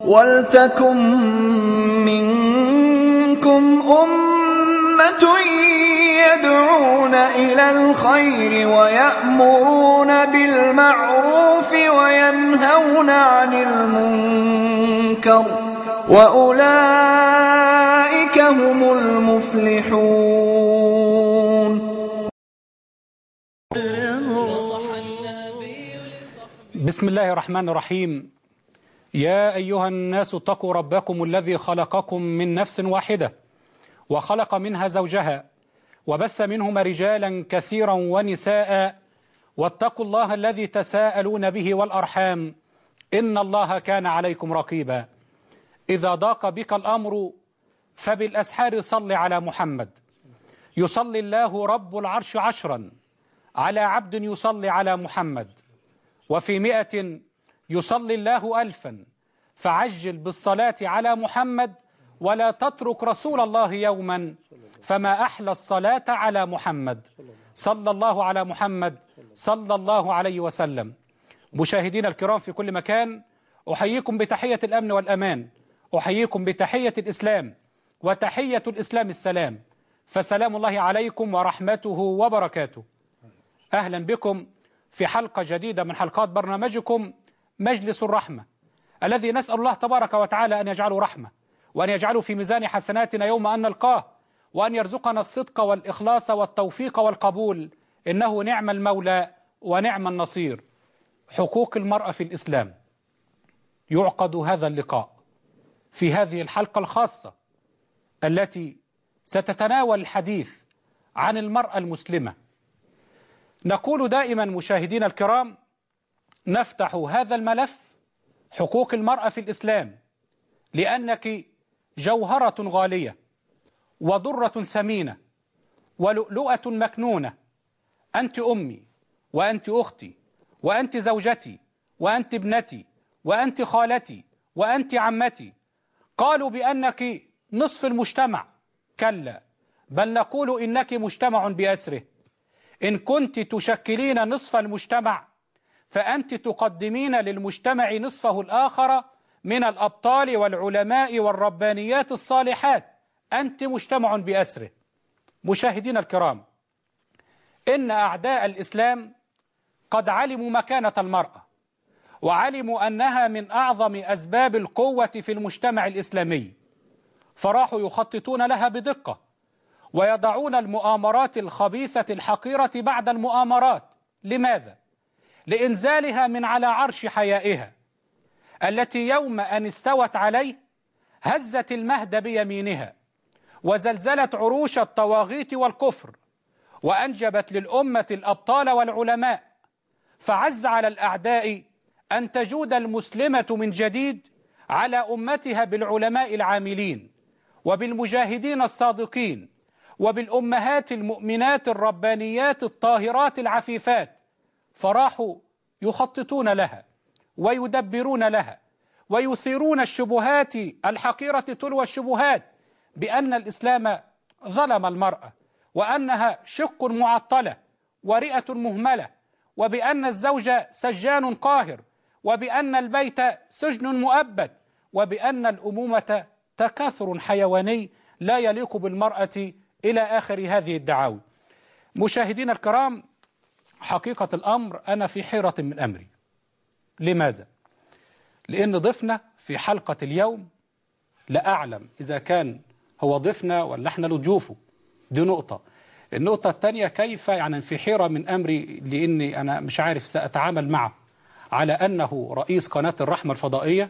ولتكن منكم أمة يدعون إلى الخير ويأمرون بالمعروف وينهون عن المنكر وأولئك هم المفلحون. بسم الله الرحمن الرحيم. يا أيها الناس اتقوا ربكم الذي خلقكم من نفس واحدة وخلق منها زوجها وبث منهما رجالا كثيرا ونساء واتقوا الله الذي تساءلون به والأرحام إن الله كان عليكم رقيبا. إذا ضاق بك الأمر فبالأسحار صل على محمد. يصلي الله رب العرش 10 على عبد يصلي على محمد، وفي 100 يصلي الله 1000. فعجل بالصلاة على محمد ولا تترك رسول الله يوما، فما أحلى الصلاة على محمد صلى الله على محمد صلى الله عليه وسلم. مشاهدينا الكرام في كل مكان، أحييكم بتحية الأمن والأمان، أحييكم بتحية الإسلام، وتحية الإسلام السلام، فسلام الله عليكم ورحمته وبركاته. أهلا بكم في حلقة جديدة من حلقات برنامجكم مجلس الرحمة، الذي نسأل الله تبارك وتعالى أن يجعله رحمة، وأن يجعله في ميزان حسناتنا يوم أن نلقاه، وأن يرزقنا الصدق والإخلاص والتوفيق والقبول، إنه نعم المولى ونعم النصير. حقوق المرأة في الإسلام. يعقد هذا اللقاء في هذه الحلقة الخاصة التي ستتناول الحديث عن المرأة المسلمة. نقول دائما مشاهدينا الكرام، نفتح هذا الملف حقوق المرأة في الإسلام لأنك جوهرة غالية وضرة ثمينة ولؤلؤة مكنونة. أنت أمي، وأنت أختي، وأنت زوجتي، وأنت ابنتي، وأنت خالتي، وأنت عمتي. قالوا بأنك نصف المجتمع، كلا، بل نقول إنك مجتمع بأسره. إن كنت تشكلين نصف المجتمع فأنت تقدمين للمجتمع نصفه الآخر من الأبطال والعلماء والربانيات الصالحات. أنت مجتمع بأسره. مشاهدينا الكرام، إن أعداء الإسلام قد علموا مكانة المرأة، وعلموا أنها من أعظم أسباب القوة في المجتمع الإسلامي، فراحوا يخططون لها بدقة ويضعون المؤامرات الخبيثة الحقيرة بعد المؤامرات. لماذا؟ لإنزالها من على عرش حيائها، التي يوم أن استوت عليه هزت المهد بيمينها وزلزلت عروش الطواغيت والكفر، وأنجبت للأمة الأبطال والعلماء. فعز على الأعداء أن تجود المسلمة من جديد على أمتها بالعلماء العاملين، وبالمجاهدين الصادقين، وبالأمهات المؤمنات الربانيات الطاهرات العفيفات. فراحوا يخططون لها ويدبرون لها ويثيرون الشبهات الحقيرة تلو الشبهات بأن الإسلام ظلم المرأة، وأنها شق معطلة ورئة مهملة، وبأن الزوج سجان قاهر، وبأن البيت سجن مؤبد، وبأن الأمومة تكاثر حيواني لا يليق بالمرأة، إلى آخر هذه الدعاوى. مشاهدينا الكرام، حقيقة الأمر أنا في حيرة من أمري. لماذا؟ لأن ضيفنا في حلقة اليوم لا أعلم إذا كان هو ضيفنا ولا احنا لضيوفه. دي نقطة. النقطة الثانية، كيف يعني في حيرة من أمري، لأني أنا مش عارف سأتعامل معه على أنه رئيس قناة الرحمة الفضائية،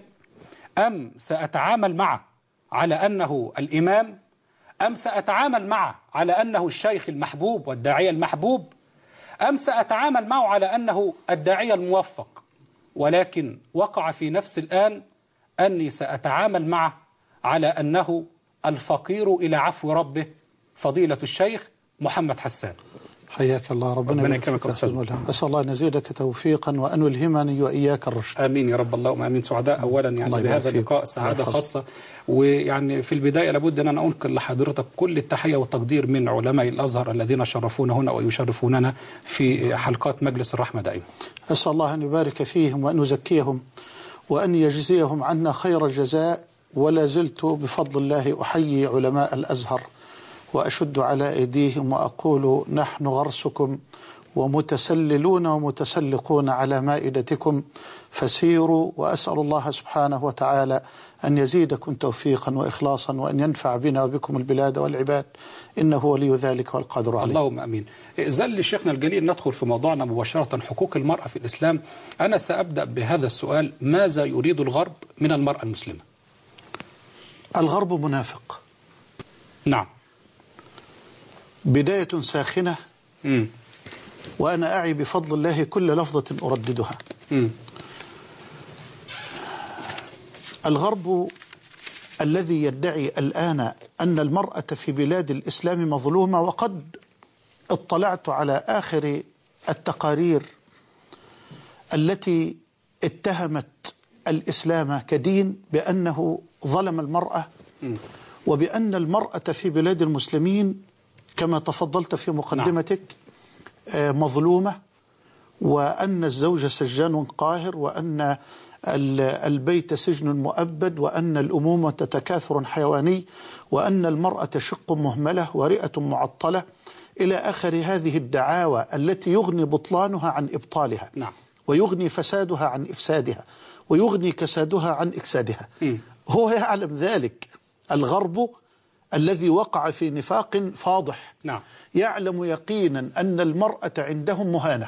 أم سأتعامل معه على أنه الإمام، أم سأتعامل معه على أنه الشيخ المحبوب والداعية المحبوب، أم سأتعامل معه على أنه الداعية الموفق. ولكن وقع في نفس الآن أني سأتعامل معه على أنه الفقير إلى عفو ربه، فضيلة الشيخ محمد حسان. حياك الله. ربنا يكرمك. أسأل الله أن يزيدك توفيقا وأن يلهمني وإياك الرشد. آمين يا رب، اللهم آمين. سعداء أولا يعني بهذا اللقاء، سعادة خاصة. ويعني في البداية لابد أن أنا أنقل لحضرتك كل التحية والتقدير من علماء الأزهر الذين شرفونا هنا ويشرفوننا في حلقات مجلس الرحمة دائما. أسأل الله أن يبارك فيهم وأن يزكيهم وأن يجزيهم عنا خير الجزاء. ولا زلت بفضل الله أحيي علماء الأزهر وأشد على أيديهم وأقول نحن غرسكم ومتسللون ومتسلقون على مائدتكم، فسيروا. وأسأل الله سبحانه وتعالى أن يزيدكم توفيقا وإخلاصا وأن ينفع بنا وبكم البلاد والعباد، إنه ولي ذلك والقادر عليه. اللهم أمين. إذن شيخنا الجليل ندخل في موضوعنا مباشرة، حقوق المرأة في الإسلام. أنا سأبدأ بهذا السؤال: ماذا يريد الغرب من المرأة المسلمة؟ الغرب منافق. نعم. بداية ساخنة. وأنا أعي بفضل الله كل لفظة أرددها. الغرب الذي يدعي الآن أن المرأة في بلاد الإسلام مظلومة، وقد اطلعت على آخر التقارير التي اتهمت الإسلام كدين بأنه ظلم المرأة، وبأن المرأة في بلاد المسلمين كما تفضلت في مقدمتك مظلومة، وأن الزوج سجان قاهر، وأن البيت سجن مؤبد، وأن الأمومة تكاثر حيواني، وأن المرأة شق مهملة ورئة معطلة، إلى آخر هذه الدعاوى التي يغني بطلانها عن إبطالها. نعم. ويغني فسادها عن إفسادها، ويغني كسادها عن إكسادها. هو يعلم ذلك. الغرب الذي وقع في نفاق فاضح. نعم. يعلم يقينا أن المرأة عندهم مهانة،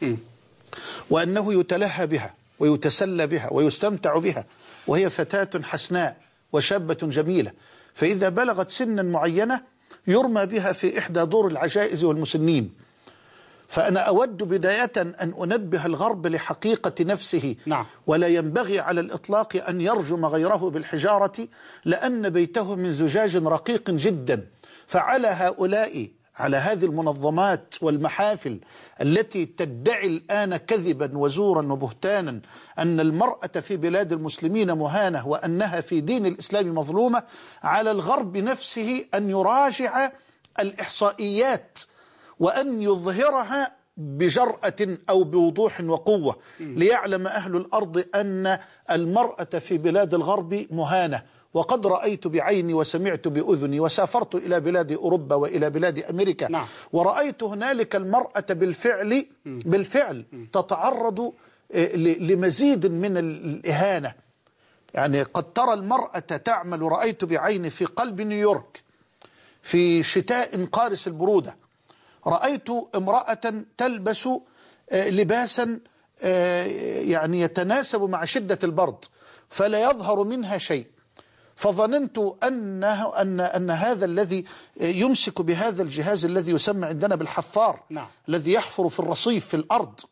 وأنه يتلهى بها ويتسلى بها ويستمتع بها، وهي فتاة حسناء وشابة جميلة، فإذا بلغت سنا معينة يرمى بها في إحدى دور العجائز والمسنين. فأنا أود بداية أن أنبه الغرب لحقيقة نفسه. نعم. ولا ينبغي على الإطلاق أن يرجم غيره بالحجارة، لأن بيته من زجاج رقيق جدا. فعلى هؤلاء، على هذه المنظمات والمحافل التي تدعي الآن كذبا وزورا وبهتانا أن المرأة في بلاد المسلمين مهانة وأنها في دين الإسلام مظلومة، على الغرب نفسه أن يراجع الإحصائيات وأن يظهرها بجرأة أو بوضوح وقوة، ليعلم أهل الأرض أن المرأة في بلاد الغرب مهانة. وقد رأيت بعيني وسمعت بأذني، وسافرت إلى بلاد أوروبا وإلى بلاد أمريكا. نعم. ورأيت هنالك المرأة بالفعل تتعرض لمزيد من الإهانة. يعني قد ترى المرأة تعمل، رأيت بعيني في قلب نيويورك في شتاء قارس البرودة، رأيت امرأة تلبس لباسا يعني يتناسب مع شدة البرد، فلا يظهر منها شيء. فظننت أن هذا الذي يمسك بهذا الجهاز الذي يسمى عندنا بالحفار، نعم. الذي يحفر في الرصيف في الأرض،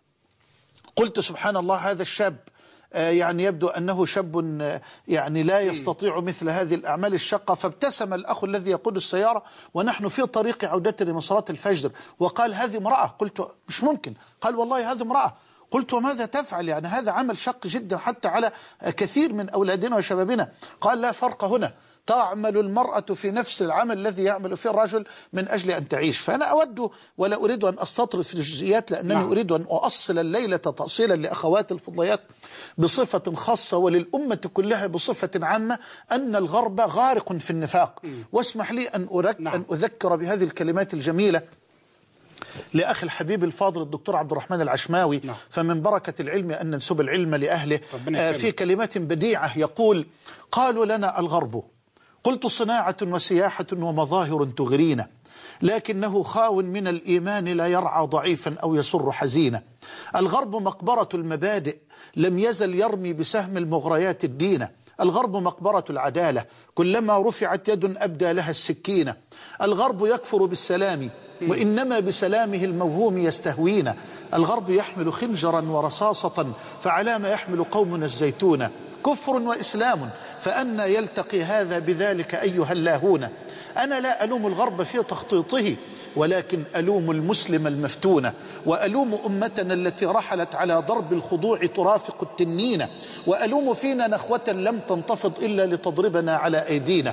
قلت سبحان الله، هذا الشاب يعني يبدو أنه شاب يعني لا يستطيع مثل هذه الأعمال الشقة. فابتسم الأخ الذي يقود السيارة ونحن في طريق عودتنا من صلاة الفجر، وقال: هذه امرأة. قلت: مش ممكن. قال: والله هذه امرأة. قلت: وماذا تفعل؟ يعني هذا عمل شق جدا حتى على كثير من أولادنا وشبابنا. قال: لا فرق هنا، تعمل المرأة في نفس العمل الذي يعمل فيه الرجل من أجل أن تعيش. فأنا أود ولا أريد أن أستطرد في الجزئيات، لأنني نعم. أريد أن أؤصل الليلة تأصيلا لأخوات الفضليات بصفة خاصة وللأمة كلها بصفة عامة، أن الغرب غارق في النفاق. واسمح لي أن أذكر بهذه الكلمات الجميلة لأخي الحبيب الفاضل الدكتور عبد الرحمن العشماوي. نعم. فمن بركة العلم أن ننسب العلم لأهله. في كلمات بديعة يقول: قالوا لنا الغرب، قلت: صناعة وسياحة ومظاهر تغرينا، لكنه خاو من الإيمان لا يرعى ضعيفا أو يسر حزينا. الغرب مقبرة المبادئ، لم يزل يرمي بسهم المغريات الدين. الغرب مقبرة العدالة، كلما رفعت يد أبدى لها السكينة. الغرب يكفر بالسلام، وإنما بسلامه الموهوم يستهوينا. الغرب يحمل خنجرا ورصاصة، فعلى ما يحمل قومنا الزيتون. كفر وإسلام، فأنا يلتقي هذا بذلك أيها اللاهون. أنا لا ألوم الغرب في تخطيطه، ولكن ألوم المسلم المفتون، وألوم أمتنا التي رحلت على ضرب الخضوع ترافق التنين، وألوم فينا نخوة لم تنتفض إلا لتضربنا على أيدينا.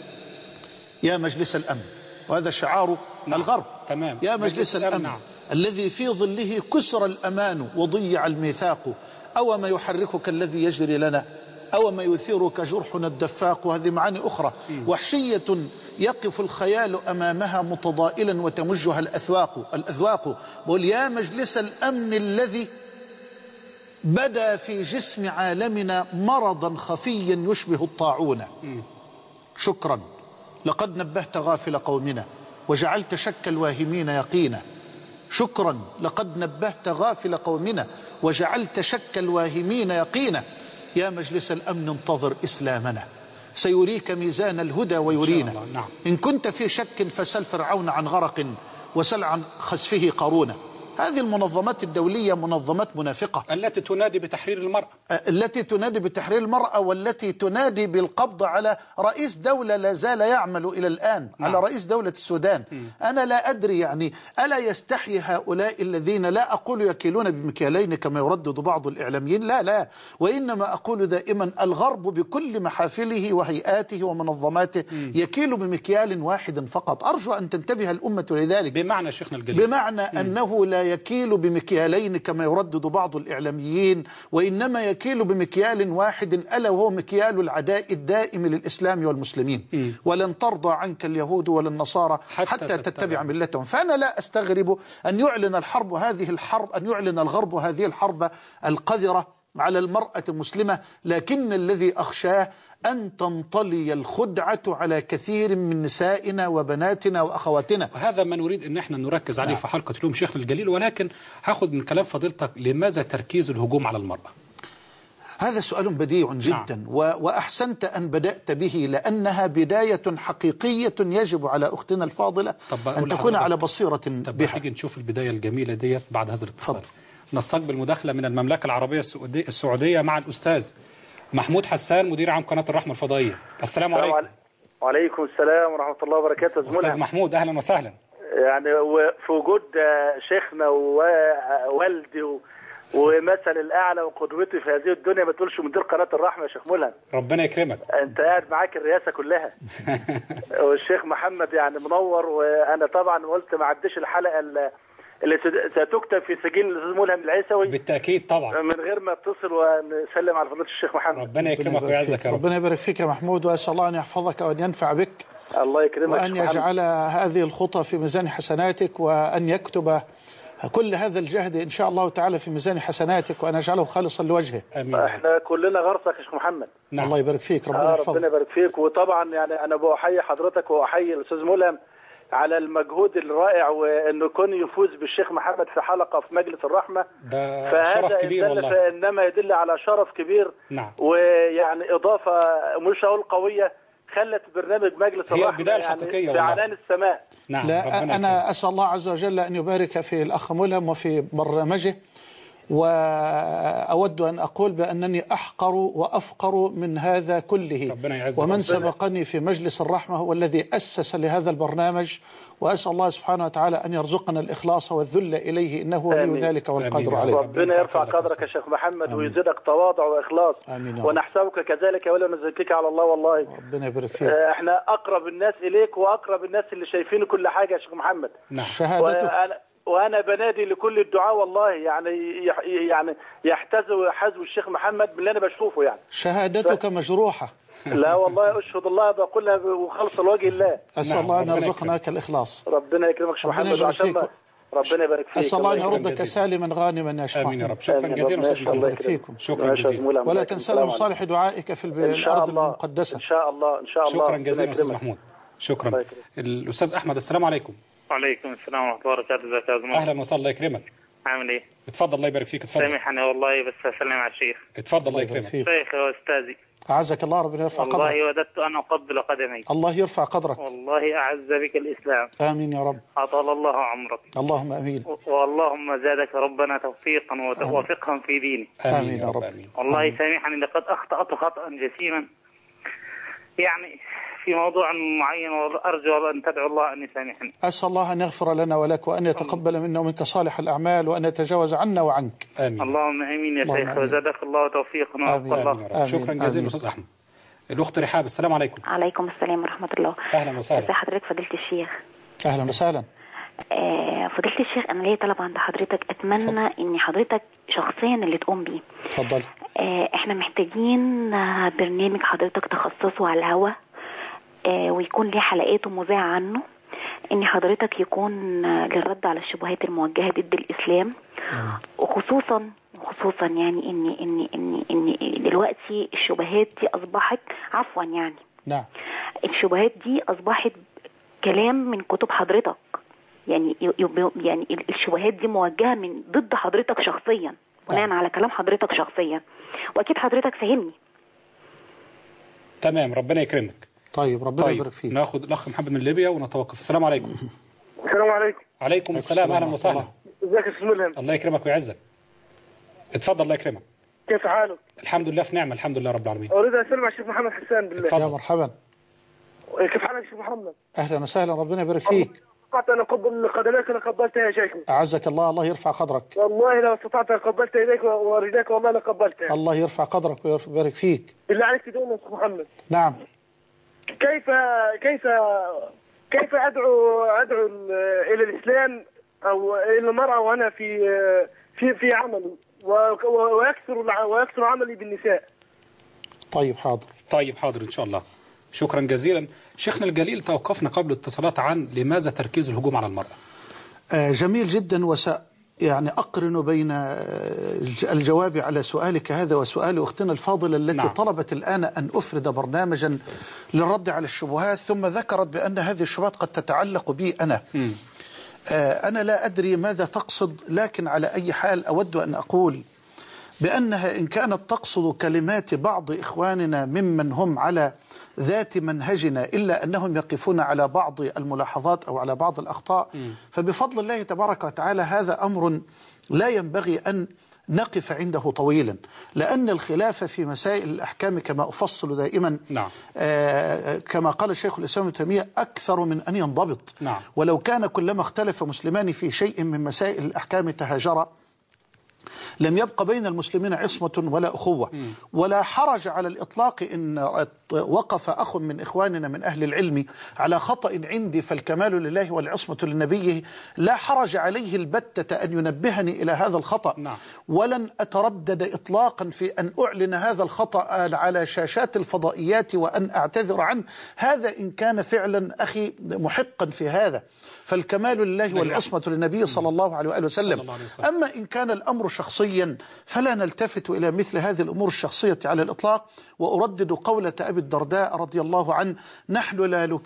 يا مجلس الأمن، وهذا شعار الغرب. تمام. يا مجلس الأمن الذي في ظله كسر الأمان وضيع الميثاق، أو ما يحركك الذي يجري لنا، أو ما يثيرك جرحنا الدفاق، وهذه معاني أخرى. وحشية يقف الخيال أمامها متضائلا وتمجها الأذواق. بقول يا مجلس الأمن الذي بدا في جسم عالمنا مرضا خفيا يشبه الطاعون. شكرا لقد نبهت غافل قومنا وجعلت شك الواهمين يقينا. شكرا لقد نبهت غافل قومنا وجعلت شك الواهمين يقينا. يا مجلس الأمن انتظر إسلامنا سيريك ميزان الهدى ويرينا. إن كنت في شك فسل فرعون عن غرق وسل عن خسفه قارون. هذه المنظمات الدولية منظمات منافقة التي تنادي بتحرير المرأة، التي تنادي بتحرير المرأة، والتي تنادي بالقبض على رئيس دولة لا زال يعمل إلى الآن على رئيس دولة السودان. أنا لا أدري يعني ألا يستحي هؤلاء الذين، لا أقول يكيلون بمكيالين كما يردد بعض الإعلاميين، لا، وإنما أقول دائما الغرب بكل محافله وهيئاته ومنظماته يكيل بمكيال واحد فقط. أرجو أن تنتبه الأمة لذلك. بمعنى شيخنا الجليل، بمعنى أنه لا يكيل بمكيالين كما يردد بعض الإعلاميين، وإنما يكيل بمكيال واحد ألا وهو مكيال العداء الدائم للإسلام والمسلمين. ولن ترضى عنك اليهود ولا النصارى حتى تتبع ملتهم. فأنا لا أستغرب أن يعلن أن يعلن الغرب هذه الحرب القذرة على المرأة المسلمة، لكن الذي أخشاه أن تنطلي الخدعة على كثير من نسائنا وبناتنا وأخواتنا. وهذا ما نريد أن احنا نركز عليه في حلقة اليوم شيخنا الجليل. ولكن هاخد من كلام فضيلتك، لماذا تركيز الهجوم على المرأة؟ هذا سؤال بديع جدا. وأحسنت أن بدأت به، لأنها بداية حقيقية يجب على أختنا الفاضلة أن تكون على بصيرة بها. تيجي نشوف البداية الجميلة ديت بعد هذا الاتصال. نستقبل مداخلة من المملكة العربية السعودية مع الأستاذ محمود حسان، مدير عام قناة الرحمة الفضائية. السلام عليكم. وعليكم السلام ورحمة الله وبركاته. أستاذ محمود أهلا وسهلا. يعني في وجود شيخنا ووالدي ومثل الأعلى وقدوتي في هذه الدنيا، ما تقولش مدير قناة الرحمة يا شيخ ملهم. ربنا يكرمك. أنت قاعد معاك الرئاسة كلها. والشيخ محمد يعني منور. وأنا طبعا قلت ما عديش الحلقة اللي ستكتب في سجين الاستاذ ملهم العيسوي بالتاكيد طبعا، من غير ما اتصل ونسلم على فضيله الشيخ محمد. ربنا يكرمك ويعزك يا رب. ربنا يبارك فيك يا محمود، واسال الله ان يحفظك وان ينفع بك. الله يكرمك، وان يجعل هذه الخطى في ميزان حسناتك، وان يكتب كل هذا الجهد ان شاء الله تعالى في ميزان حسناتك، وان يجعله خالصا لوجهه. امين. احنا كلنا غرسك يا شيخ محمد. نعم. الله يبارك فيك، ربنا يحفظك. ربنا يبارك فيك. وطبعا يعني انا بحيي حضرتك واحيي الاستاذ ملهم على المجهود الرائع، وانه يكون يفوز بالشيخ محمد في حلقه في مجلس الرحمه. ده شرف كبير والله. فانما يدل على شرف كبير. نعم. ويعني اضافه مش هقول قويه، خلت برنامج مجلس الرحمه هي البدايه الحقيقيه في اعلان السماء. نعم. لا انا اسال الله عز وجل ان يبارك في الاخ ملهم وفي برنامجه، وأود أن أقول بأنني أحقر وأفقر من هذا كله. ومن سبقني في مجلس الرحمة هو الذي أسس لهذا البرنامج، وأسأل الله سبحانه وتعالى أن يرزقنا الإخلاص والذل إليه، إنه ولي ذلك والقدر عليه. ربنا يرفع قدرك يا شيخ محمد ويزيدك تواضع وإخلاص. ونحسبك كذلك ولا نزكيك على الله والله. ربنا يبارك فيك. احنا أقرب الناس إليك وأقرب الناس اللي شايفين كل حاجة يا شيخ محمد. نعم. شهادتك. وأنا بنادي لكل الدعاء والله، يعني يحتذوا حذو الشيخ محمد باللي أنا بشوفه يعني. شهادتك مجروحة. لا والله أشهد الله بقولها وخلص لوجه الله. أسأل الله أن يرزقنا الإخلاص. ربنا يكرمك شيخ محمد. ربنا يبارك فيك. أسأل الله أن يردك سالما غانما يا شيخ. آمين يا رب. شكرا جزيلا أستاذ محمد. يبارك فيكم. شكرا جزيلا. ولا تنسى من صالح دعائك في الأرض المقدسة. إن شاء الله إن شاء الله. شكرا جزيلا أستاذ محمود. شكرا. الأستاذ أحمد السلام عليكم. وعليكم السلام ورحمة الله وبركاته. ازيك يا زلمة؟ أهلا وسهلا، الله يكرمك. عامل إيه؟ اتفضل الله يبارك فيك. اتفضل. سامحني والله بس أسلم على الشيخ. اتفضل الله يكرمك. شيخي وأستاذي. أعزك الله، ربنا يرفع قدرك. والله وددت أن أقبل قدميك. الله يرفع قدرك. والله أعز بك الإسلام. آمين يا رب. أطال الله عمرك. اللهم آمين. واللهم زادك ربنا توفيقا وفقها في دينك. آمين يا رب. والله سامحني لقد أخطأت خطأ جسيما يعني في موضوع معين، وأرجو أن تدعو الله أن يسامحني. أسأل الله أن يغفر لنا ولك، وأن يتقبل منا ومنك صالح الأعمال، وأن يتجاوز عنا وعنك. آمين. اللهم آمين يا شيخ، وزادك الله توفيقا ووفق الله. شكرا جزيلا أستاذ أحمد. الأخت رحاب السلام عليكم. عليكم السلام ورحمة الله. أهلا وسهلا. ازي حضرتك فضيلة الشيخ؟ أهلا وسهلا. فضيلة الشيخ، أنا ليا طلب عند حضرتك، أتمنى إن حضرتك شخصيا اللي تقوم بيه. اتفضل. إحنا محتاجين برنامج حضرتك تخصصه على الهوا، ويكون ليه حلقات ومذاع عنه، إن حضرتك يكون للرد على الشبهات الموجهة ضد الإسلام، وخصوصا يعني إن دلوقتي الشبهات دي أصبحت يعني نعم، الشبهات دي أصبحت كلام من كتب حضرتك، يعني الشبهات دي موجهة من ضد حضرتك شخصيا، بناء على كلام حضرتك شخصيا، وأكيد حضرتك فهمني. تمام، ربنا يكرمك. طيب، ربنا يبارك فيك. ناخد الأخ محمد من ليبيا ونتوقف. السلام عليكم. السلام عليكم. عليكم السلام، أهلا وسهلا. ازيك يا استاذ ملهم؟ الله يكرمك ويعزك. اتفضل، الله يكرمك. كيف حالك؟ الحمد لله في نعمة، الحمد لله رب العالمين. أريد أن أسلم على الشيخ محمد حسان بالله. اتفضل. يا مرحبا. كيف حالك يا شيخ محمد؟ أهلا وسهلا، ربنا يبارك فيك. استطعت أن أقبل قدميك لقبلتها يا شيخنا. أعزك الله، الله يرفع قدرك. والله لو استطعت أن قبلت يديك ورجليك والله لقبلتها. الله يرفع قدرك ويبارك فيك. بالله عليك تدعوني يا شيخ محمد. نعم. كيف أدعو إلى الإسلام أو إلى المرأة وأنا في عملي ويكثر عملي بالنساء؟ طيب حاضر. طيب حاضر إن شاء الله. شكرا جزيلا. شيخنا الجليل، توقفنا قبل الاتصالات عن لماذا تركيز الهجوم على المرأة. جميل جدا، يعني أقرن بين الجواب على سؤالك هذا وسؤال أختنا الفاضلة التي طلبت الآن أن أفرد برنامجا للرد على الشبهات، ثم ذكرت بأن هذه الشبهات قد تتعلق بي أنا. أنا لا أدري ماذا تقصد، لكن على أي حال أود أن أقول بأنها إن كانت تقصد كلمات بعض إخواننا ممن هم على ذات منهجنا، إلا أنهم يقفون على بعض الملاحظات أو على بعض الأخطاء، فبفضل الله تبارك وتعالى هذا أمر لا ينبغي أن نقف عنده طويلا، لأن الخلاف في مسائل الأحكام كما أفصل دائما كما قال الشيخ الإسلام ابن تيمية أكثر من أن ينضبط. ولو كان كلما اختلف مسلمان في شيء من مسائل الأحكام تهاجرا لم يبقى بين المسلمين عصمة ولا أخوة. ولا حرج على الإطلاق إن وقف أخ من إخواننا من أهل العلم على خطأ عندي فالكمال لله والعصمة لنبيه، لا حرج عليه البتة أن ينبهني إلى هذا الخطأ. ولن أتردد إطلاقا في أن أعلن هذا الخطأ على شاشات الفضائيات وأن أعتذر عنه، هذا إن كان فعلا أخي محقا في هذا، فالكمال لله والعصمة للنبي صلى الله عليه وآله وسلم. أما إن كان الأمر شخصيا فلا نلتفت إلى مثل هذه الأمور الشخصية على الإطلاق. وأردد قولة أبي الدرداء رضي الله عنه: نحن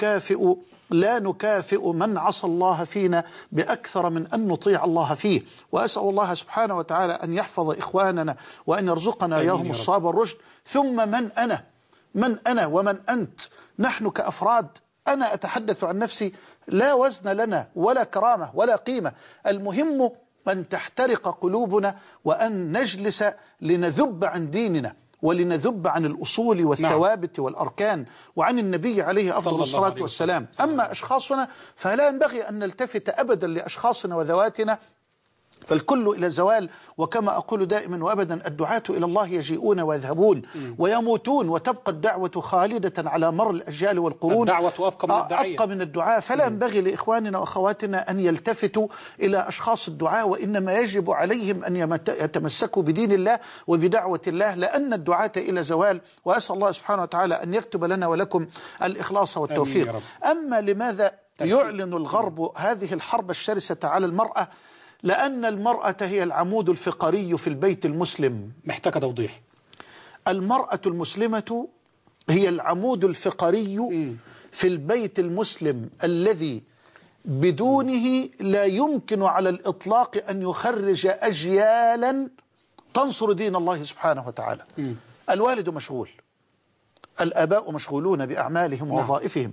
لا نكافئ من عصى الله فينا بأكثر من أن نطيع الله فيه. وأسأل الله سبحانه وتعالى أن يحفظ إخواننا وأن يرزقنا إياهم الصواب والرشد. ثم من أنا ومن أنت؟ نحن كأفراد، أنا أتحدث عن نفسي، لا وزن لنا ولا كرامة ولا قيمة. المهم أن تحترق قلوبنا وأن نجلس لنذب عن ديننا ولنذب عن الأصول والثوابت والأركان وعن النبي عليه أفضل الصلاة والسلام. أما أشخاصنا فلا ينبغي أن نلتفت أبدا لأشخاصنا وذواتنا، فالكل إلى زوال. وكما أقول دائما وأبدا: الدعاة إلى الله يجيئون ويذهبون ويموتون، وتبقى الدعوة خالدة على مر الأجيال والقرون. الدعوة أبقى من الدعاء. فلا ينبغي لإخواننا وأخواتنا أن يلتفتوا إلى أشخاص الدعاء، وإنما يجب عليهم أن يتمسكوا بدين الله وبدعوة الله، لأن الدعاة إلى زوال. وأسأل الله سبحانه وتعالى أن يكتب لنا ولكم الإخلاص والتوفيق. أما لماذا يعلن الغرب هذه الحرب الشرسة على المرأة؟ لأن المرأة هي العمود الفقري في البيت المسلم. محتاجة توضيح. المرأة المسلمة هي العمود الفقري في البيت المسلم الذي بدونه لا يمكن على الإطلاق أن يخرج أجيالا تنصر دين الله سبحانه وتعالى. الوالد مشغول، الآباء مشغولون بأعمالهم ووظائفهم،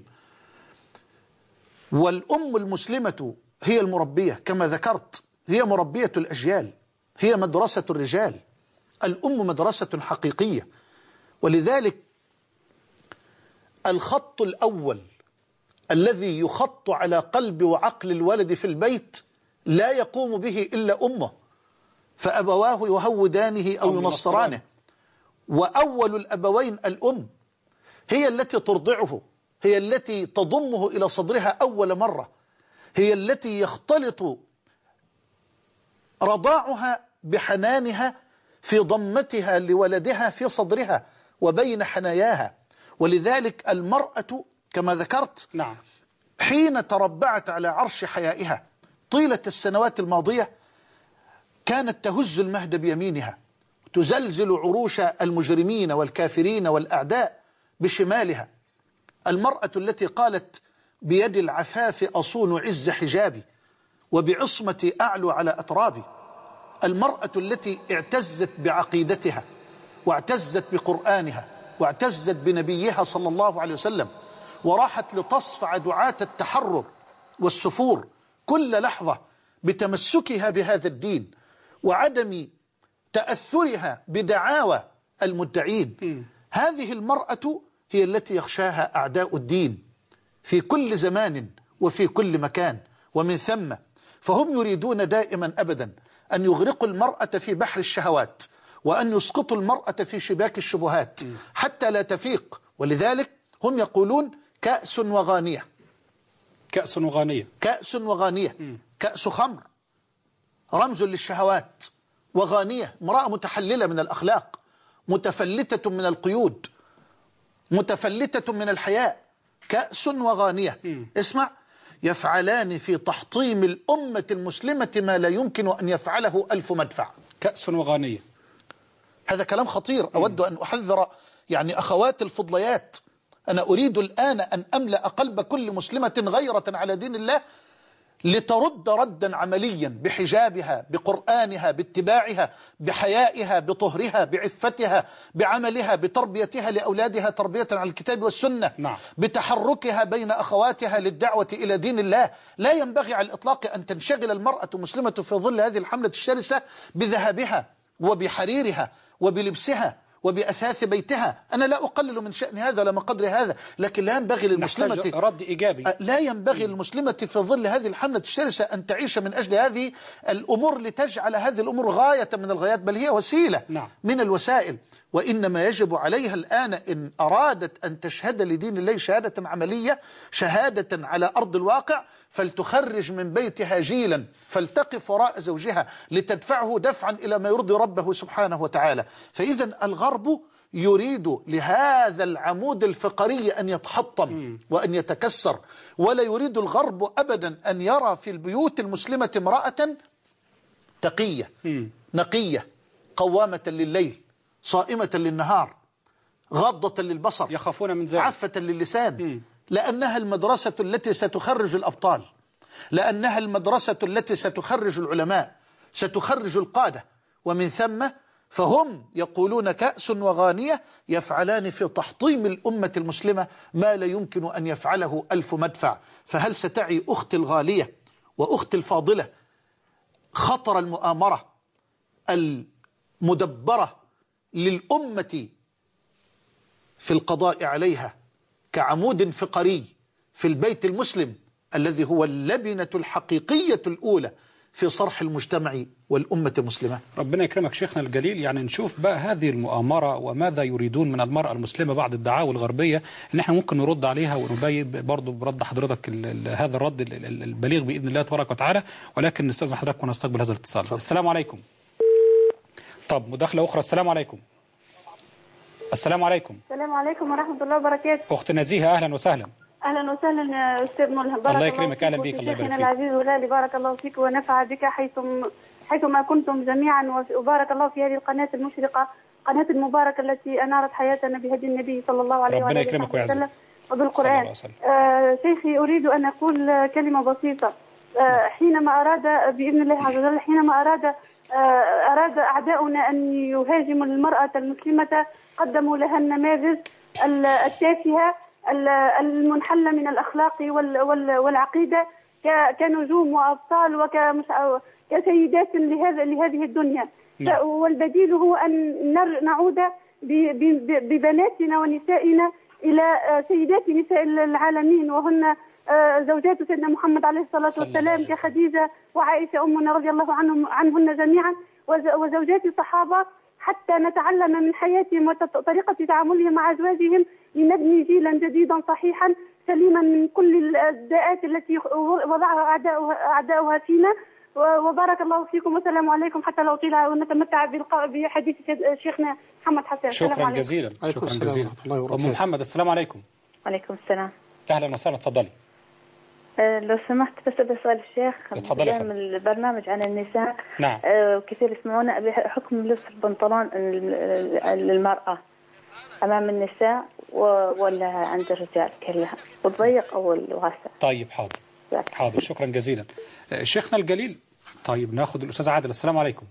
والأم المسلمة هي المربية كما ذكرت، هي مربية الأجيال، هي مدرسة الرجال. الأم مدرسة حقيقية. ولذلك الخط الأول الذي يخط على قلب وعقل الولد في البيت لا يقوم به إلا أمه، فأبواه يهودانه أو ينصرانه. وأول الأبوين الأم، هي التي ترضعه، هي التي تضمه إلى صدرها أول مرة، هي التي يختلط رضاعها بحنانها في ضمتها لولدها في صدرها وبين حناياها. ولذلك المرأة كما ذكرت نعم. حين تربعت على عرش حيائها طيلة السنوات الماضية كانت تهز المهد بيمينها، تزلزل عروش المجرمين والكافرين والأعداء بشمالها. المرأة التي قالت بيد العفاف أصون عز حجابي وبعصمتي أعلو على أترابي. المرأة التي اعتزت بعقيدتها واعتزت بقرآنها واعتزت بنبيها صلى الله عليه وسلم، وراحت لتصفع دعاة التحرر والسفور كل لحظة بتمسكها بهذا الدين وعدم تأثرها بدعاوى المدعين. هذه المرأة هي التي يخشاها أعداء الدين في كل زمان وفي كل مكان. ومن ثم فهم يريدون دائما أبدا أن يغرقوا المرأة في بحر الشهوات وأن يسقطوا المرأة في شباك الشبهات حتى لا تفيق. ولذلك هم يقولون كأس وغانية. كأس وغانية. كأس وغانية. كأس خمر رمز للشهوات، وغانية امرأة متحللة من الأخلاق، متفلتة من القيود، متفلتة من الحياء. كأس وغانية. اسمع: يفعلان في تحطيم الأمة المسلمة ما لا يمكن أن يفعله 1000 مدفع. كأس وغانية. هذا كلام خطير. أود أن أحذر يعني أخوات الفضليات. أنا أريد الآن أن أملأ قلب كل مسلمة غيرة على دين الله لترد ردا عمليا بحجابها، بقرآنها، باتباعها، بحيائها، بطهرها، بعفتها، بعملها، بتربيتها لأولادها تربية على الكتاب والسنة. نعم. بتحركها بين أخواتها للدعوة إلى دين الله. لا ينبغي على الإطلاق أن تنشغل المرأة المسلمة في ظل هذه الحملة الشرسة بذهبها وبحريرها وبلبسها وبأثاث بيتها. أنا لا أقلل من شأن هذا ولا من قدر هذا، لكن لا ينبغي للمسلمة رد إيجابي. لا ينبغي للمسلمة في ظل هذه الحملة الشرسة أن تعيش من أجل هذه الأمور لتجعل هذه الأمور غاية من الغايات، بل هي وسيلة من الوسائل. وإنما يجب عليها الآن إن أرادت أن تشهد لدين الله شهادة عملية، شهادة على أرض الواقع، فلتخرج من بيتها جيلا فلتقف وراء زوجها لتدفعه دفعا إلى ما يرضي ربه سبحانه وتعالى. فإذا الغرب يريد لهذا العمود الفقري أن يتحطم وأن يتكسر، ولا يريد الغرب أبدا أن يرى في البيوت المسلمة امرأة تقية نقية قوامة لليل صائمة للنهار غاضة للبصر، يخافون من ذلك، عفة للسان، لأنها المدرسة التي ستخرج الأبطال، لأنها المدرسة التي ستخرج العلماء، ستخرج القادة. ومن ثم فهم يقولون كأس وغانية يفعلان في تحطيم الأمة المسلمة ما لا يمكن أن يفعله 1000 مدفع. فهل ستعي أختي الغالية وأختي الفاضلة خطر المؤامرة المدبرة للأمة في القضاء عليها كعمود فقري في البيت المسلم الذي هو اللبنة الحقيقية الأولى في صرح المجتمع والأمة المسلمة؟ ربنا يكرمك شيخنا الجليل. يعني نشوف بقى هذه المؤامرة وماذا يريدون من المرأة المسلمة بعد الدعاوى الغربية، ان احنا ممكن نرد عليها ونبين برضه برد حضرتك هذا الرد البليغ بإذن الله تبارك وتعالى. ولكن نستأذن حضرتك ونستقبل هذا الاتصال. السلام عليكم. طب مداخلة أخرى. السلام عليكم. السلام عليكم. السلام عليكم ورحمة الله وبركاته. أخت نزيهة أهلا وسهلا. أهلا وسهلا يا أستاذ ملهم. بارك الله يكرمك. أهلا بك. الله يبارك فيك. العزيز والغالي بارك الله فيك ونفع بك حيثما كنتم جميعا، وبارك الله في هذه القناة المشرقة، قناة المباركة التي أنارت حياتنا بهدي النبي صلى الله عليه وسلم. ربنا يكرمك ويعزك. وبالقرآن. شيخي أريد أن أقول كلمة بسيطة. حينما أراد بإذن الله عز وجل، حينما أراد أعداؤنا أن يهاجموا المرأة المسلمة قدموا لها النماذج التافهة المنحلة من الأخلاق والعقيدة كنجوم وأبطال وكسيدات لهذه الدنيا. والبديل هو أن نعود ببناتنا ونسائنا إلى سيدات نساء العالمين، وهن زوجات سيدنا محمد عليه الصلاة والسلام كخديجة وعائشة أمنا رضي الله عنهن جميعا، وزوجات الصحابة، حتى نتعلم من حياتهم وطريقة تعاملهم مع أزواجهم لنبني جيلا جديدا صحيحا سليما من كل الداءات التي وضعها أعداؤها فينا. وبارك الله فيكم والسلام عليكم، حتى لو طيل ونتمتع بحديث شيخنا محمد حسان. شكرا جزيلا. شكرا جزيلا. أم محمد السلام عليكم. وعليكم السلام. أهلا وسهلا، تفضلي. لو سمحت بس بسأل الشيخ من البرنامج عن النساء. نعم. كثير يسمعون بحكم لبس البنطلون للمرأة أمام النساء ولا عند الرجال كلها، والضيق أو الواسع. طيب حاضر شكرا جزيلا. شيخنا الجليل. طيب ناخذ الأستاذ عادل. السلام عليكم.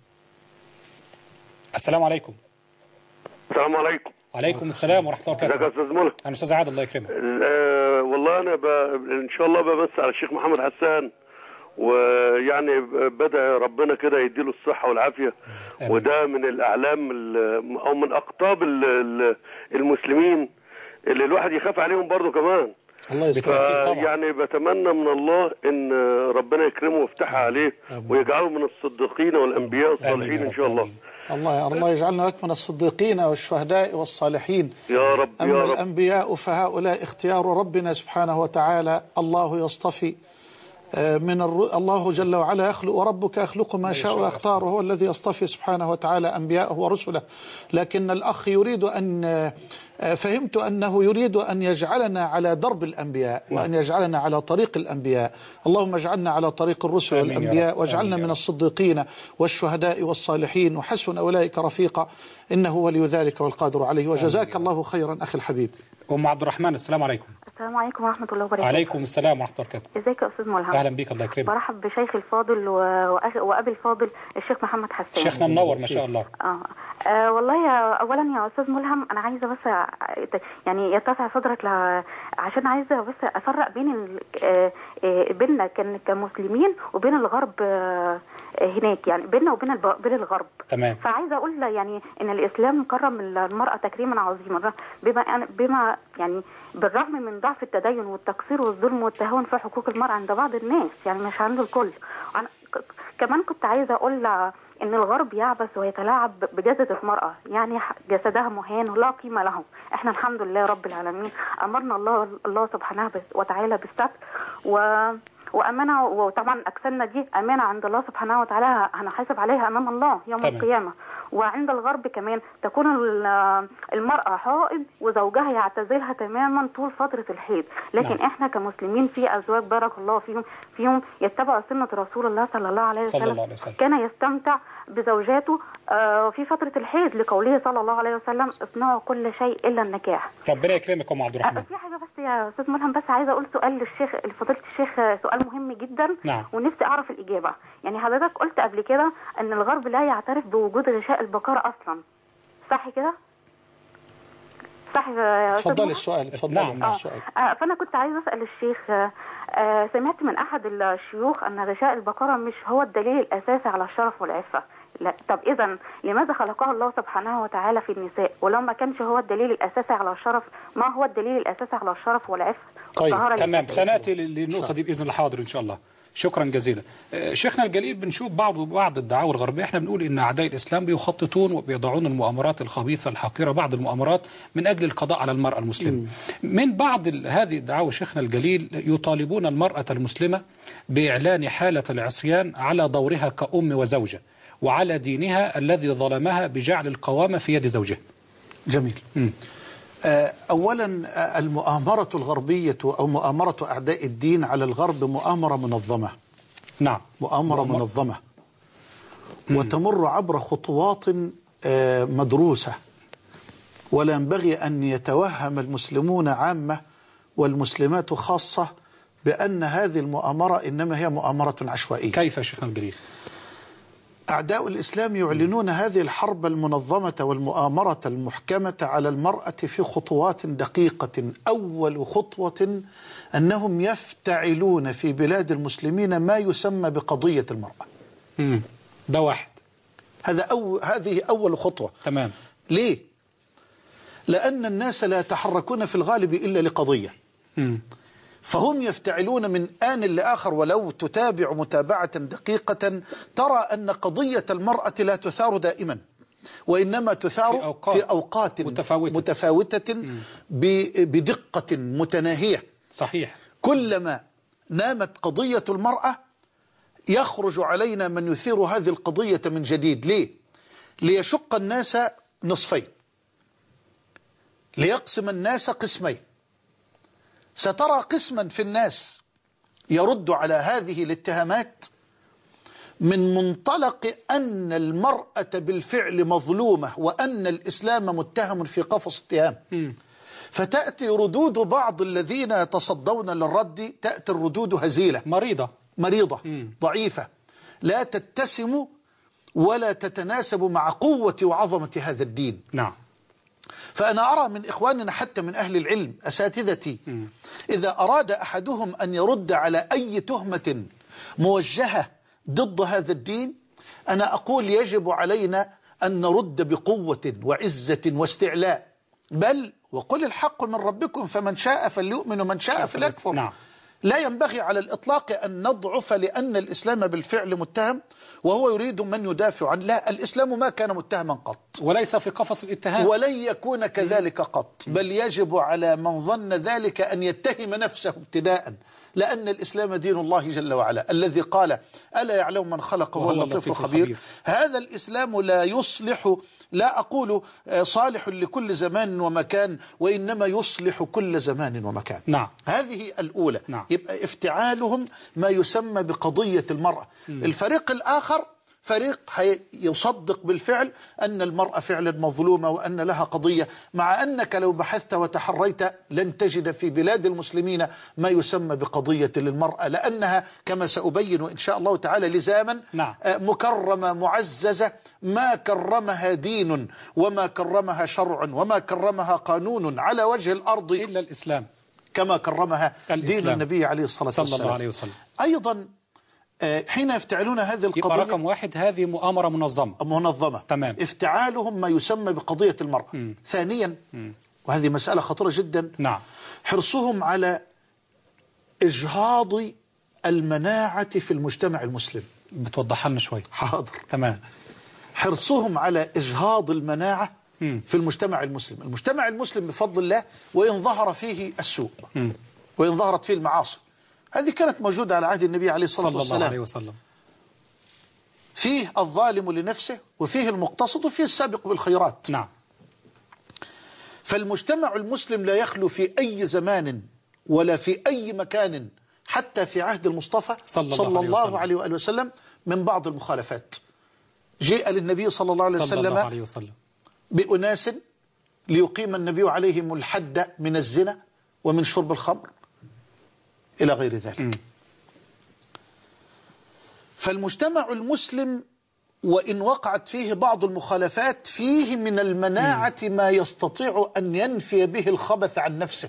السلام عليكم. السلام عليكم. وعليكم السلام ورحمة الله وبركاته. ازيك يا استاذ ملهم؟ انا استاذ عادل الله يكرمك. والله انا ان شاء الله بمسي على الشيخ محمد حسان، ويعني بدأ ربنا كده يديله الصحة والعافية. وده من الأعلام أو من أقطاب المسلمين اللي الواحد يخاف عليهم برضو كمان. الله يستر. يعني بتمنى من الله ان ربنا يكرمه ويفتحها عليه ويجعله من الصديقين والانبياء والصالحين ان شاء الله. الله يجعلنا من الصديقين والشهداء والصالحين يا رب. أما يا رب. الأنبياء فهؤلاء اختيار ربنا سبحانه وتعالى. الله يصطفي الله جل وعلا يخلق، وربك يخلق ما شاء ويختار، وهو الذي يصطفي سبحانه وتعالى أنبياءه ورسله. لكن الأخ يريد أن فهمت أنه يريد أن يجعلنا على درب الأنبياء وأن يجعلنا على طريق الأنبياء. اللهم اجعلنا على طريق الرسل والأنبياء، واجعلنا من الصديقين والشهداء والصالحين، وحسن أولئك رفيقا، إنه ولي ذلك والقادر عليه. وجزاك الله خيرا أخي الحبيب. أم عبد الرحمن السلام عليكم. السلام عليكم ورحمة الله وبركاته. وعليكم السلام ورحمة الله وبركاته. ازيك يا أستاذ ملهم؟ أهلا بك الله يكرمك. برحب بشيخي الفاضل وأبي الفاضل الشيخ محمد حسان. شيخنا منور ما شاء الله. والله أولا يا أستاذ ملهم أنا عايزة بس يعني يتسع صدرك عشان عايزة بس أفرق بيننا كمسلمين وبين الغرب هناك، يعني بيننا وبين الغرب. تمام. فعايزة أقول يعني إن الإسلام كرم المرأة تكريما عظيما بما يعني بالرغم من ضعف التدين والتقصير والظلم والتهاون في حقوق المرأة عند بعض الناس، يعني مش عند الكل. كمان كنت عايزة أقول إن الغرب يعبث ويتلاعب بجسد المرأة، يعني جسدها مهان ولا قيمة له. إحنا الحمد لله رب العالمين أمرنا الله سبحانه وتعالى بالستر وأمانة، وطبعا أجسادنا دي أمانة عند الله سبحانه وتعالى، هنحاسب عليها أمام الله يوم القيامة. وعند الغرب كمان تكون المرأة حائض وزوجها يعتزلها تماما طول فترة الحيض، لكن احنا كمسلمين في أزواج بارك الله فيهم يتبعوا سنة رسول الله صلى الله عليه وسلم. كان يستمتع بزوجاته في فترة الحيض لقوله صلى الله عليه وسلم اصنعوا كل شيء إلا النكاح. ربنا يكرمك يا أم عبد الرحمن. في حاجة بس يا أستاذ ملهم، بس عايزة أقول سؤال للشيخ لفضيلة الشيخ، سؤال مهم جدا. نعم. ونفسي أعرف الإجابة. يعني حضرتك قلت قبل كده أن الغرب لا يعترف بوجود غشاء البقرة أصلا، صح كده؟ صح يا أستاذ؟ اتفضلي السؤال. اتفضلي. نعم. السؤال. فأنا كنت عايزة أسأل الشيخ، سمعت من أحد الشيوخ أن غشاء البقرة مش هو الدليل الأساسي على الشرف والعفة. لا، طب إذا لماذا خلقها الله سبحانه وتعالى في النساء؟ ولو ما كانش هو الدليل الأساسي على الشرف، ما هو الدليل الأساسي على الشرف والعفة؟ طيب تمام، سنأتي للنقطة دي بإذن الله. حاضر إن شاء الله. شكرا جزيلا. شيخنا الجليل، بنشوف بعض الدعاوى الغربية. احنا بنقول ان اعداء الاسلام بيخططون وبيضعون المؤامرات الخبيثة الحقيرة، بعض المؤامرات من اجل القضاء على المرأة المسلمة. من بعض هذه الدعاوى شيخنا الجليل يطالبون المرأة المسلمة باعلان حالة العصيان على دورها كأم وزوجة، وعلى دينها الذي ظلمها بجعل القوامة في يد زوجها. جميل. أولا المؤامرة الغربية أو مؤامرة أعداء الدين على الغرب مؤامرة منظمة. نعم. مؤامرة منظمة وتمر عبر خطوات مدروسة، ولا ينبغي أن يتوهم المسلمون عامة والمسلمات خاصة بأن هذه المؤامرة إنما هي مؤامرة عشوائية. كيف شيخنا الجليل؟ أعداء الإسلام يعلنون هذه الحرب المنظمة والمؤامرة المحكمة على المرأة في خطوات دقيقة. أول خطوة أنهم يفتعلون في بلاد المسلمين ما يسمى بقضية المرأة. ده واحد. هذه أول خطوة. تمام. ليه؟ لأن الناس لا يتحركون في الغالب إلا لقضية. فهم يفتعلون من آن لآخر، ولو تتابع متابعة دقيقة ترى أن قضية المرأة لا تثار دائما، وإنما تثار في أوقات متفاوتة بدقة متناهية. صحيح. كلما نامت قضية المرأة يخرج علينا من يثير هذه القضية من جديد. ليه؟ ليشق الناس نصفين، ليقسم الناس قسمين. سترى قسما في الناس يرد على هذه الاتهامات من منطلق أن المرأة بالفعل مظلومة وأن الإسلام متهم في قفص اتهام. فتأتي ردود بعض الذين يتصدون للرد، تأتي الردود هزيلة مريضة ضعيفة، لا تتسم ولا تتناسب مع قوة وعظمة هذا الدين. نعم. فأنا أرى من إخواننا حتى من أهل العلم أساتذتي إذا أراد أحدهم أن يرد على أي تهمة موجهة ضد هذا الدين، أنا أقول يجب علينا أن نرد بقوة وعزة واستعلاء، بل وقل الحق من ربكم فمن شاء فليؤمن ومن شاء فليكفر. نعم. لا ينبغي على الإطلاق أن نضعف لأن الإسلام بالفعل متهم وهو يريد من يدافع عنه. لا، الإسلام ما كان متهما قط، وليس في قفص الاتهام، ولن يكون كذلك قط، بل يجب على من ظن ذلك أن يتهم نفسه ابتداء، لأن الإسلام دين الله جل وعلا الذي قال ألا يعلم من خلق وهو اللطيف الخبير. هذا الإسلام لا يصلح، لا أقول صالح لكل زمان ومكان، وإنما يصلح كل زمان ومكان. نعم. هذه الأولى. نعم. يبقى افتعالهم ما يسمى بقضية المرأة. الفريق الآخر فريق يصدق بالفعل أن المرأة فعلا مظلومة وأن لها قضية، مع أنك لو بحثت وتحريت لن تجد في بلاد المسلمين ما يسمى بقضية للمرأة، لأنها كما سأبين إن شاء الله تعالى لزاما مكرمة معززة، ما كرمها دين وما كرمها شرع وما كرمها قانون على وجه الأرض إلا الإسلام، كما كرمها الإسلام. دين النبي عليه الصلاة والسلام صلى الله عليه وسلم. أيضا حين يفتعلون هذه القضية، يبقى رقم واحد هذه مؤامرة منظمة. تمام. افتعالهم ما يسمى بقضية المرأة. ثانيا، وهذه مسألة خطيرة جدا، نعم، حرصهم على إجهاض المناعة في المجتمع المسلم. بتوضح لنا شوي؟ حاضر. تمام. حرصهم على إجهاض المناعة في المجتمع المسلم. المجتمع المسلم بفضل الله وإن ظهر فيه السوء وإن ظهرت فيه المعاصي، هذه كانت موجودة على عهد النبي عليه الصلاة والسلام. الله عليه وسلم. فيه الظالم لنفسه وفيه المقتصد وفيه السابق بالخيرات. نعم. فالمجتمع المسلم لا يخلو في أي زمان ولا في أي مكان حتى في عهد المصطفى صلى الله عليه وآله وسلم من بعض المخالفات. جاء للنبي صلى الله عليه وسلم بأناس ليقيم النبي عليهم الحد من الزنا ومن شرب الخمر إلى غير ذلك. فالمجتمع المسلم وإن وقعت فيه بعض المخالفات فيه من المناعة ما يستطيع أن ينفي به الخبث عن نفسه.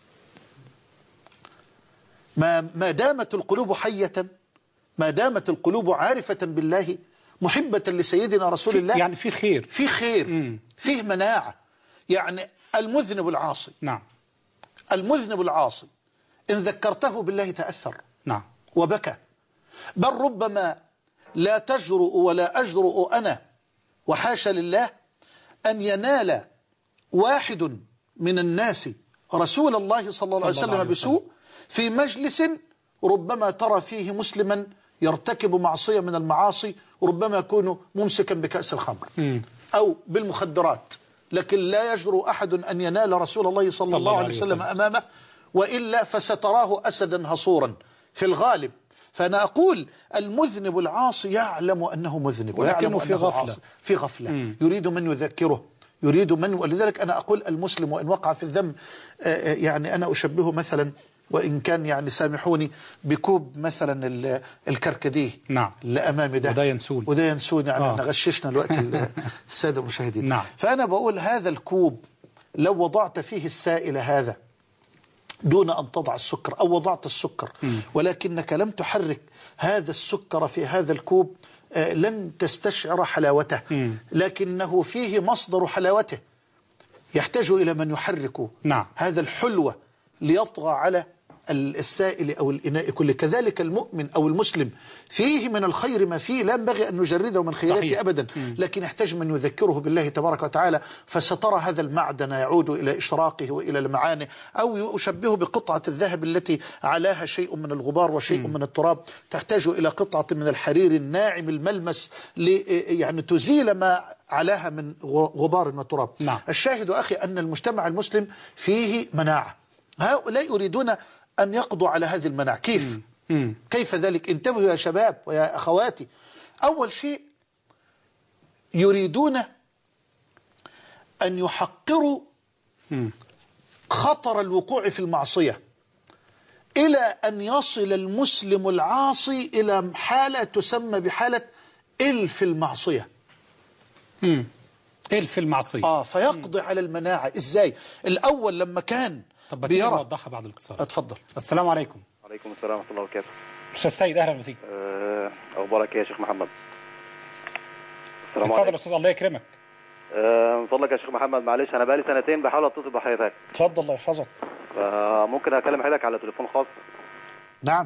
ما دامت القلوب حية، ما دامت القلوب عارفة بالله محبة لسيدنا رسول الله، يعني في خير، في خير، فيه مناعة. يعني المذنب العاصي، نعم، المذنب العاصي إن ذكرته بالله تأثر، نعم، وبكى، بل ربما لا تجرؤ ولا أجرؤ أنا وحاشا لله أن ينال واحد من الناس رسول الله صلى الله عليه وسلم بسوء في مجلس ربما ترى فيه مسلما يرتكب معصية من المعاصي، ربما يكون ممسكا بكأس الخمر أو بالمخدرات، لكن لا يجرؤ أحد أن ينال رسول الله صلى الله عليه وسلم أمامه، وإلا فستراه أسدا هصورا في الغالب. فأنا أقول المذنب العاصي يعلم أنه مذنب ويعلم أنه عاصي، في غفلة، يريد من يذكره، يريد من، ولذلك أنا أقول المسلم وإن وقع في الذنب، يعني أنا أشبهه مثلا، وإن كان يعني سامحوني، بكوب مثلا الكركديه، نعم، اللي أمامي ده، وده ينسون يعني احنا غششنا الوقت السادة المشاهدين. نعم. فأنا بقول هذا الكوب لو وضعت فيه السائل هذا دون أن تضع السكر، أو وضعت السكر ولكنك لم تحرك هذا السكر في هذا الكوب، لن تستشعر حلاوته، لكنه فيه مصدر حلاوته، يحتاج إلى من يحرك نعم. هذا الحلوة ليطغى على السائل أو الإناء كله. كذلك المؤمن أو المسلم فيه من الخير ما فيه لا ينبغي أن نجرده من خيراته أبدا، لكن يحتاج من يذكره بالله تبارك وتعالى. فسترى هذا المعدن يعود إلى إشراقه وإلى لمعانه، أو أشبهه بقطعة الذهب التي علاها شيء من الغبار وشيء من التراب، تحتاج إلى قطعة من الحرير الناعم الملمس يعني تزيل ما علاها من غبار وتراب. الشاهد أخي أن المجتمع المسلم فيه مناعة. هؤلاء يريدون أن يقضوا على هذه المناعة. كيف ذلك؟ انتبهوا يا شباب ويا أخواتي. أول شيء يريدون أن يحقروا خطر الوقوع في المعصية إلى أن يصل المسلم العاصي إلى حالة تسمى بحالة إلف المعصية. إلف المعصية. فيقضي على المناعة. إزاي؟ الأول لما كان طب بيرى نوضحها بعد الاتصال. اتفضل. السلام عليكم. وعليكم السلام ورحمة الله وبركاته. أستاذ سيد أهلا وسهلا. أخبارك يا شيخ محمد؟ السلام عليكم. اتفضل أستاذ الله يكرمك. من فضلك يا شيخ محمد معلش أنا بقالي سنتين بحاول أتصل بحضرتك. اتفضل الله يحفظك. ممكن أكلم حضرتك على تليفون خاص؟ نعم.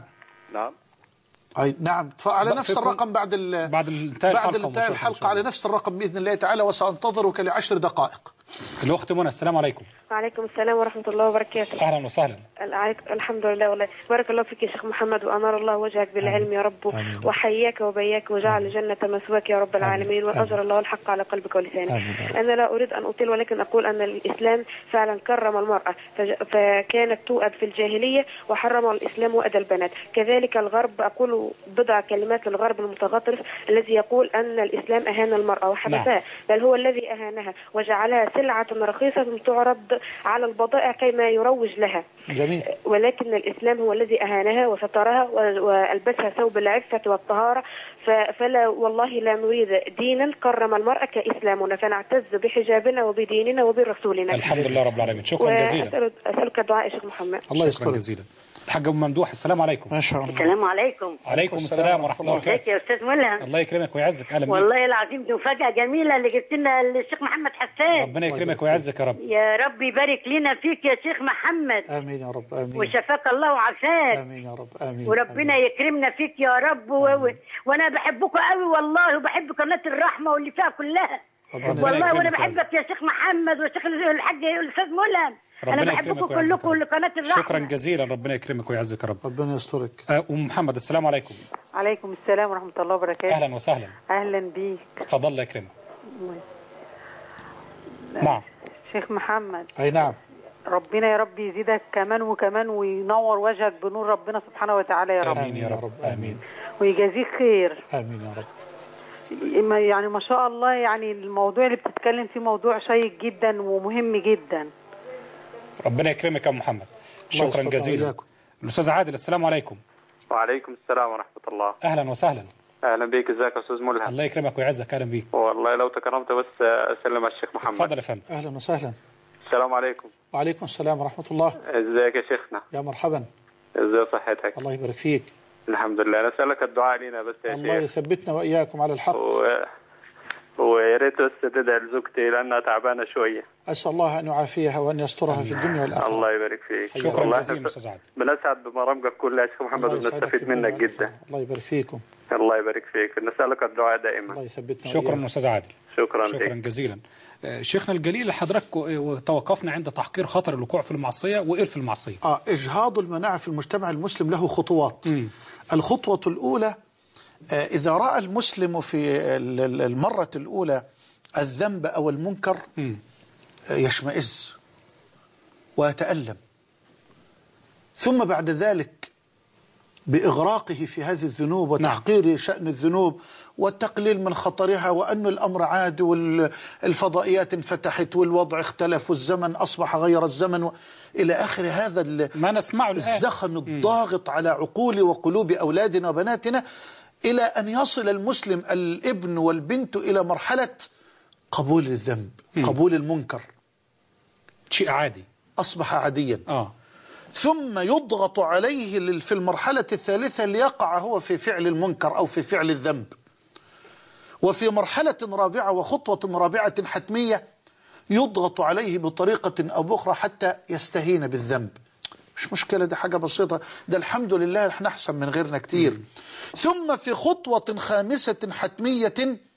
أي نعم، على نفس الرقم بعد انتهاء الحلقة على نفس الرقم بإذن الله تعالى، وسأنتظرك ل10 دقائق. الأخت منى السلام عليكم. وعليكم السلام ورحمة الله وبركاته. أهلا وسهلا. الحمد لله والله. بارك الله فيك يا شيخ محمد، وأنار الله وجهك بالعلم يا رب، وحياك وبياك وجعل الجنة مثواك يا رب العالمين، وأجر الله الحق على قلبك ولسانك. أنا لا أريد أن أطيل، ولكن أقول أن الإسلام فعلا كرم المرأة، فكانت تؤد في الجاهلية وحرم الإسلام وأدى البنات. كذلك الغرب، أقول بضع كلمات للغرب المتغطرس الذي يقول أن الإسلام أهان المرأة وحبسها، بل هو الذي أهانها وجعلها سلعة رخيصة تعرض على البضائع كيما يروج لها. جميل. ولكن الإسلام هو الذي أهانها وسترها وألبسها ثوب العفة والطهارة. فلا والله لا نريد دينا كرم المرأة كإسلامنا، فنعتز بحجابنا وبديننا وبرسولنا. الحمد لله رب العالمين. شكرا جزيلا. أسألك الدعاء يا شيخ محمد. الله يستر. شكرا جزيلا. الحاج أبو ممدوح السلام عليكم. ما شاء الله. السلام عليكم. وعليكم السلام ورحمة الله وبركاته. ازيك يا أستاذ ملهم؟ الله يكرمك ويعزك. أهلا بك. والله العظيم دي مفاجأة جميلة اللي جبت لنا الشيخ محمد حسان. ربنا يكرمك ويعزك يا رب. يا رب يبارك لنا فيك يا شيخ محمد. آمين يا رب. آمين. وشفاك الله وعافاك. آمين يا رب. آمين. وربنا يكرمنا فيك يا رب. وأنا بحبكم قوي والله، وبحب قناة الرحمة واللي فيها كلها والله. وأنا بحبك يا شيخ محمد وشيخ الحاج الأستاذ ملهم. أنا بحبكم كلكم لقناة الرحمة. شكرا جزيلا. ربنا يكرمك ويعزك يا رب. ربنا يسترك. محمد السلام عليكم. عليكم السلام ورحمة الله وبركاته. أهلا وسهلا. أهلا بيك. تفضل الله يكرمك. نعم شيخ محمد. أي نعم. ربنا يا رب يزيدك كمان وكمان، وينور وجهك بنور ربنا سبحانه وتعالى يا رب. آمين يا رب. آمين. ويجازيك خير. آمين يا رب. يعني ما شاء الله، يعني الموضوع اللي بتتكلم فيه موضوع شيق جدا ومهم جدا. ربنا يكرمك يا محمد. شكرا جزيلا. الأستاذ عادل السلام عليكم. وعليكم السلام ورحمة الله. أهلا وسهلا. أهلا بيك. ازيك يا أستاذ ملهم؟ الله يكرمك ويعزك. أهلا بيك. والله لو تكرمت بس أسلم على الشيخ محمد. تفضل يا فندم. أهلا وسهلا. السلام عليكم. وعليكم السلام ورحمة الله. ازيك يا شيخنا؟ يا مرحبا. ازي صحتك؟ الله يبارك فيك. الحمد لله. أنا أسألك الدعاء لنا بس يا الله شيخ. يثبتنا وإياكم على الحق. ويا ريت بس تدعي لزوجتي لأنها تعبانة شوية. أسأل الله أن يعافيها وأن يسترها في الدنيا والآخرة. الله يبارك فيك. شكرا جزيلا أستاذ عادل. بنسعد ببرامجك كلها يا شيخ محمد وبنستفيد منك جدا. الله يبارك فيكم. الله يبارك فيك. نسألك الدعاء دائما. الله يثبتنا. شكرا أستاذ عادل. شكرا جزيلا. شيخنا الجليل حضرتك توقفنا عند تحقير خطر الوقوع في المعصية وإلف المعصية. إجهاض المناعة في المجتمع المسلم له خطوات. الخطوة الأولى، إذا رأى المسلم في المرة الأولى الذنب أو المنكر يشمئز ويتألم، ثم بعد ذلك بإغراقه في هذه الذنوب وتحقير شأن الذنوب والتقليل من خطرها، وأن الأمر عادي والفضائيات انفتحت والوضع اختلف والزمن أصبح غير الزمن إلى آخر هذا ما نسمعه الزخم الضاغط على عقول وقلوب أولادنا وبناتنا، إلى أن يصل المسلم الابن والبنت إلى مرحلة قبول الذنب، قبول المنكر، شيء عادي أصبح عاديا. ثم يضغط عليه في المرحلة الثالثة ليقع هو في فعل المنكر أو في فعل الذنب. وفي مرحلة رابعة وخطوة رابعة حتمية يضغط عليه بطريقة أو بأخرى حتى يستهين بالذنب. مش مشكلة، دي حاجة بسيطة، ده الحمد لله احنا أحسن من غيرنا كتير. ثم في خطوة خامسة حتمية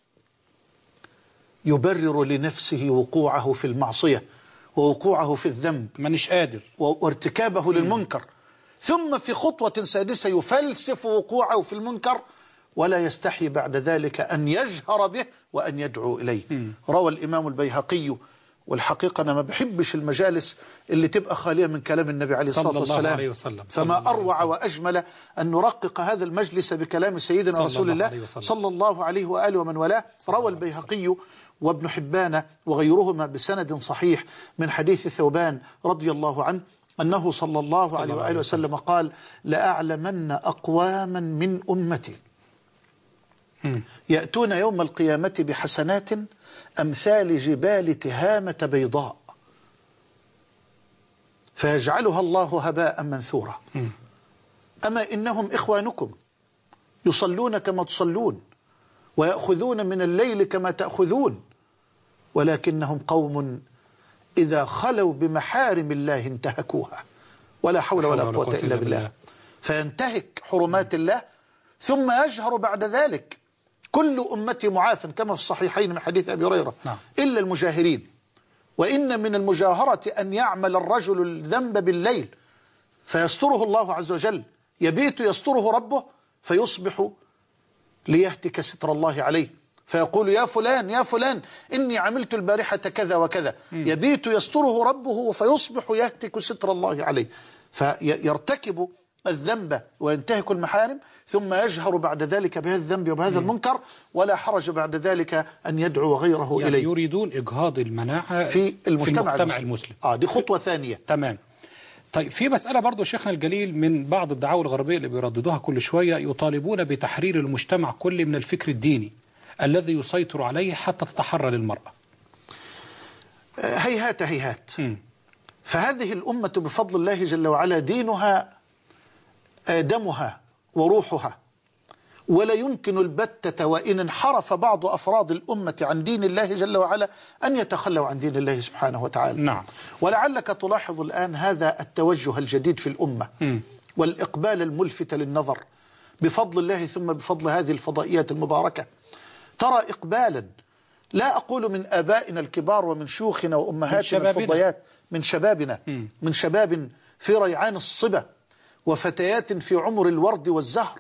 يبرر لنفسه وقوعه في المعصية ووقوعه في الذنب، مانيش قادر، وارتكابه للمنكر. ثم في خطوة سادسة يفلسف وقوعه في المنكر ولا يستحي بعد ذلك أن يجهر به وأن يدعو إليه. روى الإمام البيهقي، والحقيقة أنا ما بحبش المجالس اللي تبقى خالية من كلام النبي عليه الصلاة والسلام، فما أروع وأجمل أن نرقق هذا المجلس بكلام سيدنا رسول الله صلى الله عليه وآله ومن والاه. روى البيهقي وابن حبان وغيرهما بسند صحيح من حديث ثوبان رضي الله عنه أنه صلى الله عليه وآله وسلم قال: لأعلمن أقواما من أمتي يأتون يوم القيامة بحسنات أمثال جبال تهامة بيضاء فيجعلها الله هباء منثورا. أما إنهم إخوانكم يصلون كما تصلون ويأخذون من الليل كما تأخذون، ولكنهم قوم إذا خلوا بمحارم الله انتهكوها، ولا حول ولا قوة إلا بالله. فينتهك حرمات الله ثم يجهر بعد ذلك: كل أمتي معافى، كما في الصحيحين من حديث أبي هريرة، إلا المجاهرين. وإن من المجاهرة أن يعمل الرجل الذنب بالليل فيستره الله عز وجل، يبيت يستره ربه فيصبح ليهتك ستر الله عليه، فيقول: يا فلان يا فلان إني عملت البارحة كذا وكذا، يبيت يستره ربه فيصبح يهتك ستر الله عليه، فيرتكب الذنب وينتهك المحارم ثم يجهر بعد ذلك بهذا الذنب وبهذا المنكر، ولا حرج بعد ذلك أن يدعو غيره يعني إليه. يريدون إجهاض المناعة في المجتمع المسلم. دي خطوة ثانية. تمام. طيب في مسألة برضو شيخنا الجليل من بعض الدعاوى الغربية اللي بيرددوها كل شوية، يطالبون بتحرير المجتمع كله من الفكر الديني الذي يسيطر عليه حتى تتحرر المرأة. هيهات هيهات. فهذه الأمة بفضل الله جل وعلا دينها دمها وروحها، ولا يمكن البتة وإن انحرف بعض أفراد الأمة عن دين الله جل وعلا أن يتخلوا عن دين الله سبحانه وتعالى. نعم. ولعلك تلاحظ الآن هذا التوجه الجديد في الأمة والإقبال الملفت للنظر بفضل الله ثم بفضل هذه الفضائيات المباركة. ترى إقبالا لا أقول من آبائنا الكبار ومن شيوخنا وأمهاتنا الفضيات، من شبابنا، من شباب في ريعان الصبا وفتيات في عمر الورد والزهر.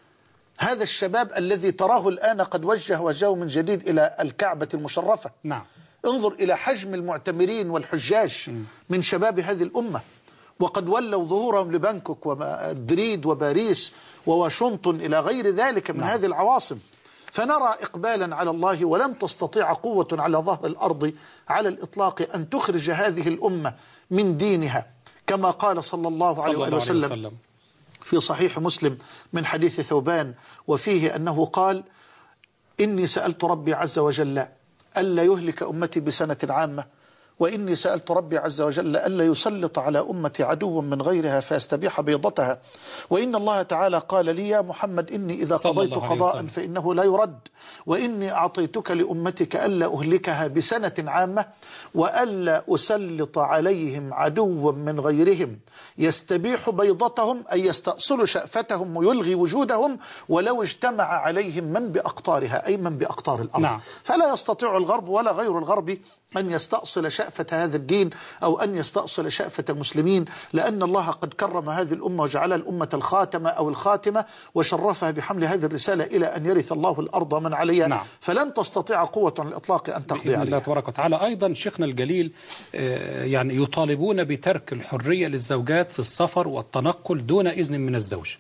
هذا الشباب الذي تراه الآن قد وجهه من جديد إلى الكعبة المشرفة. نعم. انظر إلى حجم المعتمرين والحجاج من شباب هذه الأمة، وقد ولوا ظهورهم لبانكوك ومدريد وباريس وواشنطن إلى غير ذلك من هذه العواصم. فنرى إقبالا على الله، ولن تستطيع قوة على ظهر الأرض على الإطلاق أن تخرج هذه الأمة من دينها، كما قال صلى الله عليه وسلم في صحيح مسلم من حديث ثوبان، وفيه أنه قال: إني سألت ربي عز وجل ألا يهلك أمتي بسنة عامة، وإني سألت ربي عز وجل ألا يسلط على أمتي عدوا من غيرها فيستبيح بيضتها، وإن الله تعالى قال لي: يا محمد إني إذا قضيت قضاء فإنه لا يرد، وإني أعطيتك لأمتك ألا أهلكها بسنة عامة وألا أسلط عليهم عدوا من غيرهم يستبيح بيضتهم، أي يستأصل شأفتهم ويلغي وجودهم، ولو اجتمع عليهم من بأقطارها، أي من بأقطار الأرض. نعم. فلا يستطيع الغرب ولا غير الغرب أن يستأصل شأفة هذا الدين أو أن يستأصل شأفة المسلمين، لأن الله قد كرم هذه الأمة وجعلها الأمة الخاتمة أو الخاتمة، وشرفها بحمل هذه الرسالة إلى أن يرث الله الأرض ومن عليها. نعم. فلن تستطيع قوة على الإطلاق أن تقضي عليها. الله تبارك وتعالى. أيضا شيخنا الجليل يعني يطالبون بترك الحرية للزوجات في السفر والتنقل دون إذن من الزوج.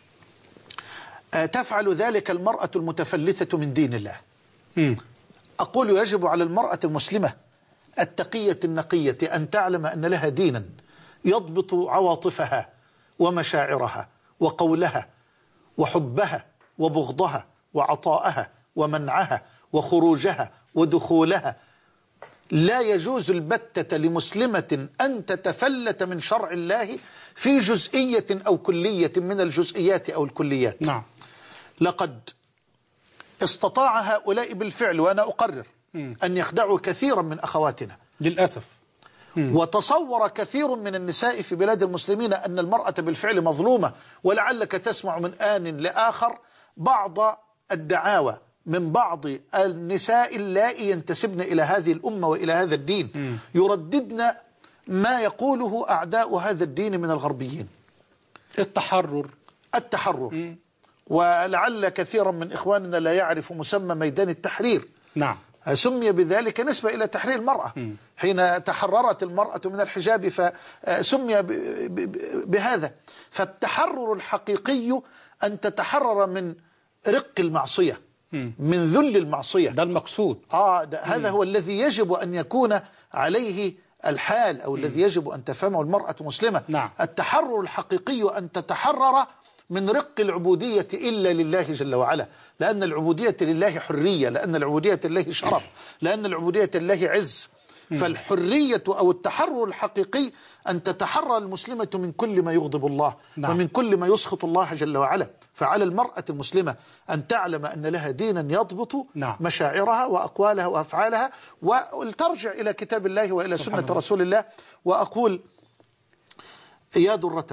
تفعل ذلك المرأة المتفلتة من دين الله. أقول يجب على المرأة المسلمة التقية النقية أن تعلم أن لها دينا يضبط عواطفها ومشاعرها وقولها وحبها وبغضها وعطاءها ومنعها وخروجها ودخولها. لا يجوز البتة لمسلمة أن تتفلت من شرع الله في جزئية أو كلية من الجزئيات أو الكليات. نعم. لقد استطاع هؤلاء بالفعل، وأنا أقرر أن يخدعوا كثيرا من أخواتنا للأسف، وتصور كثير من النساء في بلاد المسلمين أن المرأة بالفعل مظلومة، ولعلك تسمع من آن لآخر بعض الدعاوى من بعض النساء اللائي ينتسبن إلى هذه الأمة وإلى هذا الدين، يرددن ما يقوله أعداء هذا الدين من الغربيين. التحرر ولعل كثيرا من إخواننا لا يعرف مسمى ميدان التحرير. نعم. سمي بذلك نسبة إلى تحرير المرأة. حين تحررت المرأة من الحجاب فسمي بهذا. فالتحرر الحقيقي أن تتحرر من رق المعصية، من ذل المعصية. ده المقصود. هذا هو الذي يجب أن يكون عليه الحال، أو الذي يجب أن تفهمه المرأة مسلمة. نعم. التحرر الحقيقي أن تتحرر من رق العبودية إلا لله جل وعلا، لأن العبودية لله حرية، لأن العبودية لله شرف، لأن العبودية لله عز. فالحرية أو التحرر الحقيقي أن تتحرر المسلمة من كل ما يغضب الله. نعم. ومن كل ما يسخط الله جل وعلا. فعلى المرأة المسلمة أن تعلم أن لها دينا يضبط نعم. مشاعرها وأقوالها وأفعالها، ولترجع إلى كتاب الله وإلى سنة رسول الله. وأقول: يا درة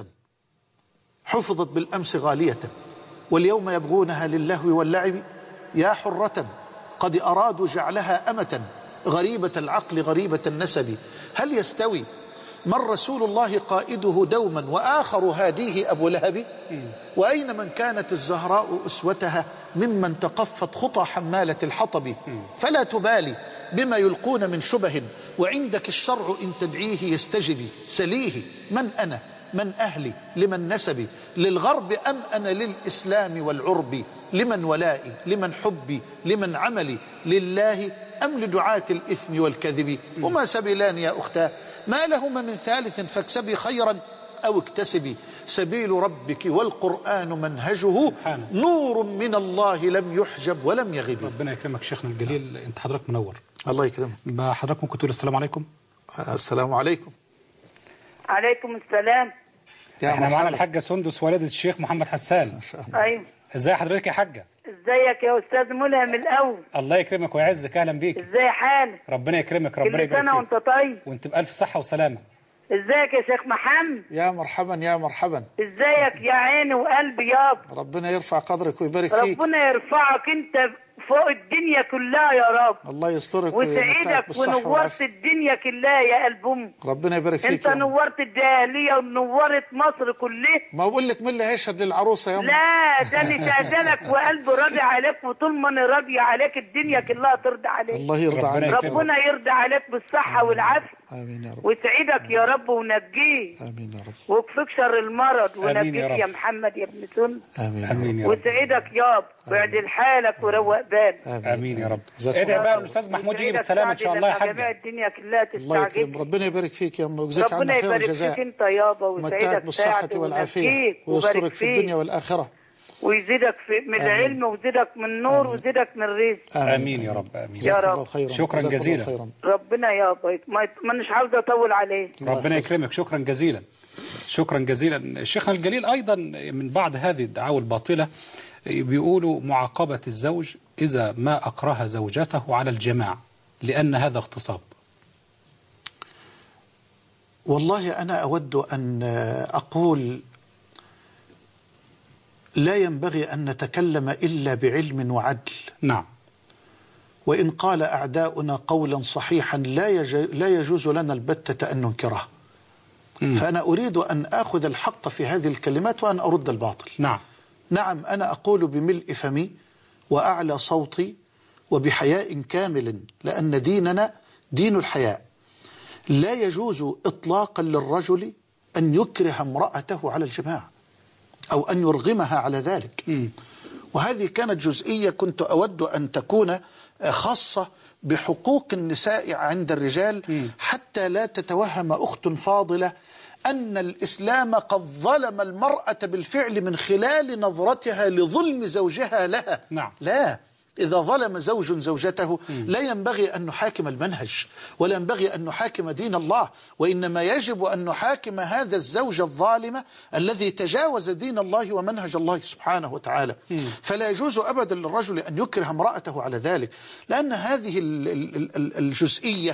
حفظت بالأمس غالية، واليوم يبغونها للهو واللعب. يا حرة قد أرادوا جعلها أمة، غريبة العقل غريبة النسب. هل يستوي من رسول الله قائده دوما وآخر هاديه أبو لهب؟ وأين من كانت الزهراء أسوتها ممن تقفت خطى حمالة الحطب؟ فلا تبالي بما يلقون من شبه، وعندك الشرع إن تدعيه يستجبي. سليه: من أنا؟ من أهلي؟ لمن نسبي؟ للغرب أم أنا للإسلام والعرب؟ لمن ولائي؟ لمن حبي؟ لمن عملي؟ لله أم لدعاة الإثم والكذب؟ وما سبيلان يا أختاه، ما لهما من ثالث، فاكسبي خيرا أو اكتسبي. سبيل ربك والقرآن منهجه، نور من الله لم يحجب ولم يغب. ربنا يكرمك شيخنا الجليل، انت حضرتك منور. الله يكرمك. حضرتك ممكن تقول السلام عليكم؟ السلام عليكم. عليكم السلام. احنا معانا الحاجة سندس والدة الشيخ محمد حسان. ما شاء الله. ايوه. ازاي حضرتك يا حاجة؟ ازيك يا استاذ ملهم الاول؟ الله يكرمك ويعزك، اهلا بيك. ازاي حالك؟ ربنا يكرمك، ربنا يبارك فيك. كل سنة وانت طيب. وانت بألف صحة وسلامة. ازيك يا شيخ محمد؟ يا مرحبا يا مرحبا. ازيك يا عيني وقلبي يابا؟ ربنا يرفع قدرك ويبارك فيك. ربنا يرفعك انت فوق الدنيا كلها يا رب. الله يسترك ويسعدك ونورت الدنيا كلها يا قلب امك. ربنا يبارك فيك. انت نورت الجاهليه ونورت مصر كلها. ما بقول لك مين اللي هيشهد للعروسه يا لا ده انا شاهدلك وقلبي راضي عليك، وطول ما انا راضيه عليك الدنيا كلها ترضى عليك. الله يرضى عليك. ربنا يرضى عليك بالصحه والعافيه. امين يا رب. ويسعدك يا رب ونجيه. امين يا رب. ويكفيك شر المرض ونجيك يا محمد يا ابن سنة. امين يا رب. ويسعدك ياب ويعدل حالك وروق بالك. امين يا رب. ادعي بقى الاستاذ محمود يجي بالسلامه ان شاء الله يا حاج. جميع الدنيا كلها تستعجب. ربنا يبارك فيك يا ام، ويجزاك عنا خير الجزاء. ربنا يبارك فيك انت يابا ويسعدك بالصحه والعافيه ويسترك في الدنيا والاخره. ويزيدك من العلم ويزيدك من النور ويزيدك من الرزق. امين يا رب. امين يا رب. شكرا جزيلا. ربنا يابا ما مش عاوزه اطول عليك. ربنا يكرمك. شكرا جزيلا. شكرا جزيلا. شيخنا الجليل ايضا من بعض هذه الدعاوى الباطله بيقولوا معاقبه الزوج اذا ما اكره زوجته على الجماع لان هذا اغتصاب. والله انا اود ان اقول لا ينبغي أن نتكلم إلا بعلم وعدل. نعم. وإن قال أعداؤنا قولا صحيحا لا يجوز لنا البتة أن ننكره. فأنا أريد أن أخذ الحق في هذه الكلمات وأن أرد الباطل. نعم أنا أقول بملء فمي وأعلى صوتي وبحياء كامل، لأن ديننا دين الحياء. لا يجوز إطلاقا للرجل أن يكره امرأته على الجماع أو أن يرغمها على ذلك. وهذه كانت جزئية كنت أود أن تكون خاصة بحقوق النساء عند الرجال، حتى لا تتوهم أخت فاضلة أن الإسلام قد ظلم المرأة بالفعل من خلال نظرتها لظلم زوجها لها. لا، إذا ظلم زوج زوجته لا ينبغي أن نحاكم المنهج ولا ينبغي أن نحاكم دين الله، وإنما يجب أن نحاكم هذا الزوج الظالم الذي تجاوز دين الله ومنهج الله سبحانه وتعالى. فلا يجوز أبدا للرجل أن يكره امرأته على ذلك، لأن هذه الجزئية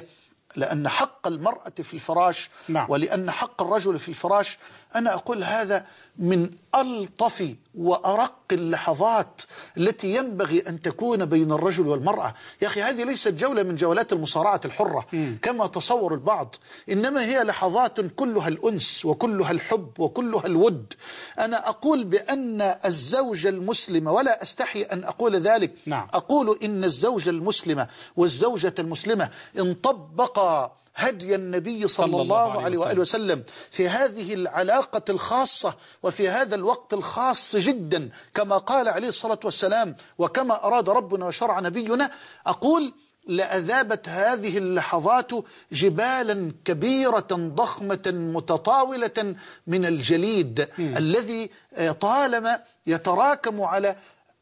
لأن حق المرأة في الفراش ولأن حق الرجل في الفراش، أنا أقول هذا من ألطف وأرق اللحظات التي ينبغي أن تكون بين الرجل والمرأة. يا أخي هذه ليست جولة من جولات المصارعة الحرة كما تصور البعض، إنما هي لحظات كلها الأنس وكلها الحب وكلها الود. أنا أقول بأن الزوجة المسلمة، ولا أستحي أن أقول ذلك، أقول إن الزوجة المسلمة والزوجة المسلمة إن طبقا هدي النبي صلى الله عليه وآله وسلم في هذه العلاقة الخاصة وفي هذا الوقت الخاص جدا كما قال عليه الصلاة والسلام وكما أراد ربنا وشرع نبينا، أقول لأذابت هذه اللحظات جبالا كبيرة ضخمة متطاولة من الجليد الذي طالما يتراكم على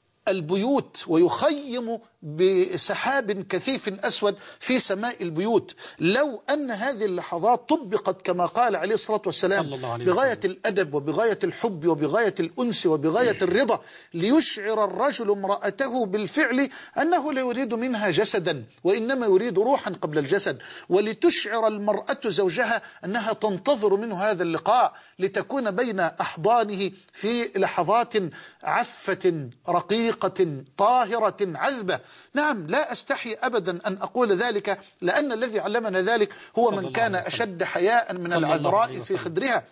البيوت ويخيم بسحاب كثيف أسود في سماء البيوت. لو أن هذه اللحظات طبقت كما قال عليه الصلاة والسلام بغاية الأدب وبغاية الحب وبغاية الأنس وبغاية الرضا، ليشعر الرجل امرأته بالفعل أنه لا يريد منها جسدا وإنما يريد روحا قبل الجسد، ولتشعر المرأة زوجها أنها تنتظر منه هذا اللقاء لتكون بين أحضانه في لحظات عفة رقيقة طاهرة عذبة. نعم، لا أستحي أبدا أن أقول ذلك، لأن الذي علمنا ذلك هو من كان أشد حياء من العذراء في خدرها.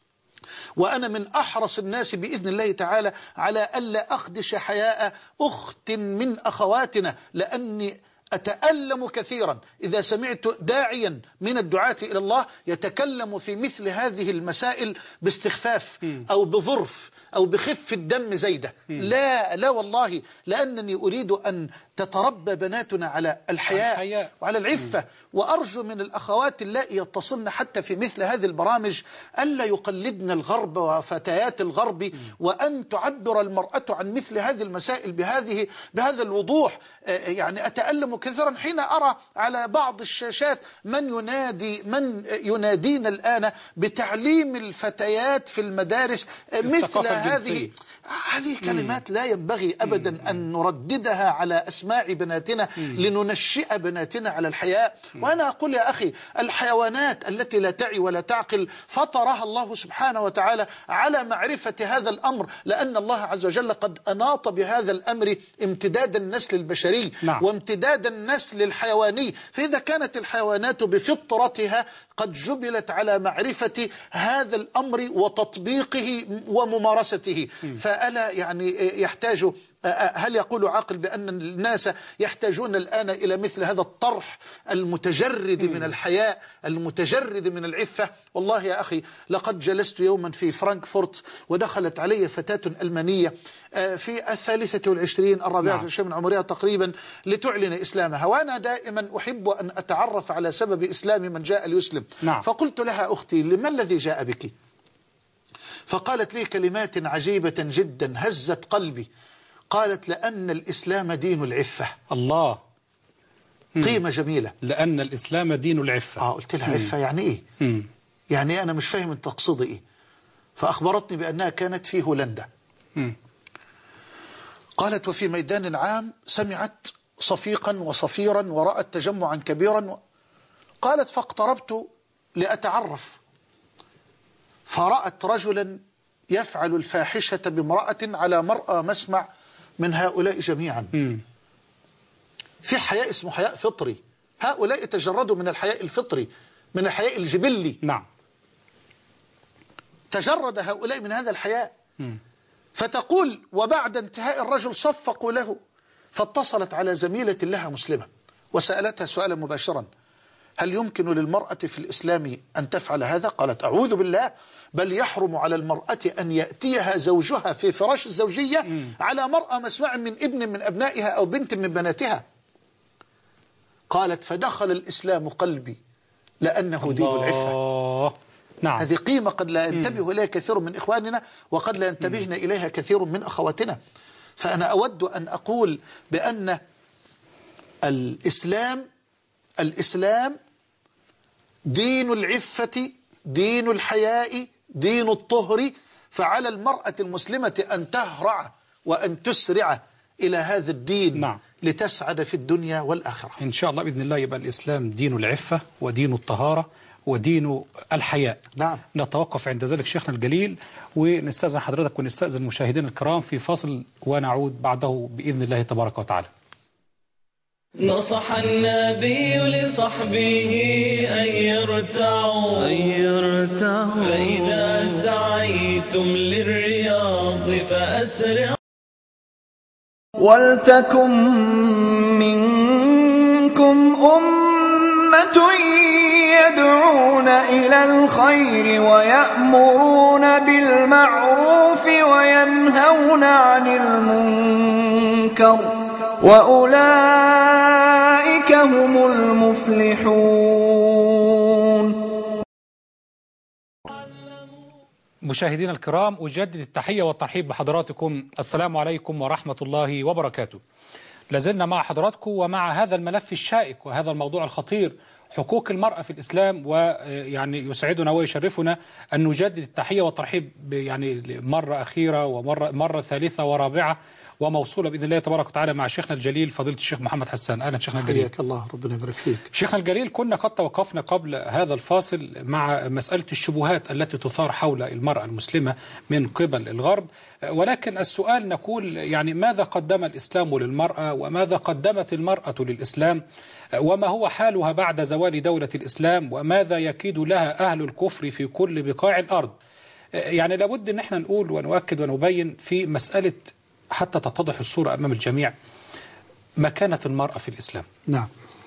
وأنا من أحرص الناس بإذن الله تعالى على ألا أخدش حياء أخت من أخواتنا، لأني أتألم كثيرا إذا سمعت داعيا من الدعاة إلى الله يتكلم في مثل هذه المسائل باستخفاف أو بظرف أو بخف الدم زيدة. لا والله، لأنني أريد أن تتربى بناتنا على الحياء وعلى العفة. وأرجو من الأخوات اللائي يتصلن حتى في مثل هذه البرامج ألا يقلدن الغرب وفتيات الغرب، وأن تعبر المرأة عن مثل هذه المسائل بهذا الوضوح. يعني أتألم كثيرا حين أرى على بعض الشاشات من ينادين الآن بتعليم الفتيات في المدارس مثل هذه كلمات لا ينبغي أبدا أن نرددها على أسماع بناتنا لننشئ بناتنا على الحياء. وأنا أقول يا أخي، الحيوانات التي لا تعي ولا تعقل فطرها الله سبحانه وتعالى على معرفة هذا الأمر، لأن الله عز وجل قد أناط بهذا الأمر امتداد النسل البشري وامتداد النسل الحيواني. فإذا كانت الحيوانات بفطرتها قد جبلت على معرفة هذا الأمر وتطبيقه وممارسته، فألا يعني يحتاج، هل يقول عاقل بأن الناس يحتاجون الآن إلى مثل هذا الطرح المتجرد من الحياء المتجرد من العفة؟ والله يا أخي، لقد جلست يوما في فرانكفورت ودخلت علي فتاة ألمانية في 23 24 من عمرها تقريبا لتعلن إسلامها، وأنا دائما أحب أن أتعرف على سبب إسلام من جاء ليسلم. فقلت لها: أختي، لما الذي جاء بك؟ فقالت لي كلمات عجيبة جدا هزت قلبي. قالت: لأن الإسلام دين العفة. الله، قيمة جميلة. لأن الإسلام دين العفة. قلت لها: عفة يعني إيه؟ يعني أنا مش فاهم أنت تقصدي إيه. فأخبرتني بأنها كانت في هولندا. قالت: وفي ميدان عام سمعت صفيقا وصفيرا ورأت تجمعا كبيرا. قالت: فاقتربت لأتعرف، فرأت رجلا يفعل الفاحشة بامرأة على مرأى مسمع من هؤلاء جميعا. في حياء اسمه حياء فطري، هؤلاء تجردوا من الحياء الفطري، من الحياء الجبلي. تجرد هؤلاء من هذا الحياء. فتقول: وبعد انتهاء الرجل صفقوا له، فاتصلت على زميلة لها مسلمة وسألتها سؤالا مباشرا: هل يمكن للمرأة في الإسلام أن تفعل هذا؟ قالت: أعوذ بالله، بل يحرم على المرأة أن يأتيها زوجها في فراش الزوجية على مرأى مسمع من ابن من أبنائها أو بنت من بناتها. قالت: فدخل الإسلام قلبي لأنه دين العفة. هذه قيمة قد لا ينتبه إليها كثير من إخواننا، وقد لا ينتبهن إليها كثير من أخواتنا. فأنا أود أن أقول بأن الإسلام دين العفة، دين الحياء، دين الطهر. فعلى المرأة المسلمة أن تهرع وأن تسرع إلى هذا الدين. نعم. لتسعد في الدنيا والآخرة إن شاء الله بإذن الله. يبقى الإسلام دين العفة ودين الطهارة ودين الحياء. نعم. نتوقف عند ذلك شيخنا الجليل، ونستأذن حضرتك ونستأذن المشاهدين الكرام في فاصل، ونعود بعده بإذن الله تبارك وتعالى. نصح النبي لصحبه أن يرتعوا فإذا سعيتم للرياض فأسرعوا. ولتكن منكم أمة يدعون إلى الخير ويأمرون بالمعروف وينهون عن المنكر وأولئك هم المفلحون. مشاهدينا الكرام، أجدد التحية والترحيب بحضراتكم. السلام عليكم ورحمة الله وبركاته. لازلنا مع حضراتكم ومع هذا الملف الشائك وهذا الموضوع الخطير، حقوق المرأة في الإسلام. ويعني يسعدنا ويشرفنا أن نجدد التحية والترحيب يعني مرة أخيرة ومرة ثالثة ورابعة وموصولة بإذن الله تبارك وتعالى مع شيخنا الجليل فضيلة الشيخ محمد حسان. أهلا شيخنا الجليل. حياك الله، ربنا يبارك فيك. شيخنا الجليل، كنا قد توقفنا قبل هذا الفاصل مع مسألة الشبهات التي تثار حول المرأة المسلمة من قبل الغرب، ولكن السؤال نقول يعني ماذا قدم الإسلام للمرأة وماذا قدمت المرأة للإسلام، وما هو حالها بعد زوال دولة الإسلام، وماذا يكيد لها أهل الكفر في كل بقاع الأرض. يعني لابد أن احنا نقول ونؤكد ونبين في مسألة حتى تتضح الصورة أمام الجميع مكانة المرأة في الإسلام. نعم.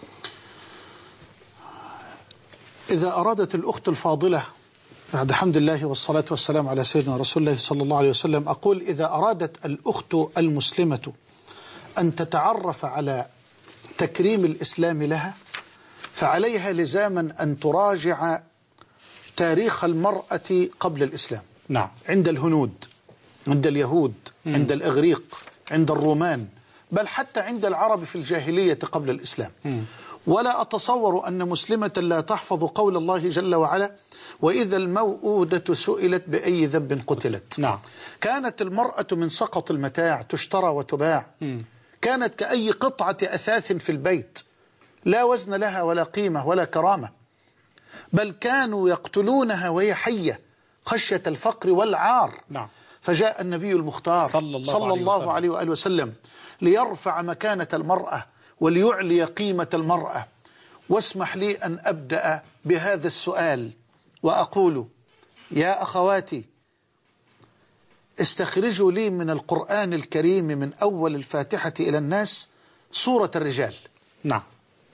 إذا أرادت الأخت الفاضلة بعد حمد الله والصلاة والسلام على سيدنا رسول الله صلى الله عليه وسلم، أقول إذا أرادت الأخت المسلمة أن تتعرف على تكريم الإسلام لها، فعليها لزاما أن تراجع تاريخ المرأة قبل الإسلام. نعم. عند الهنود، عند اليهود، عند الإغريق، عند الرومان، بل حتى عند العرب في الجاهلية قبل الإسلام. ولا أتصور أن مسلمة لا تحفظ قول الله جل وعلا: وإذا الموءودة سئلت بأي ذنب قتلت. نعم. كانت المرأة من سقط المتاع، تشترى وتباع. كانت كأي قطعة أثاث في البيت، لا وزن لها ولا قيمة ولا كرامة، بل كانوا يقتلونها وهي حية خشية الفقر والعار. نعم. فجاء النبي المختار صلى الله عليه وآله وسلم ليرفع مكانة المرأة وليعلي قيمة المرأة. واسمح لي أن أبدأ بهذا السؤال وأقول: يا أخواتي، استخرجوا لي من القرآن الكريم من أول الفاتحة إلى الناس سورة الرجال. نعم.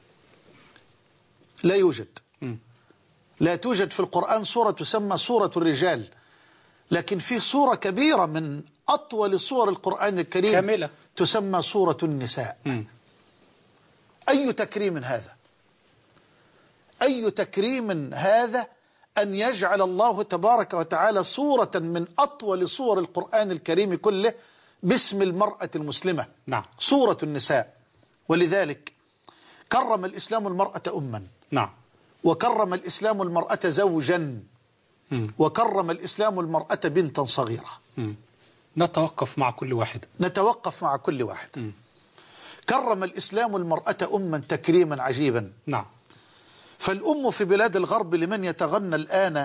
لا يوجد. لا توجد في القرآن سورة تسمى سورة الرجال، لكن في سورة كبيرة من أطول سور القرآن الكريم كاملة تسمى سورة النساء. أي تكريم هذا؟ أي تكريم هذا أن يجعل الله تبارك وتعالى سورة من أطول سور القرآن الكريم كله باسم المرأة المسلمة. نعم. سورة النساء. ولذلك كرم الإسلام المرأة أما. نعم. وكرم الإسلام المرأة زوجا. وكرم الإسلام المرأة بنتا صغيرة. نتوقف مع كل واحد. كرم الإسلام المرأة أما تكريما عجيبا. نعم. فالأم في بلاد الغرب لمن يتغنى الآن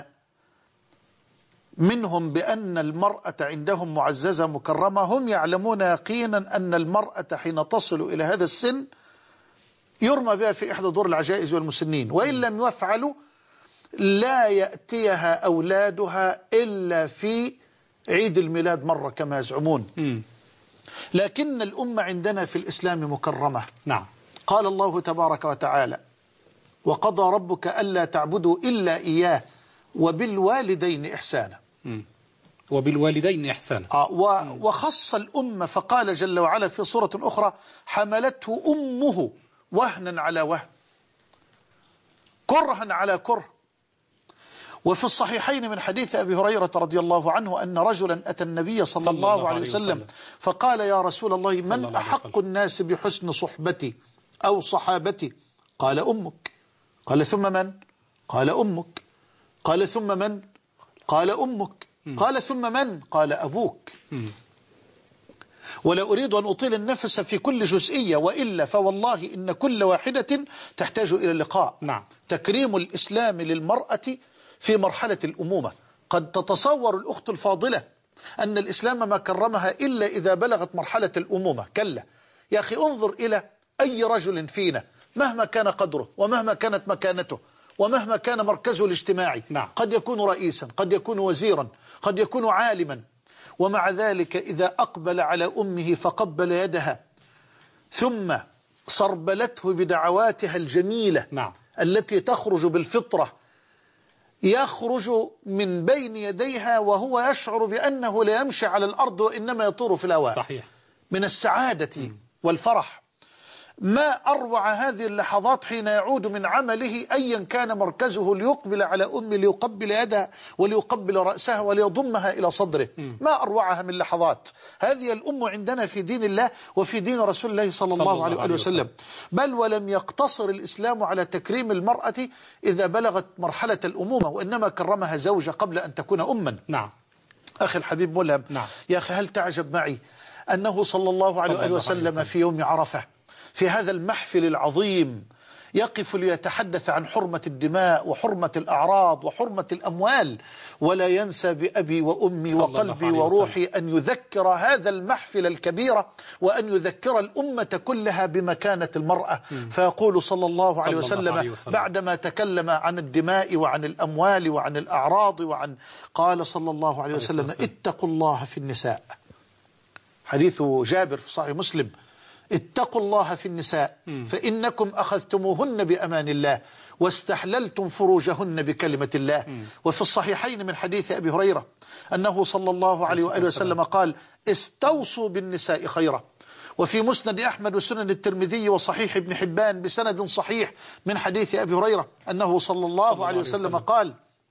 منهم بأن المرأة عندهم معززة مكرمة، هم يعلمون يقينا أن المرأة حين تصل إلى هذا السن يرمى بها في إحدى دور العجائز والمسنين، وإن لم يفعلوا لا يأتيها أولادها إلا في عيد الميلاد مرة كما يزعمون. لكن الأمة عندنا في الإسلام مكرمة. نعم. قال الله تبارك وتعالى: وقضى ربك ألا تعبدوا إلا إياه وبالوالدين إحسانا. وبالوالدين إحسانا. وخص الأمة فقال جل وعلا في سورة أخرى: حملته أمه وهنا على وهن كرها على كره. وفي الصحيحين من حديث أبي هريرة رضي الله عنه أن رجلا أتى النبي صلى الله عليه وسلم فقال: يا رسول الله، من أحق الناس بحسن صحبتي أو صحابتي؟ قال: أمك. قال: ثم من؟ قال: أمك. قال: ثم من؟ قال: أمك. قال: ثم من؟ قال: أبوك. ولا أريد أن أطيل النفس في كل جزئية، وإلا فوالله إن كل واحدة تحتاج إلى اللقاء. نعم. تكريم الإسلام للمرأة في مرحلة الأمومة. قد تتصور الأخت الفاضلة أن الإسلام ما كرمها إلا إذا بلغت مرحلة الأمومة. كلا يا أخي، انظر إلى أي رجل فينا مهما كان قدره ومهما كانت مكانته ومهما كان مركزه الاجتماعي. نعم. قد يكون رئيسا، قد يكون وزيرا، قد يكون عالما، ومع ذلك إذا أقبل على أمه فقبل يدها ثم صربلته بدعواتها الجميلة. نعم. التي تخرج بالفطرة، يخرج من بين يديها وهو يشعر بأنه لا يمشي على الأرض وإنما يطير في الهواء. صحيح. من السعادة والفرح. ما أروع هذه اللحظات حين يعود من عمله أيا كان مركزه ليقبل على أمه، ليقبل يدها وليقبل رأسها وليضمها إلى صدره. ما أروعها من لحظات. هذه الأم عندنا في دين الله وفي دين رسول الله صلى الله عليه وسلم. بل ولم يقتصر الإسلام على تكريم المرأة إذا بلغت مرحلة الأمومة، وإنما كرمها زوجة قبل أن تكون أما. نعم. أخي الحبيب ملهم. نعم. يا أخي، هل تعجب معي أنه صلى الله عليه وسلم في يوم عرفة في هذا المحفل العظيم يقف ليتحدث عن حرمة الدماء وحرمة الأعراض وحرمة الأموال، ولا ينسى بأبي وأمي وقلبي وروحي أن يذكر هذا المحفل الكبير وأن يذكر الأمة كلها بمكانة المرأة. فيقول صلى الله عليه وسلم بعدما تكلم عن الدماء وعن الأموال وعن الأعراض قال صلى الله عليه وسلم: اتقوا الله في النساء. حديث جابر في صحيح مسلم: اتقوا الله في النساء فإنكم أخذتموهن بأمان الله واستحللتم فروجهن بكلمة الله. وفي الصحيحين من حديث أبي هريرة أنه صلى الله عليه وآله وسلم قال: استوصوا بالنساء خيرا. وفي مسند أحمد وسنن الترمذي وصحيح ابن حبان بسند صحيح من حديث أبي هريرة أنه صلى الله عليه وسلم قال: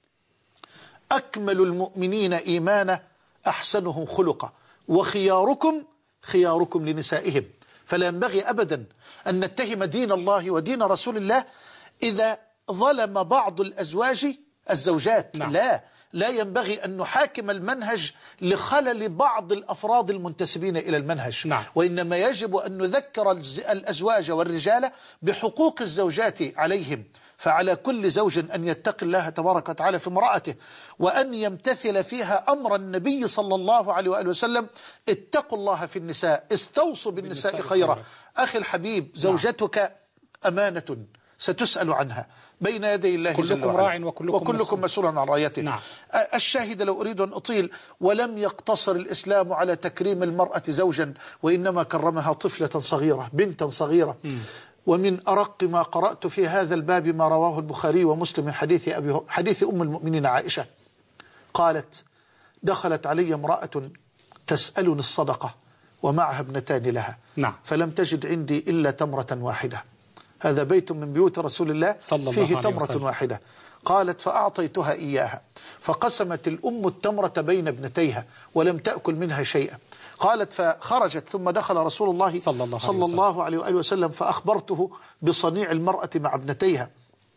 أكمل المؤمنين إيمانا أحسنهم خلقا وخياركم خياركم لنسائهم. فلا ينبغي أبدا أن نتهم دين الله ودين رسول الله إذا ظلم بعض الأزواج الزوجات. نعم. لا ينبغي أن نحاكم المنهج لخلل بعض الأفراد المنتسبين إلى المنهج. نعم. وإنما يجب أن نذكر الأزواج والرجال بحقوق الزوجات عليهم. فعلى كل زوج أن يتقي الله تبارك وتعالى في امرأته وأن يمتثل فيها أمر النبي صلى الله عليه وآله وسلم: اتقوا الله في النساء، استوصوا بالنساء خيرا. أخي الحبيب، زوجتك أمانة ستسأل عنها بين يدي الله جل وعلا، وكلكم مسؤول عن رعيته. نعم. الشاهد، لو أريد أن أطيل، ولم يقتصر الإسلام على تكريم المرأة زوجا، وإنما كرمها طفلة صغيرة، بنتا صغيرة. ومن أرق ما قرأت في هذا الباب ما رواه البخاري ومسلم من حديث أم المؤمنين عائشة قالت: دخلت علي امرأة تسألني الصدقة ومعها ابنتان لها. نعم. فلم تجد عندي إلا تمرة واحدة. هذا بيت من بيوت رسول الله فيه تمرة واحدة. قالت: فأعطيتها إياها فقسمت الأم التمرة بين ابنتيها ولم تأكل منها شيئا. قالت: فخرجت ثم دخل رسول الله صلى الله عليه وآله وسلم فأخبرته بصنيع المرأة مع ابنتيها.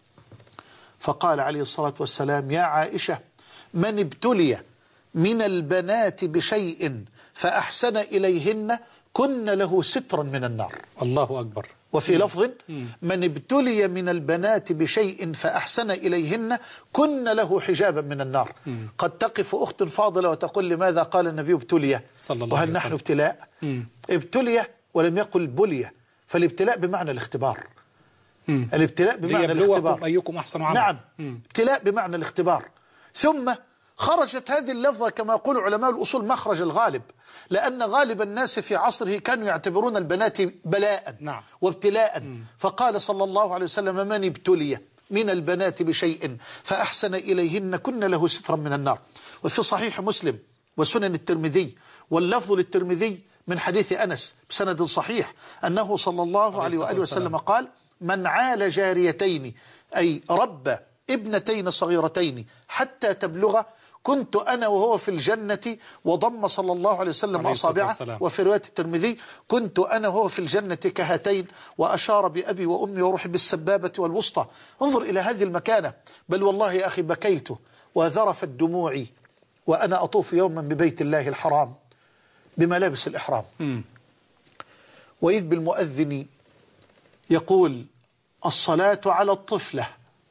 فقال عليه الصلاة والسلام: يا عائشة، من ابتلي من البنات بشيء فأحسن إليهن كن له سترا من النار. الله أكبر. وفي لفظ: من ابتلي من البنات بشيء فأحسن إليهن كن له حجابا من النار. قد تقف أخت فاضلة وتقول: لماذا قال النبي ابتلي؟ وهل نحن ابتلاء؟ ابتلي ولم يقل بلي، فالابتلاء بمعنى الاختبار. الابتلاء بمعنى الاختبار. أيكم أحسن عملا. نعم، ابتلاء بمعنى الاختبار. ثم خرجت هذه اللفظة كما يقول علماء الأصول مخرج الغالب، لأن غالب الناس في عصره كانوا يعتبرون البنات بلاء وابتلاء. فقال صلى الله عليه وسلم: من ابتلي من البنات بشيء فأحسن إليهن كن له سترا من النار. وفي صحيح مسلم وسنن الترمذي واللفظ للترمذي من حديث أنس بسند صحيح أنه صلى الله عليه وآله وسلم قال: من عال جاريتين، أي رب ابنتين صغيرتين حتى تبلغ، كنت أنا وهو في الجنة، وضم صلى الله عليه وسلم أصابعه. وفي رواية الترمذي: كنت أنا وهو في الجنة كهاتين، وأشار بأبي وأمي وروحي بالسبابة والوسطى. انظر إلى هذه المكانة. بل والله يا أخي بكيت وذرفت دموعي وأنا أطوف يوما ببيت الله الحرام، بملابس الإحرام. وإذ بالمؤذن يقول الصلاة على الطفلة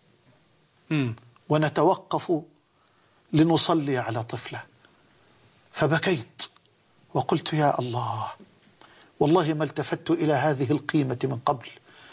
ونتوقف لنصلي على طفلة. فبكيت وقلت يا الله، والله ما التفت إلى هذه القيمة من قبل.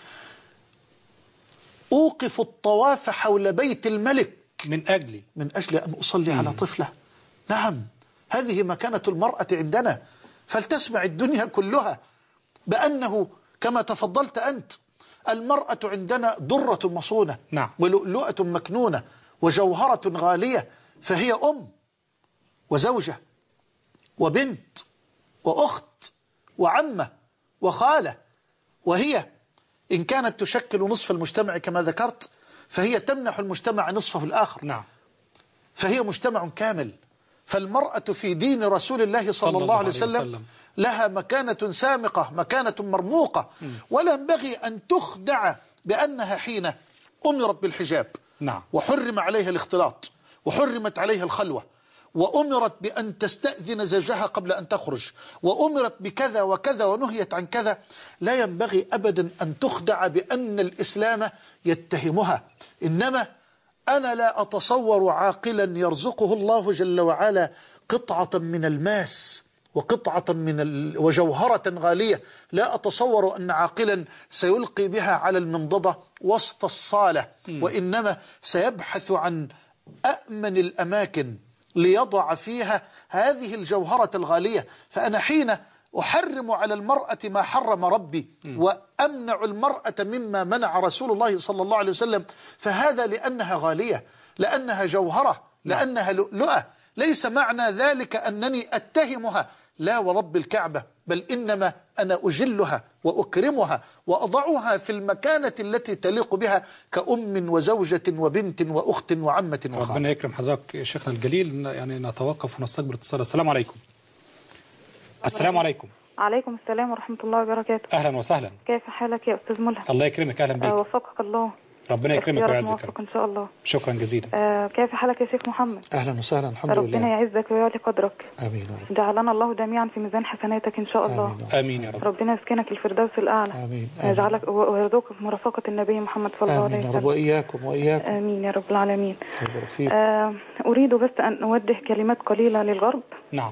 أوقف الطواف حول بيت الملك من أجل أن أصلي على طفلة. نعم، هذه مكانة المرأة عندنا. فلتسمع الدنيا كلها بأنه كما تفضلت أنت، المرأة عندنا درة مصونة ولؤلؤة مكنونة وجوهرة غالية، فهي أم وزوجة وبنت وأخت وعمة وخالة، وهي إن كانت تشكل نصف المجتمع كما ذكرت فهي تمنح المجتمع نصفه الآخر. فهي مجتمع كامل. فالمرأة في دين رسول الله صلى الله عليه وسلم لها مكانة سامقة، مكانة مرموقة، ولا ينبغي أن تخدع بأنها حين أمرت بالحجاب وحرم عليها الاختلاط وحرمت عليها الخلوة وأمرت بأن تستأذن زوجها قبل أن تخرج وأمرت بكذا وكذا ونهيت عن كذا، لا ينبغي أبدا أن تخدع بأن الإسلام يتهمها. إنما أنا لا أتصور عاقلا يرزقه الله جل وعلا قطعة من الماس وقطعة وجوهرة غالية، لا أتصور أن عاقلا سيلقي بها على المنضدة وسط الصالة، وإنما سيبحث عن أأمن الأماكن ليضع فيها هذه الجوهرة الغالية. فأنا حين أحرم على المرأة ما حرم ربي وأمنع المرأة مما منع رسول الله صلى الله عليه وسلم، فهذا لأنها غالية، لأنها جوهرة، لأنها لؤلؤة. ليس معنى ذلك أنني أتهمها، لا ورب الكعبة، بل إنما أنا أجلها وأكرمها وأضعها في المكانة التي تليق بها كأم وزوجة وبنت وأخت وعمة وخالة. ربنا يكرم حضرتك شيخنا الجليل. يعني نتوقف ونستقبل اتصال. السلام عليكم. السلام عليكم. عليكم السلام ورحمة الله وبركاته. أهلا وسهلا. كيف حالك يا أستاذ ملهم؟ الله يكرمك. أهلا بك. وفقك الله. ربنا يكرمك ويعزك إن شاء الله. شكرا جزيلا. كيف حالك يا شيخ محمد؟ أهلا وسهلا. الحمد لله. ربنا يعزك ويعلي قدرك. آمين. جعلنا الله جميعا في ميزان حسناتك إن شاء الله. آمين يا رب. ربنا يسكنك الفردوس الأعلى. آمين. يجعلك ويرزقك في مرافقة النبي محمد صلى الله عليه وسلم. آمين. وإياكم وإياكم. آمين يا رب العالمين. يبارك فيك. أريد بس أن أوجه كلمات قليلة للغرب. نعم.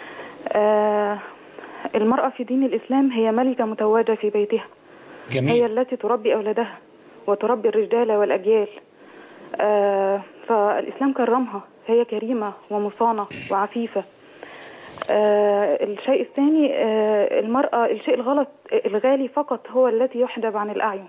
المرأة في دين الإسلام هي ملكة متوجة في بيتها. جميل. هي التي تربي أولادها وتربي الرجال والأجيال. فالإسلام كرمها، هي كريمة ومصانة وعفيفة. الشيء الثاني، المرأة الشيء الغلط الغالي فقط هو التي يحجب عن الأعين،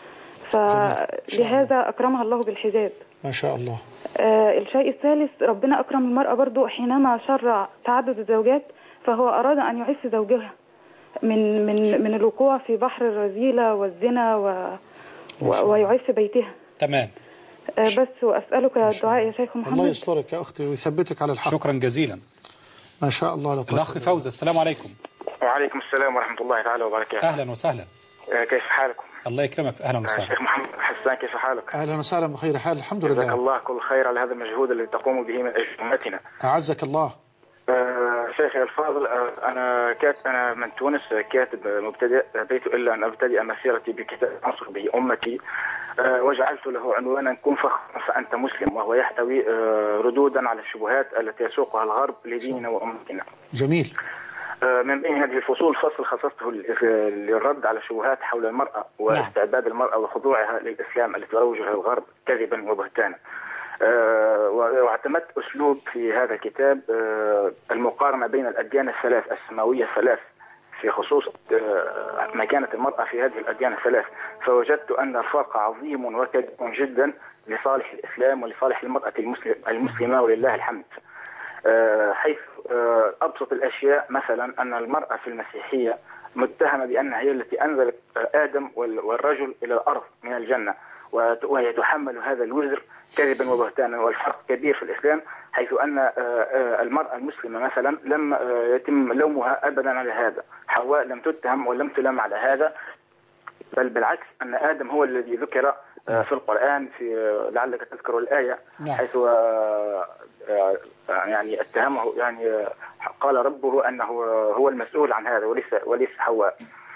فلهذا أكرمها الله بالحجاب ما شاء الله. الشيء الثالث، ربنا أكرم المرأة برضو حينما شرع تعدد الزوجات، فهو أراد أن يعف زوجها من الوقوع في بحر الرذيلة والزنا ويعف بيتها. تمام. بس وأسألك الدعاء يا شيخ محمد. الله يسترك يا أختي ويثبتك على الحق. شكرا جزيلا. ما شاء الله. الأخ فوز. السلام عليكم. وعليكم السلام ورحمة الله تعالى وبركاته. أهلا وسهلا. كيف حالكم؟ الله يكرمك. أهلا وسهلا. شيخ محمد حسان كيف حالك؟ أهلا وسهلا بخير حال الحمد لله. جزاك الله كل خير على هذا المجهود الذي تقوم به من أجل أمتنا. أعزك الله. شيخي الفاضل، أنا من تونس، كاتب مبتدئ، أبيت إلا أن أبتدئ مسيرتي بكتاب أنصر به أمتي، وجعلت له عنوانا كن فخرا فأنت مسلم، وهو يحتوي ردودا على الشبهات التي يسوقها الغرب لديننا وأمتنا. جميل. من بين هذه الفصول فصل خصصته للرد على الشبهات حول المرأة واستعباد المرأة وخضوعها للإسلام التي تروجها الغرب كذبا وبهتانا. واعتمدت أسلوب في هذا الكتاب المقارنة بين الأديان الثلاث السماوية الثلاث في خصوص مكانة المرأة في هذه الأديان الثلاث، فوجدت أن الفرق عظيم وكبير جدا لصالح الإسلام ولصالح المرأة المسلمة ولله الحمد. حيث أبسط الأشياء مثلا أن المرأة في المسيحية متهمة بأنها هي التي أنزلت آدم والرجل إلى الأرض من الجنة، وهي تحمل هذا الوزر كذبا وبهتانا. والفرق كبير في الإسلام، حيث أن المرأة المسلمة مثلا لم يتم لومها أبدا على هذا، حواء لم تتهم ولم تلم على هذا، بل بالعكس أن آدم هو الذي ذكر في القرآن، في لعلك تذكر الآية حيث يعني اتهمه، يعني قال ربه أنه هو المسؤول عن هذا وليس حواء.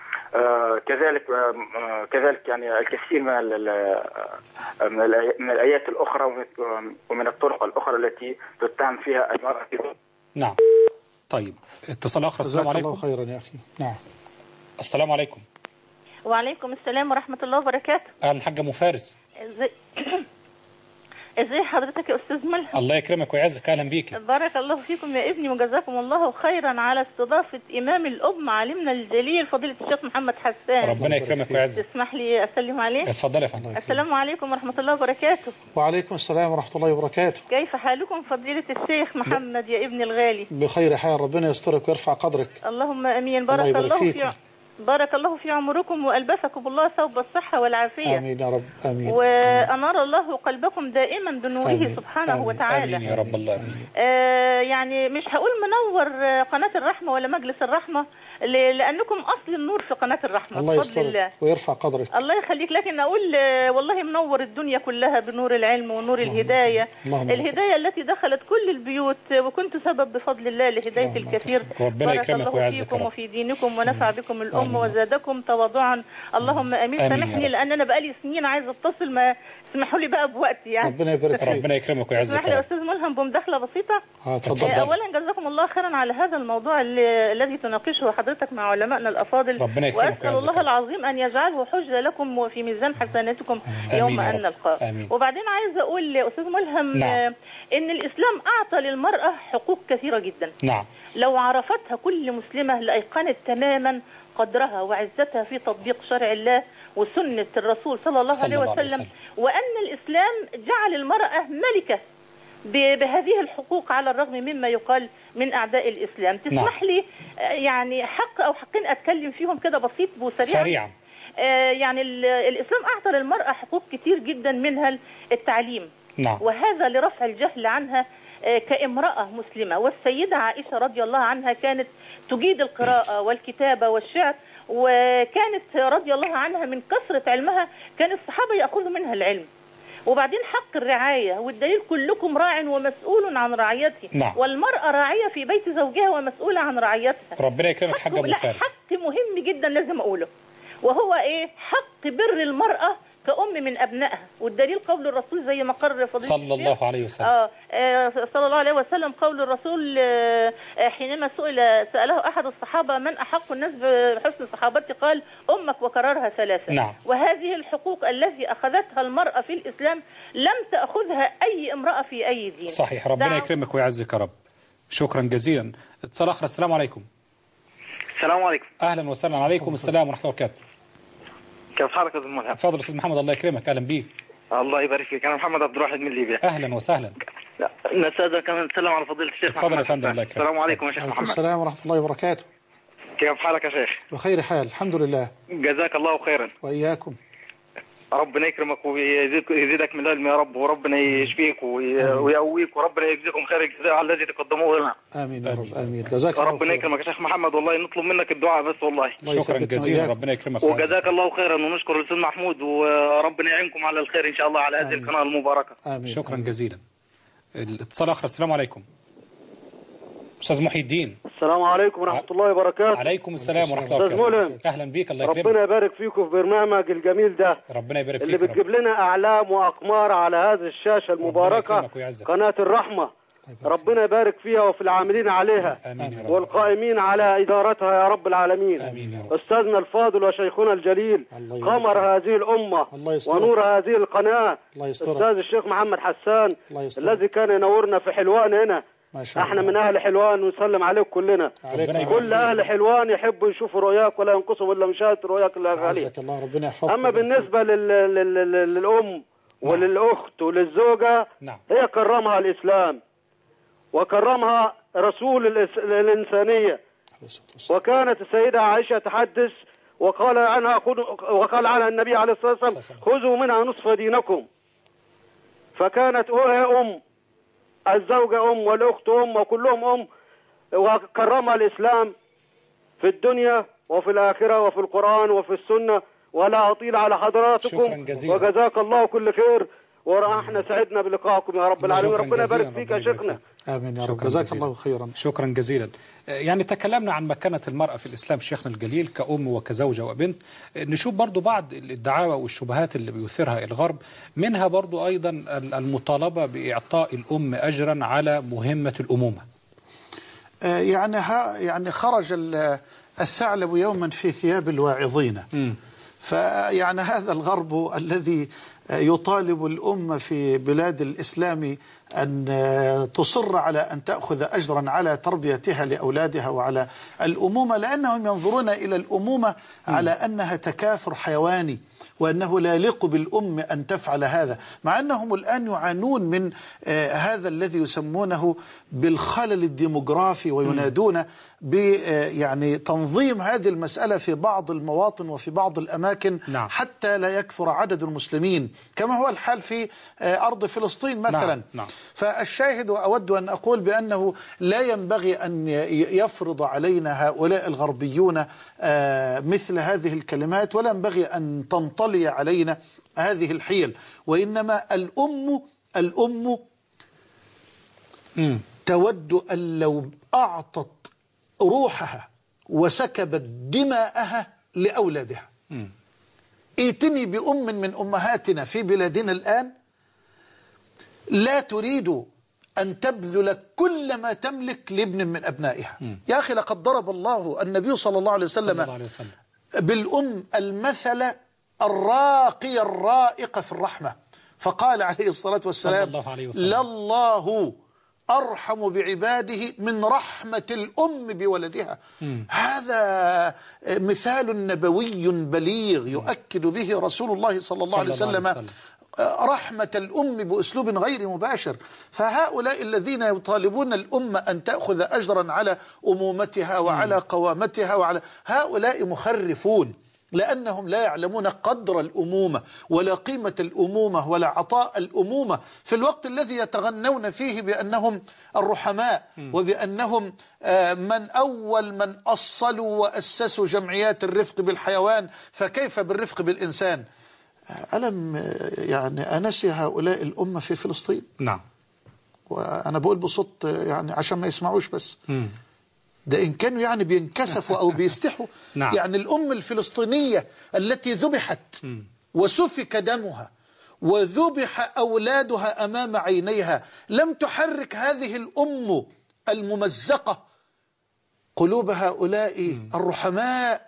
كذلك يعني الكثير من الآيات الأخرى ومن الطرق الأخرى التي تتهم فيها المرأة. نعم. طيب اتصال آخر. السلام عليكم. جزاك الله خيرا يا أخي. نعم. السلام عليكم. وعليكم السلام ورحمة الله وبركاته. أهلا حاجة أم فارس. ازاي حضرتك يا استاذ ملهم؟ الله يكرمك ويعزك. اهلا بيك. بارك الله فيكم يا ابني وجزاكم الله خيرا على استضافه امام الامه عالمنا الجليل فضيله الشيخ محمد حسان. ربنا يكرمك ويعزك. تسمح لي اسلم عليه؟ اتفضل يا فندم. السلام عليكم ورحمه الله وبركاته. وعليكم السلام ورحمه الله وبركاته. كيف حالكم فضيله الشيخ محمد يا ابني الغالي؟ بخير حال، ربنا يسترك ويرفع قدرك. اللهم امين. بارك الله في عمركم وألبسكم الله ثوب الصحة والعافية. آمين يا رب. آمين. وأنار الله قلبكم دائما بنوره آمين. سبحانه آمين. وتعالى. آمين يا رب. الله آمين. يعني مش هقول منور قناة الرحمة ولا مجلس الرحمة لأنكم أصل النور في قناة الرحمة. الله يستر ويرفع قدرك. الله يخليك. لكن أقول والله منور الدنيا كلها بنور العلم ونور الهداية. الهداية التي دخلت كل البيوت وكنت سبب بفضل الله لهداية الكثير. ربنا يكرمك ويعزك فيكم وفي دينكم ونفع بكم الأمة وزادكم تواضعا. اللهم آمين. سامحني لأن أنا بقالي سنين عايزة أتصل، ما اسمحوا لي بقى بوقتي يعني. ربنا يبارك فيك. ربنا يكرمك ويعزك. اسمح لي يا أستاذ ملهم بمداخلة بسيطة. اتفضل. أولا جزاكم الله خيرا على هذا الموضوع الذي تناقشه حضرتك مع علمائنا الأفاضل. وأسأل الله العظيم أن يجعله حجة لكم وفي ميزان حسناتكم يوم أن نلقاه. وبعدين عايزة أقول لأستاذ ملهم إن الإسلام أعطى للمرأة حقوق كثيرة جدا. نعم. لو عرفتها كل مسلمة لأيقنت تماما قدرها وعزتها في تطبيق شرع الله وسنة الرسول صلى الله عليه وسلم، وأن الإسلام جعل المرأة ملكة بهذه الحقوق على الرغم مما يقال من أعداء الإسلام. تسمح لي يعني حق أو حقين أتكلم فيهم كده بسيط وسريعا. يعني الإسلام أعطى للمرأة حقوق كتير جدا منها التعليم. نعم. وهذا لرفع الجهل عنها كامرأة مسلمة. والسيدة عائشة رضي الله عنها كانت تجيد القراءة والكتابة والشعر، وكانت رضي الله عنها من كثرة علمها كان الصحابة يأخذوا منها العلم. وبعدين حق الرعاية، والدليل كلكم راع ومسؤول عن رعيته. نعم. والمرأة راعية في بيت زوجها ومسؤولة عن رعيتها. ربنا يكرمك حاجة أبو فارس. حق مهم جدا لازم أقوله، وهو إيه؟ حق بر المرأة كأم من أبنائها. والدليل قول الرسول زي ما قرر فضيلة صلى الله عليه وسلم. صلى الله عليه وسلم قول الرسول حينما سأله أحد الصحابة من أحق الناس بحسن صحابتي قال أمك، وكررها ثلاثة. نعم. وهذه الحقوق التي أخذتها المرأة في الإسلام لم تأخذها أي امرأة في أي دين. صحيح. ربنا يكرمك ويعزك يا رب. شكرا جزيلا. اتصال آخر. السلام عليكم. السلام عليكم. أهلا وسهلا. عليكم السلام ورحمة الله وبركاته. كيف حالك يا استاذ ملهم؟ اتفضل استاذ محمد. الله يكرمك. اهلا بيك. الله يبارك فيك. انا محمد عبد الواحد من ليبيا. اهلا وسهلا. نستاذن كمان نسلم على فضيله الشيخ محمد. اتفضل يا فندم. الله يكرمك. السلام عليكم يا شيخ محمد. السلام ورحمه الله وبركاته. كيف حالك يا شيخ؟ بخير حال الحمد لله. جزاك الله خيرا. واياكم. ربنا يكرمك ويزيدك من العلم يا رب، وربنا يشفيك ويقويك، وربنا يجزيكم خير الجزاء على الذي تقدموه لنا. امين يا رب. امين. جزاك الله خيرا. ربنا يكرمك يا شيخ محمد. والله نطلب منك الدعاء بس والله. شكرا جزيلا. ربنا يكرمك. وجزاك الله خيرا. ونشكر الاستاذ محمود، وربنا يعينكم على الخير ان شاء الله على هذه القناه المباركه. امين. شكرا جزيلا. الاتصال اخر. السلام عليكم. استاذ محي الدين. السلام عليكم ورحمه الله وبركاته. عليكم السلام ورحمه الله وبركاته. اهلا بيك. الله يكرمك. ربنا يبارك فيكم في برنامج الجميل ده. ربنا يبارك فيك. اللي بتجيب لنا اعلام واقمار على هذه الشاشه المباركه قناه الرحمه. ربنا يبارك فيها وفي العاملين عليها. آمين. والقائمين على ادارتها يا رب العالمين. آمين. استاذنا الفاضل وشيخنا الجليل قمر هذه الامه ونور هذه القناه استاذ الشيخ محمد حسان الذي كان ينورنا في حلوان هنا. احنا من اهل حلوان ونسلم عليك كلنا. كل اهل حلوان يحبوا يشوفوا رؤياك ولا ينقصهم الا مشاهده رؤياك الله غاليه. ربنا يحفظك. اما بالنسبه للام وللاخت وللزوجه، هي كرمها الاسلام وكرمها رسول الانسانيه. وكانت السيده عائشه تحدث وقال عنها النبي عليه الصلاه والسلام خذوا منها نصف دينكم. فكانت ام، الزوجة أم والأخت أم وكلهم أم، وكرمها الإسلام في الدنيا وفي الآخرة وفي القرآن وفي السنة. ولا أطيل على حضراتكم. شكرا جزيلا. وجزاك الله كل خير، واحنا سعدنا بلقائكم يا رب العالمين. ربنا يبارك فيك يا شيخنا. آمين يا رب. جزاك الله خيرا. شكرا جزيلا. يعني تكلمنا عن مكانة المرأة في الإسلام شيخنا الجليل كأم وكزوجة وبنت. نشوف برضو بعض الدعاوى والشبهات اللي بيثيرها الغرب، منها برضو أيضا المطالبة بإعطاء الأم أجرا على مهمة الأمومة. يعني خرج الثعلب يوما في ثياب الواعظين. فيعني هذا الغرب الذي يطالب الأمة في بلاد الإسلام أن تصر على أن تأخذ أجرا على تربيتها لأولادها وعلى الأمومة، لأنهم ينظرون إلى الأمومة على أنها تكاثر حيواني، وأنه لا يليق بالأم أن تفعل هذا، مع أنهم الآن يعانون من هذا الذي يسمونه بالخلل الديموغرافي، وينادون يعني تنظيم هذه المسألة في بعض المواطن وفي بعض الأماكن حتى لا يكثر عدد المسلمين، كما هو الحال في أرض فلسطين مثلا. فالشاهد، وأود أن أقول بأنه لا ينبغي أن يفرض علينا هؤلاء الغربيون مثل هذه الكلمات، ولا ينبغي أن تنطلي علينا هذه الحيل، وإنما الأم تود أن لو أعطت روحها وسكبت دماءها لأولادها. ائتني بأم من أمهاتنا في بلادنا الآن لا تريد أن تبذل كل ما تملك لابن من أبنائها. يا أخي لقد ضرب الله النبي صلى الله عليه وسلم بالأم المثل الراقي الرائق في الرحمة، فقال عليه الصلاة والسلام: لله أرحم بعباده من رحمة الأم بولدها. هذا مثال نبوي بليغ يؤكد به رسول الله صلى الله عليه وسلم رحمة الأم بأسلوب غير مباشر. فهؤلاء الذين يطالبون الأمة أن تأخذ أجرا على أمومتها وعلى قوامتها وعلى هؤلاء مخرفون، لأنهم لا يعلمون قدر الأمومة ولا قيمة الأمومة ولا عطاء الأمومة، في الوقت الذي يتغنون فيه بأنهم الرحماء، وبأنهم من أصلوا وأسسوا جمعيات الرفق بالحيوان، فكيف بالرفق بالإنسان؟ ألم يعني أنسي هؤلاء الأمة في فلسطين؟ نعم. وأنا بقول بصوت يعني عشان ما يسمعوش بس. ده إن كانوا يعني بينكسفوا أو بيستحوا. يعني الأم الفلسطينية التي ذبحت وسفك دمها وذبح أولادها أمام عينيها، لم تحرك هذه الأم الممزقة قلوب هؤلاء الرحماء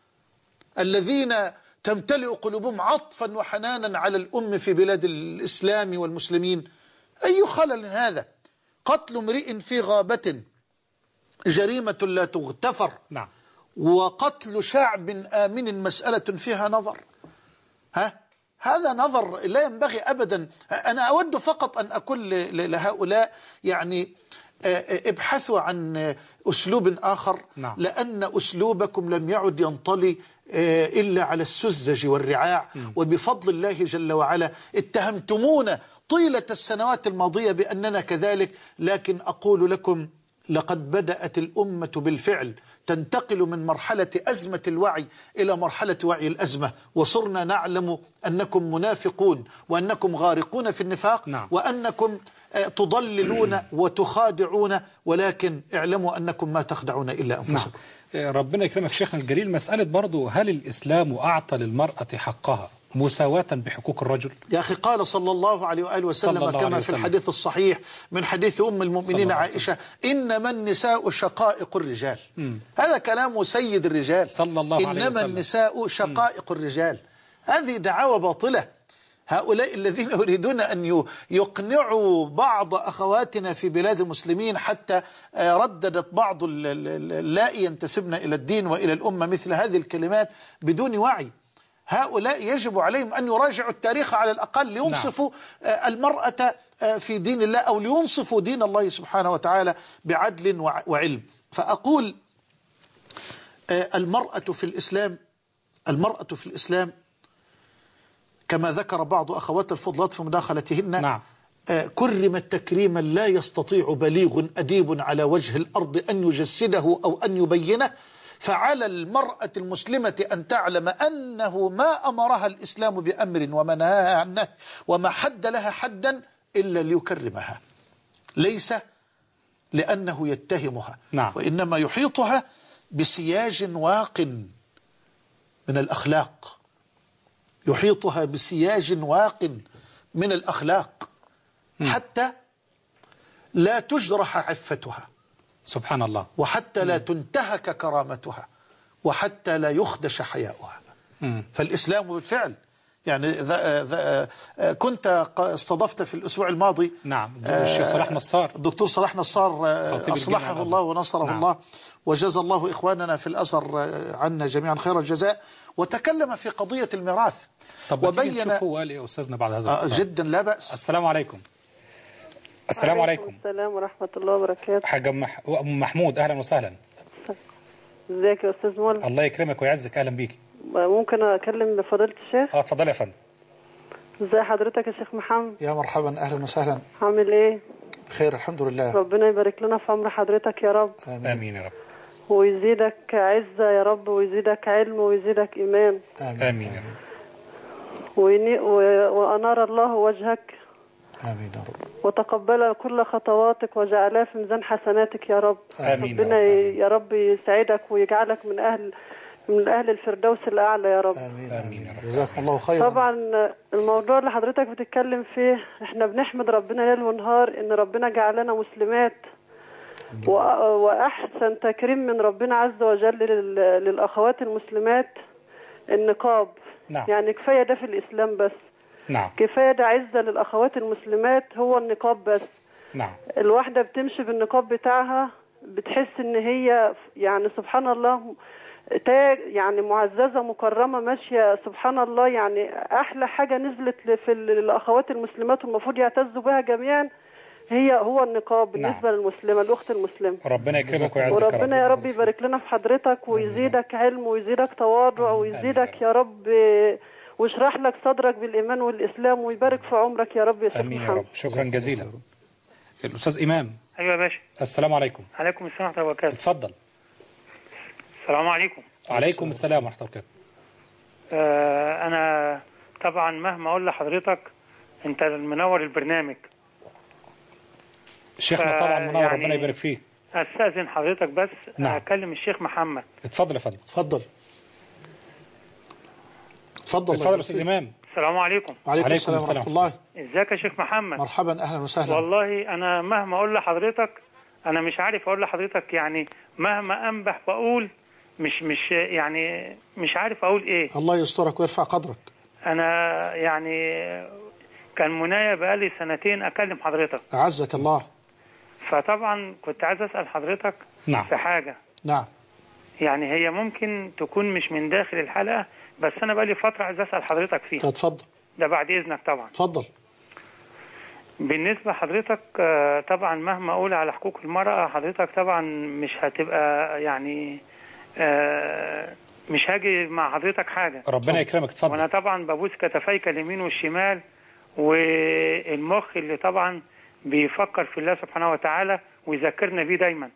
الذين تمتلئ قلوبهم عطفا وحنانا على الأم في بلاد الإسلام والمسلمين. أي خلل هذا؟ قتل امرئ في غابة جريمة لا تغتفر. وقتل شعب آمن مسألة فيها نظر. هذا نظر لا ينبغي أبدا. أنا أود فقط أن أقول لهؤلاء يعني ابحثوا عن أسلوب آخر، لأن أسلوبكم لم يعد ينطلي إلا على السذج والرعاع. وبفضل الله جل وعلا اتهمتمونا طيلة السنوات الماضية بأننا كذلك، لكن أقول لكم لقد بدأت الأمة بالفعل تنتقل من مرحلة أزمة الوعي إلى مرحلة وعي الأزمة، وصرنا نعلم أنكم منافقون وأنكم غارقون في النفاق وأنكم تضللون وتخادعون، ولكن اعلموا أنكم ما تخدعون إلا أنفسكم. ربنا يكرمك شيخنا الجليل، مسألة برضو هل الإسلام أعطى للمرأة حقها مساواة بحقوق الرجل؟ يا أخي قال صلى الله عليه وآله وسلم كما في الحديث الصحيح من حديث أم المؤمنين عائشة: إنما النساء شقائق الرجال. هذا كلام سيد الرجال صلى الله عليه وسلم. إنما النساء شقائق الرجال. هذه دعاوى باطلة. هؤلاء الذين يريدون أن يقنعوا بعض أخواتنا في بلاد المسلمين، حتى رددت بعض اللائي ينتسبن إلى الدين وإلى الأمة مثل هذه الكلمات بدون وعي. هؤلاء يجب عليهم أن يراجعوا التاريخ على الأقل لينصفوا المرأة في دين الله، أو لينصفوا دين الله سبحانه وتعالى بعدل وعلم. فأقول المرأة في الإسلام كما ذكر بعض أخوات الفضلات في مداخلتهن كرمت تكريما لا يستطيع بليغ أديب على وجه الأرض أن يجسده أو أن يبينه، فعلى المرأة المسلمة أن تعلم أنه ما أمرها الإسلام بأمر وما نهاها عنه وما حد لها حدا إلا ليكرمها، ليس لأنه يتهمها. نعم. وإنما يحيطها بسياج واق من الأخلاق، يحيطها بسياج واق من الأخلاق حتى لا تجرح عفتها، سبحان الله، وحتى لا تنتهك كرامتها، وحتى لا يخدش حياؤها. فالإسلام بالفعل يعني كنت استضفت في الأسبوع الماضي نعم الشيخ صلاح نصار، الدكتور صلاح نصار أصلحه الله ونصره نعم. الله وجزى الله إخواننا في الأزهر عنا جميعا خير الجزاء، وتكلم في قضية الميراث. طب وبين نشوفه قال إيه أستاذنا بعد هذا جدا لا بأس. السلام عليكم. السلام عليكم. السلام ورحمة الله وبركاته. حاج أم محمود أهلا وسهلا. ازيك يا أستاذ مولى؟ الله يكرمك ويعزك، أهلا بيك. ممكن أكلم فضيلة الشيخ؟ اتفضل يا فندم. ازي حضرتك يا شيخ محمد؟ يا مرحبا أهلا وسهلا. عامل إيه؟ بخير الحمد لله. ربنا يبارك لنا في عمر حضرتك يا رب. آمين يا رب. ويزيدك عزة يا رب، ويزيدك علم، ويزيدك إيمان. آمين يا رب. وأنار الله وجهك. آمين يا رب. وتقبل كل خطواتك وجعلها في ميزان حسناتك يا رب. آمين. ربنا يا رب يسعدك ويجعلك من أهل الفردوس الأعلى يا رب. آمين آمين. جزاكم الله خيرا. طبعا الموضوع اللي حضرتك بتتكلم فيه احنا بنحمد ربنا ليل ونهار ان ربنا جعلنا مسلمات، وأحسن تكريم من ربنا عز وجل للأخوات المسلمات النقاب. نعم. يعني كفاية ده في الإسلام بس. نعم. كفاية ده عزة للأخوات المسلمات هو النقاب بس. نعم. الواحدة بتمشي بالنقاب بتاعها بتحس ان هي يعني سبحان الله يعني معززة مكرمة ماشية سبحان الله. يعني أحلى حاجة نزلت في الأخوات المسلمات والمفروض يعتزوا بها جميعا هو النقاب بالنسبة للمسلمة الأخت المسلمة. ربنا يكرمك ويعزك وربنا يا رب يبارك لنا في حضرتك ويزيدك علم ويزيدك تواضع ويزيدك يا رب ويشرح لك صدرك بالإيمان والإسلام ويبارك في عمرك يا رب يا شيخ محمد. آمين يا رب. شكرا جزيلا. الأستاذ إمام. أيوة يا باشا. السلام عليكم. عليكم السلام ورحمة الله وبركاته. اتفضل. السلام عليكم. عليكم السلام ورحمة الله وبركاته. أنا طبعا مهما أقول لحضرتك أنت منور البرنامج. شيخنا طبعا منور يعني ربنا يبارك فيك. أستأذن حضرتك بس نعم. أكلم الشيخ محمد. اتفضل يا فندم. اتفضل اتفضل أستاذ إمام. السلام عليكم. وعليكم السلام ورحمة الله. ازيك يا شيخ محمد؟ مرحبا أهلا وسهلا. والله أنا مهما أقول لحضرتك أنا مش عارف أقول لحضرتك، يعني مهما أنبح وأقول مش يعني مش عارف أقول إيه. الله يسترك ويرفع قدرك. أنا يعني كان منايا بقالي سنتين أكلم حضرتك. أعزك الله. فطبعا كنت عايز أسأل حضرتك نعم. في حاجة. نعم. يعني هي ممكن تكون مش من داخل الحلقة بس أنا بقالي فترة عايز أسأل حضرتك فيها. اتفضل. ده بعد إذنك طبعا. اتفضل. بالنسبة حضرتك طبعا مهما أقول على حقوق المرأة حضرتك طبعا مش هتبقى يعني مش هاجي مع حضرتك حاجة. ربنا يكرمك اتفضل. وأنا طبعا ببوس كتفيك اليمين والشمال والمخ اللي طبعا بيفكر في الله سبحانه وتعالى ويذكرنا بيه دايما.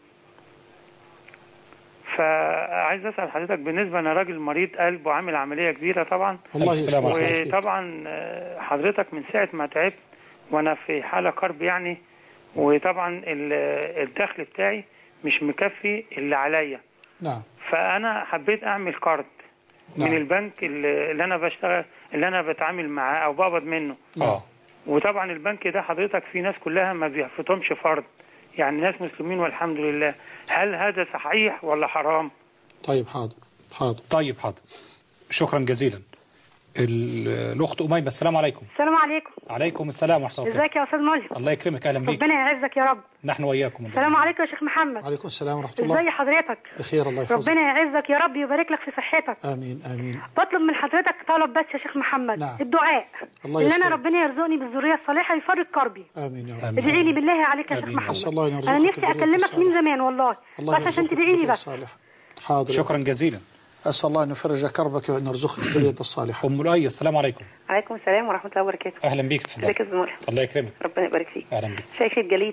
فعايز أسأل حضرتك بالنسبة أنا راجل مريض قلب وعامل عملية كبيرة طبعا. الله يسلمك. وطبعا حضرتك من ساعة ما تعبت وأنا في حالة كرب يعني، وطبعا الدخل بتاعي مش مكفي اللي عليا. نعم. فأنا حبيت أعمل كارد من البنك اللي أنا بشتغل اللي أنا بتعامل معاه أو بقبض منه. وطبعا البنك ده حضرتك في ناس كلها ما بيحفظهمش فرض، يعني ناس مسلمين والحمد لله. هل هذا صحيح ولا حرام؟ طيب حاضر. طيب حاضر. شكرا جزيلا. الأخت أميمة السلام عليكم. السلام عليكم. عليكم السلام ورحمة الله. ازيك يا أستاذ مولى؟ الله يكرمك أهلا بيك. ربنا يعزك يا رب. نحن وإياكم. السلام عليكم يا شيخ محمد. وعليكم السلام ورحمة الله. ازي حضرتك؟ بخير الله يحفظك. ربنا يعزك يا رب ويبارك لك في صحتك. آمين آمين. بطلب من حضرتك طلب بس يا شيخ محمد. نعم. الدعاء. الله ان انا ربنا يرزقني بالذرية الصالحة يفرج كربي. آمين يا رب. ادعي لي بالله عليك يا شيخ محمد. انا نفسي اكلمك من زمان والله بس عشان تدعي لي بس. حاضر. شكرا جزيلا. أسأل الله أن يفرج كربك وأن يرزقك الذرية الصالحة. أم لؤي السلام عليكم. عليكم السلام ورحمة الله وبركاته. أهلا بيك تفضل. ازيك يا زميلي؟ الله يكرمك. ربنا يبارك فيك. أهلا بيك. شيخي الجليل.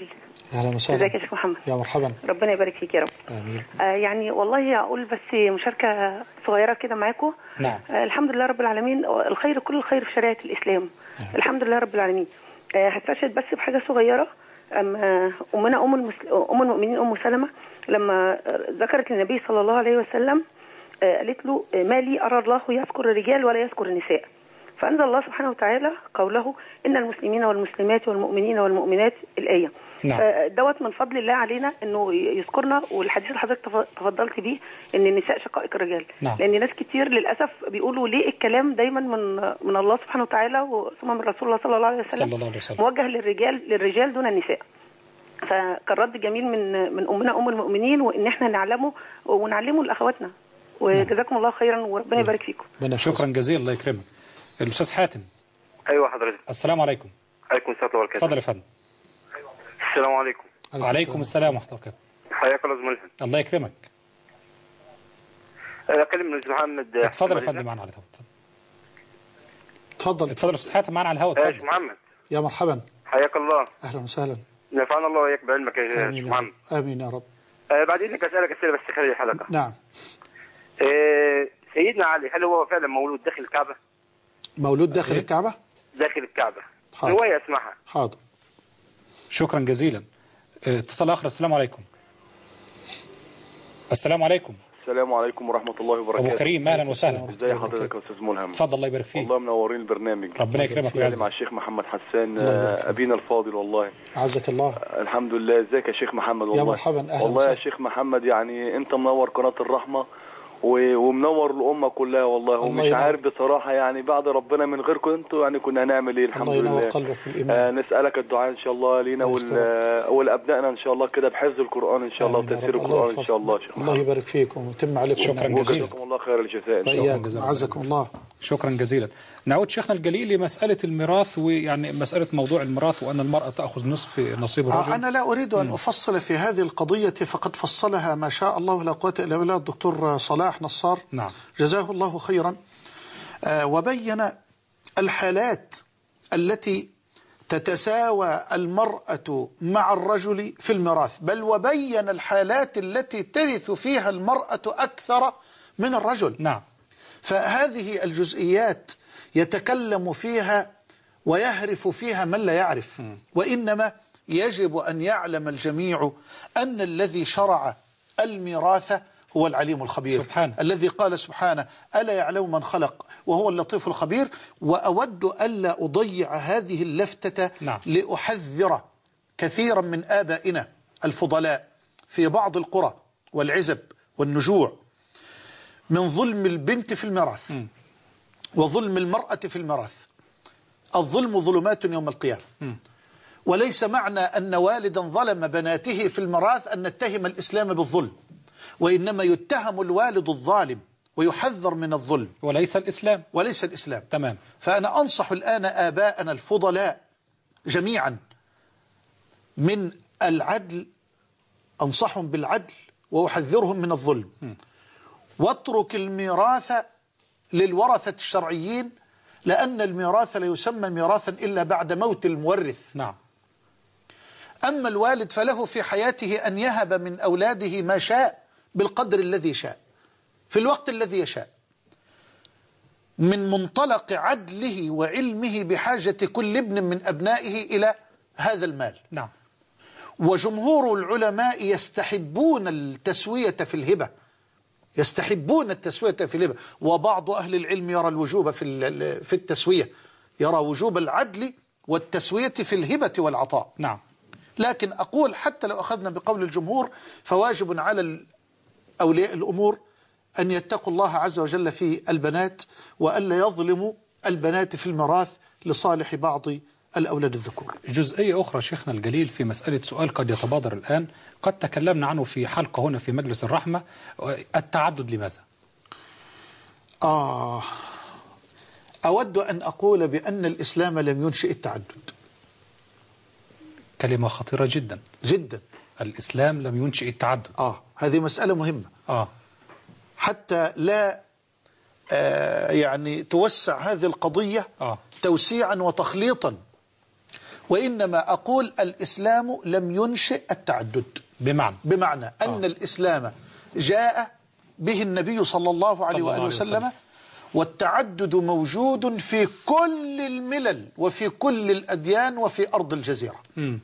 اهلا وسهلا. ازيك يا شيخ محمد؟ يا مرحبا. ربنا يبارك فيك يا رب. امين. يعني والله اقول بس مشاركه صغيره كده معاكم. نعم. الحمد لله رب العالمين، الخير كل الخير في شريعه الاسلام. الحمد لله رب العالمين. هستشهد بس بحاجه صغيره. امنا ام المؤمنين ام سلمة لما ذكرت للنبي صلى الله عليه وسلم قالت له ما لي ارى الله يذكر الرجال ولا يذكر النساء، فانزل الله سبحانه وتعالى قوله ان المسلمين والمسلمات والمؤمنين والمؤمنات، الايه. نعم. دوت من فضل الله علينا انه يذكرنا، والحديث اللي حضرتك تفضلت بيه ان النساء شقائق الرجال. نعم. لان ناس كتير للاسف بيقولوا ليه الكلام دايما من الله سبحانه وتعالى ثم من رسول الله صلى الله عليه وسلم موجه للرجال دون النساء. فكان رد جميل من امنا ام المؤمنين، وان احنا نعلمه ونعلمه لاخواتنا. وجزاكم الله خيرا وربنا يبارك فيكم. شكرا جزيلا، الله يكرمك. الاستاذ حاتم. ايوه حضرتك. السلام عليكم. عليكم السلام ورحمه الله وبركاته. اتفضل يا فندم. السلام عليكم. وعليكم السلام ورحمه الله وبركاته. حياك الله زميلي. الله يكرمك. اكلم من محمد. اتفضل يا فندم معنا على الهواء. اتفضل استاذ حاتم معنا على الهواء. اتفضل. محمد. يا مرحبا. حياك الله. اهلا وسهلا. نفعنا الله وإياك بعلمك يا شيخ محمد. امين يا رب. بعد اذنك اسالك اسئله بس خلال الحلقه. نعم. سيدنا علي هل هو فعلا مولود داخل الكعبه؟ مولود داخل الكعبه؟ داخل الكعبه. حاضر. روايه اسمعها. حاضر. شكرا جزيلا. اتصال اخر. السلام عليكم. السلام عليكم. السلام عليكم ورحمة الله وبركاته. أبو كريم أهلا وسهلا. ازي حضرتك يا أستاذ ملهم؟ اتفضل الله يبارك فيك. والله منورين البرنامج. ربنا يكرمك ويعزك. مع الشيخ محمد حسان أبينا الفاضل والله. عزك الله. الحمد لله. ازيك يا شيخ محمد؟ والله يا مرحبا أهلا والله وسهلا. يا شيخ محمد يعني أنت منور قناة الرحمة ومنور الأمة كلها والله، ومش عارف بصراحة يعني بعد ربنا من غيركم انتوا يعني كنا هنعمل ايه. الحمد لله. قلبك بالإيمان. نسألك الدعاء ان شاء الله لينا ولأبنائنا ان شاء الله كده بحفظ القرآن ان شاء الله وتفسير القرآن ان شاء الله. الله يبارك فيكم ويتم عليكم. شكرا جزيلا. جزاكم الله خير الجزاء ان شاء الله. عزكم الله. شكرا جزيلا. نعود شيخنا الجليل لمسألة الميراث، ويعني مسألة موضوع الميراث وأن المرأة تأخذ نصف نصيب الرجل. أنا لا أريد أن أفصل في هذه القضية، فقد فصلها ما شاء الله لا قوة إلا بالله الدكتور صلاح نصار. نعم. جزاه الله خيرا. وبين الحالات التي تتساوى المرأة مع الرجل في الميراث، بل وبين الحالات التي ترث فيها المرأة أكثر من الرجل. نعم. فهذه الجزئيات يتكلم فيها ويهرف فيها من لا يعرف، وإنما يجب أن يعلم الجميع أن الذي شرع الميراث هو العليم الخبير سبحانه. الذي قال سبحانه ألا يعلم من خلق وهو اللطيف الخبير. وأود ألا أضيع هذه اللفتة. نعم. لأحذر كثيرا من آبائنا الفضلاء في بعض القرى والعزب والنجوع من ظلم البنت في الميراث وظلم المرأة في الميراث. الظلم ظلمات يوم القيامة. وليس معنى أن والدا ظلم بناته في الميراث أن نتهم الإسلام بالظلم، وإنما يتهم الوالد الظالم ويحذر من الظلم، وليس الإسلام. وليس الإسلام. تمام. فأنا أنصح الآن آباءنا الفضلاء جميعا من العدل، أنصحهم بالعدل وأحذرهم من الظلم. واترك الميراث للورثة الشرعيين، لأن الميراث لا يسمى ميراثا إلا بعد موت المورث. نعم. أما الوالد فله في حياته أن يهب من أولاده ما شاء بالقدر الذي شاء في الوقت الذي يشاء، من منطلق عدله وعلمه بحاجة كل ابن من أبنائه إلى هذا المال. نعم. وجمهور العلماء يستحبون التسوية في الهبة، يستحبون التسوية في الهبة. وبعض أهل العلم يرى الوجوب في التسوية، يرى وجوب العدل والتسوية في الهبة والعطاء. نعم. لكن أقول حتى لو أخذنا بقول الجمهور فواجب على أولياء الأمور أن يتقوا الله عز وجل في البنات، وألا يظلموا البنات في الميراث لصالح بعض الأولاد الذكور. جزئية أخرى شيخنا الجليل في مسألة سؤال قد يتبادر الآن، قد تكلمنا عنه في حلقة هنا في مجلس الرحمة، التعدد لماذا؟ أود أن أقول بأن الإسلام لم ينشئ التعدد. كلمة خطيرة جدا جدا. الإسلام لم ينشئ التعدد. هذه مسألة مهمة. حتى لا يعني توسع هذه القضية توسيعا وتخليطا. وإنما أقول الإسلام لم ينشئ التعدد، بمعنى أن الإسلام جاء به النبي صلى الله عليه وآله وسلم، والتعدد موجود في كل الملل وفي كل الأديان وفي أرض الجزيرة.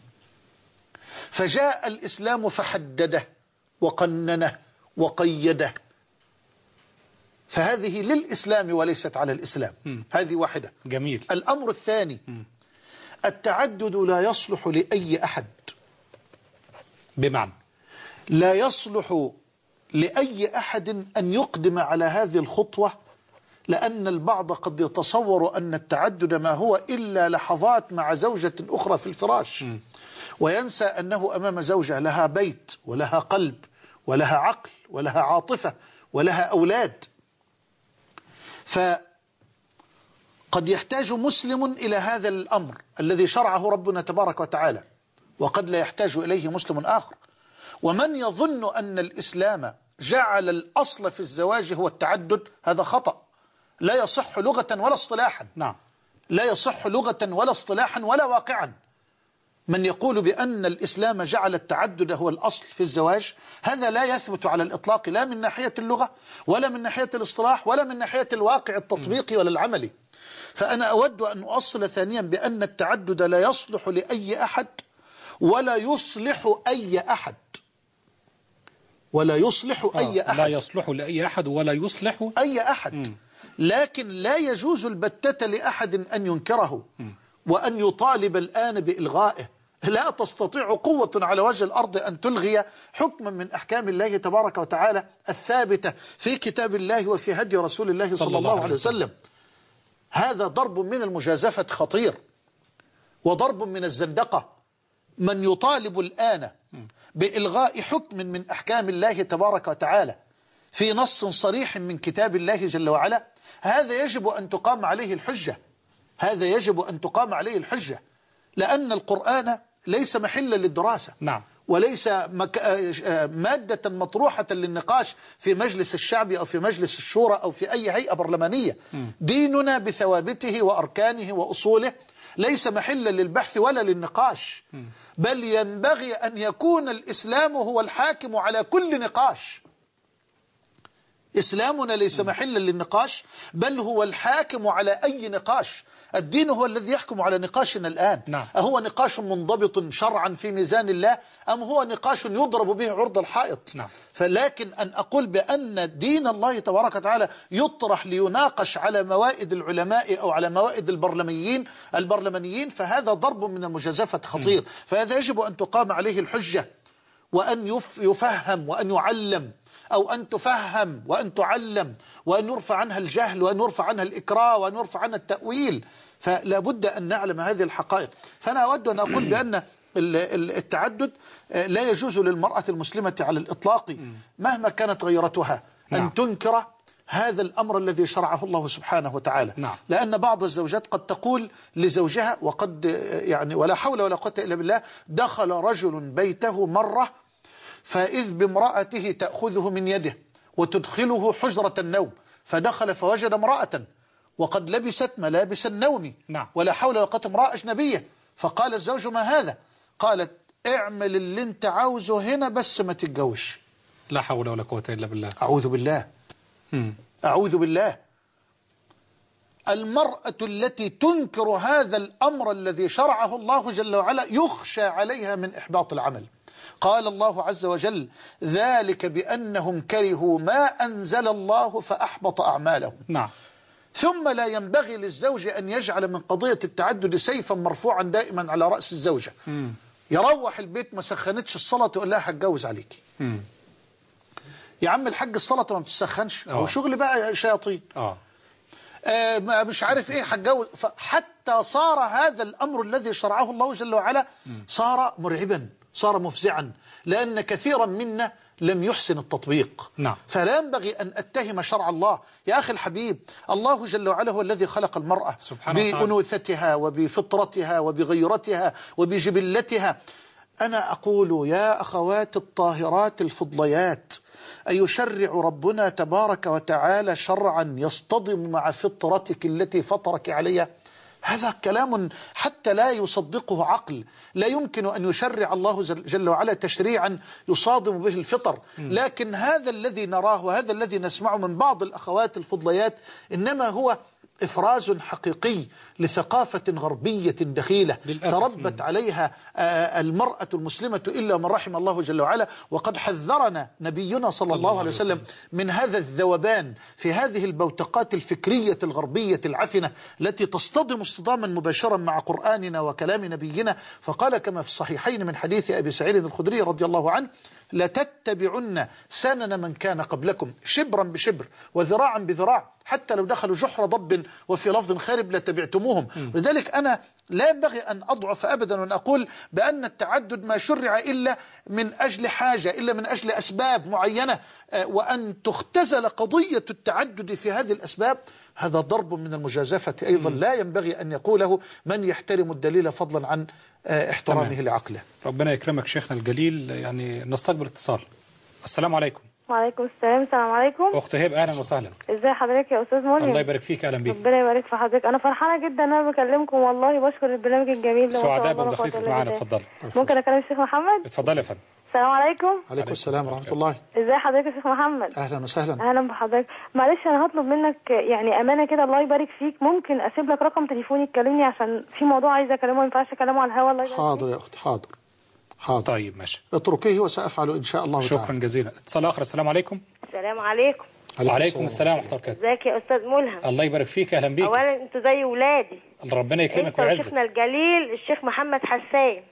فجاء الإسلام فحدده وقننه وقيده، فهذه للإسلام وليست على الإسلام. هذه واحدة. جميل. الأمر الثاني، التعدد لا يصلح لأي أحد، بمعنى لا يصلح لأي أحد أن يقدم على هذه الخطوة، لأن البعض قد يتصور أن التعدد ما هو إلا لحظات مع زوجة أخرى في الفراش، وينسى أنه أمام زوجة لها بيت ولها قلب ولها عقل ولها عاطفة ولها أولاد. فقد يحتاج مسلم إلى هذا الأمر الذي شرعه ربنا تبارك وتعالى، وقد لا يحتاج إليه مسلم آخر. ومن يظن أن الإسلام جعل الأصل في الزواج هو التعدد، هذا خطأ، لا يصح لغة ولا اصطلاحا. لا يصح لغة ولا اصطلاحا ولا واقعا. من يقول بأن الإسلام جعل التعدد هو الأصل في الزواج، هذا لا يثبت على الإطلاق، لا من ناحية اللغة ولا من ناحية الاصطلاح ولا من ناحية الواقع التطبيقي ولا العملي. فأنا أود أن أؤصل ثانيا بأن التعدد لا يصلح لأي أحد ولا يصلح أي أحد، ولا يصلح أي أحد، لا يصلح لأي أحد ولا يصلح أي أحد. لكن لا يجوز البتة لأحد أن ينكره وأن يطالب الآن بإلغائه. لا تستطيع قوة على وجه الأرض أن تلغي حكما من أحكام الله تبارك وتعالى الثابتة في كتاب الله وفي هدي رسول الله صلى الله عليه وسلم. هذا ضرب من المجازفة خطير، وضرب من الزندقة. من يطالب الآن بإلغاء حكم من أحكام الله تبارك وتعالى في نص صريح من كتاب الله جل وعلا، هذا يجب أن تقام عليه الحجة، هذا يجب أن تقام عليه الحجة، لأن القرآن ليس محلا للدراسة، وليس مادة مطروحة للنقاش في مجلس الشعب أو في مجلس الشورى أو في أي هيئة برلمانية. ديننا بثوابته وأركانه وأصوله ليس محلا للبحث ولا للنقاش، بل ينبغي أن يكون الإسلام هو الحاكم على كل نقاش. إسلامنا ليس محلا للنقاش، بل هو الحاكم على أي نقاش. الدين هو الذي يحكم على نقاشنا الآن. أهو نقاش منضبط شرعا في ميزان الله، أم هو نقاش يضرب به عرض الحائط؟ فلكن أن أقول بأن دين الله تبارك وتعالى يطرح ليناقش على موائد العلماء أو على موائد البرلمانيين، فهذا ضرب من المجازفة خطير. فهذا يجب أن تقام عليه الحجة، وأن يفهم وأن يعلم، أو أن تفهم وأن تعلم، وأن يرفع عنها الجهل، وأن يرفع عنها الإكراه، وأن يرفع عنها التأويل. فلا بد أن نعلم هذه الحقائق. فأنا أود أن أقول بأن التعدد لا يجوز للمرأة المسلمة على الإطلاق مهما كانت غيرتها أن تنكر هذا الأمر الذي شرعه الله سبحانه وتعالى. لأن بعض الزوجات قد تقول لزوجها، وقد يعني ولا حول ولا قوة إلا بالله، دخل رجل بيته مرة فإذ بامرأته تأخذه من يده وتدخله حجرة النوم، فدخل فوجد امرأة وقد لبست ملابس النوم، ولا حول ولا قوة، امرأة أجنبية. فقال الزوج: ما هذا؟ قالت: اعمل اللي انت عاوزه هنا بس ما تتجوزش. لا حول ولا قوة إلا بالله. أعوذ بالله. أعوذ بالله. المرأة التي تنكر هذا الأمر الذي شرعه الله جل وعلا يخشى عليها من إحباط العمل. قال الله عز وجل: ذلك بأنهم كرهوا ما أنزل الله فأحبط أعمالهم. ثم لا ينبغي للزوج أن يجعل من قضية التعدد سيفا مرفوعا دائما على رأس الزوجة. يروح البيت ما سخنتش الصلاة تقول لها هتجوز عليكي. يا عم الحاج الصلاة ما بتسخنش، هو شغل بقى شياطين. مش عارف ايه هتجوز. حتى صار هذا الأمر الذي شرعه الله جل وعلا صار مرعبا، صار مفزعا، لأن كثيرا منا لم يحسن التطبيق. فلا ينبغي أن أتهم شرع الله. يا أخي الحبيب، الله جل وعلا هو الذي خلق المرأة بأنوثتها وبفطرتها وبغيرتها وبجبلتها. أنا أقول يا أخوات الطاهرات الفضليات، أيشرع ربنا تبارك وتعالى شرعا يصطدم مع فطرتك التي فطرك عليها؟ هذا كلام حتى لا يصدقه عقل. لا يمكن أن يشرع الله جل وعلا تشريعا يصادم به الفطر. لكن هذا الذي نراه وهذا الذي نسمعه من بعض الأخوات الفضليات إنما هو إفراز حقيقي لثقافة غربية دخيلة تربت عليها المرأة المسلمة إلا من رحم الله جل وعلا. وقد حذرنا نبينا صلى الله عليه وسلم من هذا الذوبان في هذه البوتقات الفكرية الغربية العفنة التي تصطدم اصطداما مباشرا مع قرآننا وكلام نبينا. فقال كما في الصحيحين من حديث أبي سعيد الخدري رضي الله عنه: لتتبعن سنن من كان قبلكم شبرا بشبر وذراعا بذراع حتى لو دخلوا جحر ضب وفي لفظ خارب لتبعتموهم. لذلك أنا لا ينبغي أن أضعف أبدا وأن أقول بأن التعدد ما شرع إلا من أجل حاجة، إلا من أجل أسباب معينة، وأن تختزل قضية التعدد في هذه الأسباب هذا ضرب من المجازفة أيضا لا ينبغي أن يقوله من يحترم الدليل فضلا عن احترامه لعقله. ربنا يكرمك شيخنا الجليل. يعني نستقبل اتصال. السلام عليكم. وعليكم السلام. السلام عليكم. أخت هبة أهلا وسهلا. ازي حضرتك يا أستاذ ملهم؟ الله يبارك فيك. أهلا بيك. ربنا يبارك في حضرتك. أنا فرحانة جدا أن أنا بكلمكم والله، بشكر البرنامج الجميل ده. سعداء بمداخلتك معانا. اتفضلي. ممكن أكلم الشيخ محمد؟ اتفضلي يا فندم. السلام عليكم. عليكم السلام ورحمة الله. ازي حضرتك يا شيخ محمد؟ أهلا وسهلا. أهلا بحضرتك. معلش أنا هطلب منك يعني أمانة كده، الله يبارك فيك، ممكن أسيب لك رقم تليفوني تكلمني عشان في موضوع عايزة أكلمه ما ينفعش أكلمه على الهواء. الله يبارك فيك. حاضر يا أختي حاضر. طيب ماشي. اتركيه وسأفعل إن شاء الله تعالى. شكرا جزيلا. اتصال آخر. السلام عليكم. السلام عليكم. وعليكم السلام ورحمة الله وبركاته. ازيك يا أستاذ ملهم؟ الله يبارك فيك. أهلا بيك. أولا أنتوا زي ولادي. ربنا يكرمك ويعزك. شيخنا الجليل الشيخ محمد حسان،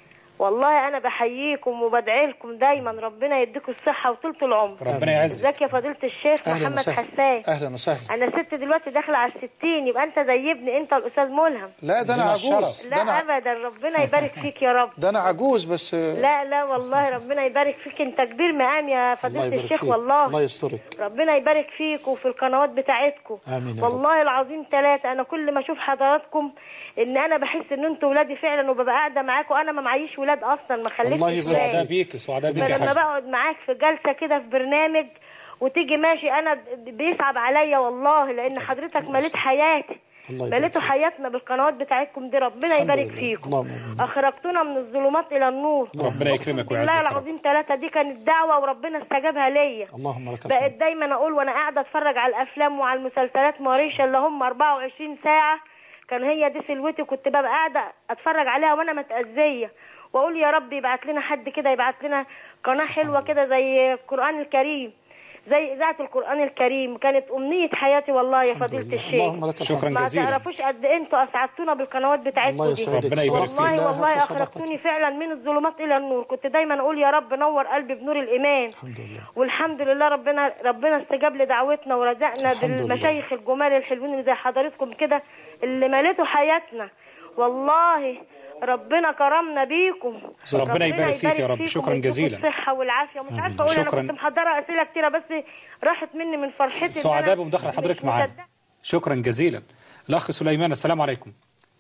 والله أنا بحييكم وبدعي لكم دايما ربنا يديكم الصحة وطولة العمر. ربنا يعزك. ازيك يا فضيلة الشيخ محمد حسان؟ أهلا وسهلا. أنا ست دلوقتي داخلة على 60، يبقى أنت زي ابني أنت الأستاذ ملهم. لا ده أنا عجوز. لا أبدا، ربنا يبارك فيك يا رب. ده أنا عجوز بس. لا والله ربنا يبارك فيك، أنت كبير مقام يا فضيلة الشيخ فيك. والله. الله يسترك. ربنا يبارك فيك وفي القنوات بتاعتكم. آمين. والله العظيم 3 أنا كل ما أشوف حضراتكم ان انا بحس ان انتوا ولادي فعلا، وببقى قاعده معاكم. انا ما معيش ولاد اصلا، ما خلفتش. الله يبارك. سعداء بيك. سعداء بيك. فلما بقعد معاك في جلسه كده في برنامج وتيجي ماشي انا بيصعب عليا والله، لان حضرتك مليت حياتي، مليتوا حياتنا بالقنوات بتاعتكم دي. ربنا يبارك فيكم. اخرجتونا من الظلمات الى النور. ربنا يكرمك ويعزك. والله العظيم 3 دي كانت دعوه وربنا استجابها ليا. اللهم لك الحمد. بقيت دايما اقول وانا قاعده اتفرج على الافلام وعلى المسلسلات ماريشا اللي هم 24 ساعه، كان هي دي سلوتي، كنت ببقى قاعده اتفرج عليها وانا متأذيه، واقول يا رب يبعت لنا حد كده، يبعت لنا قناه حلوه كده زي القران الكريم، زي اذاعه القران الكريم. كانت امنيه حياتي والله يا فضيله الشيخ. شكرا جزيلا. ما تعرفوش قد ايه انتوا اسعدتونا بالقنوات بتاعتكم دي. ربنا يبارك فيك. والله اخرجتوني فعلا من الظلمات الى النور. كنت دايما اقول يا رب نور قلبي بنور الايمان. الحمد لله. والحمد لله ربنا استجاب لدعوتنا ورزقنا بالمشايخ الجمال الحلوين اللي زي حضرتكم كده اللي مليتوا حياتنا. والله ربنا كرمنا بيكم. ربنا يبارك فيك يا رب. شكرا جزيلا. الصحة والعافية. مش عارفة اقول، انا كنت محضرة اسئلة كتيرة بس راحت مني من فرحتي. سعداء بمداخلة حضرتك معانا. شكرا جزيلا. الاخ سليمان. السلام عليكم.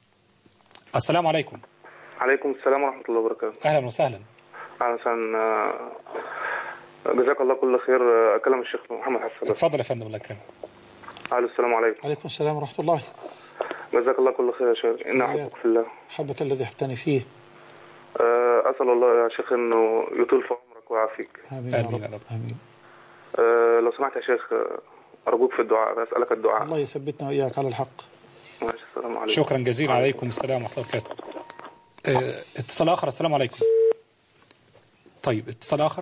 السلام عليكم. عليكم السلام ورحمة الله وبركاته. اهلا وسهلا. اهلا وسهلا. جزاك الله كل خير. اكلم الشيخ محمد حسان. اتفضل يا فندم. الله يكرمك. السلام عليكم. عليكم السلام ورحمة الله. جزاك الله كل خير يا شيخ. إني أحبك في الله. حبك الذي أحبتني فيه. أسأل الله يا شيخ إنه يطول في عمرك ويعافيك. آمين يا رب. آمين. لو سمحت يا شيخ أرجوك في الدعاء، أسألك الدعاء. الله يثبتنا وإياك على الحق. ماشي. السلام عليكم. شكرا جزيلا. عليكم السلام ورحمة الله وبركاته. اتصال آخر. السلام عليكم. طيب اتصال آخر.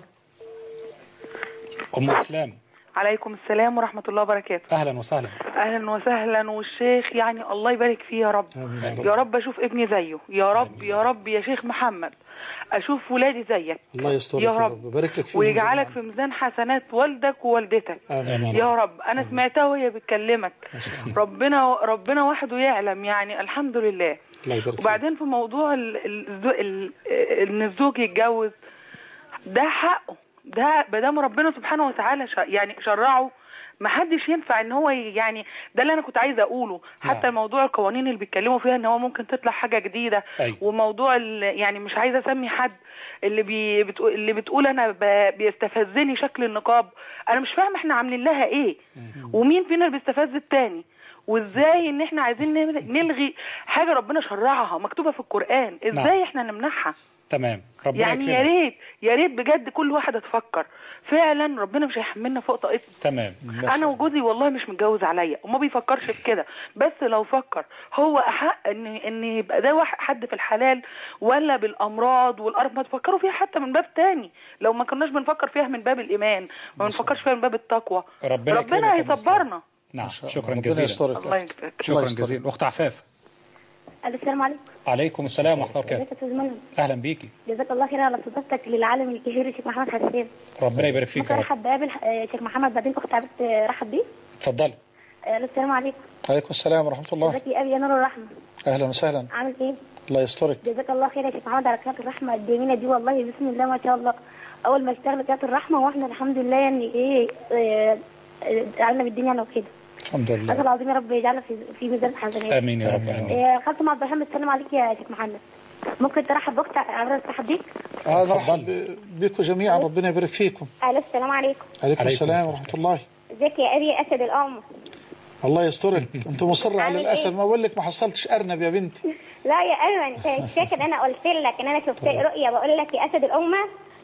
أم إسلام. عليكم السلام ورحمة الله وبركاته. أهلا وسهلا. أهلا وسهلا. والشيخ يعني الله يبارك فيه يا رب. يا رب أشوف ابني زيه يا رب. يا رب يا شيخ محمد أشوف ولادي زيك الله يسترك يا رب. بارك لك فيه ويجعلك في ميزان حسنات والدك ووالدتك. آمين يا رب. أنا سمعتها وهي بتكلمك. ربنا وحده يعلم يعني. الحمد لله. الله يبارك. وبعدين في موضوع إن الزوج يتجوز، ده حقه، ده بدام ربنا سبحانه وتعالى يعني شرعه، ما حدش ينفع ان هو يعني. ده اللي انا كنت عايزه اقوله. حتى موضوع القوانين اللي بيتكلموا فيها ان هو ممكن تطلع حاجه جديده. وموضوع يعني مش عايزه اسمي حد اللي بتقول انا بيستفزني شكل النقاب. انا مش فاهمه احنا عاملين لها ايه، ومين فينا اللي بيستفز التاني، وازاي ان احنا عايزين نلغي حاجه ربنا شرعها مكتوبه في القران، ازاي احنا نمنعها؟ تمام. ربنا يعني يكرمك. يا ريت بجد كل واحده تفكر فعلا، ربنا مش هيحملنا فوق طاقتنا. تمام. انا وجوزي والله مش متجوز عليا وما بيفكرش في كده، بس لو فكر هو احق ان يبقى ده حد في الحلال ولا بالامراض والقرف؟ ما تفكروا فيها حتى من باب تاني، لو ما كناش بنفكر فيها من باب الايمان ما بنفكرش فيها من باب التقوى ربنا هيصبرنا. نعم شكرا جزيلا. الله يكرمك. شكرا جزيلا. اخت عفاف. السلام عليكم. عليكم السلام ورحمه الله وبركاته. اهلا بيكي. جزاك الله خير على صداقتك للعالم الكبير الشيخ محمد حسان. ربنا يبارك فيك يا رب. مرحب بقابل الشيخ محمد، بعدين اخت عبد رحب بيه. اتفضلي. السلام عليكم. عليكم السلام ورحمه الله. ازيك يا ابي يا نور الرحمه. اهلا وسهلا. عامل ايه؟ الله يسترك. جزاك الله خير يا شيخ محمد على قناه الرحمه الجميله دي، والله بسم الله ما شاء الله. اول ما اشتغلت قناه الرحمه واحنا الحمد لله يعني ايه قعدنا بالدنيا انا وكده. الحمد لله. اسال العظيم يا رب يجعلنا في ميزان الحسنات. امين يا رب. خالتي عبد الرحمن بتسلم عليك يا شيخ محمد. ممكن ترحب باختي عبر ترحب بيك؟ نرحب بكم جميعا، ربنا يبارك فيكم. السلام عليكم. عليكم السلام ورحمه الله. ازيك يا ابي اسد الامه؟ الله يسترك. انت مصر على الاسد. ما بقول لك ما حصلتش ارنب يا بنتي. لا يا ايمن، انت فاكر انا قلت لك ان انا شفت رؤيه بقول لك يا اسد الامه؟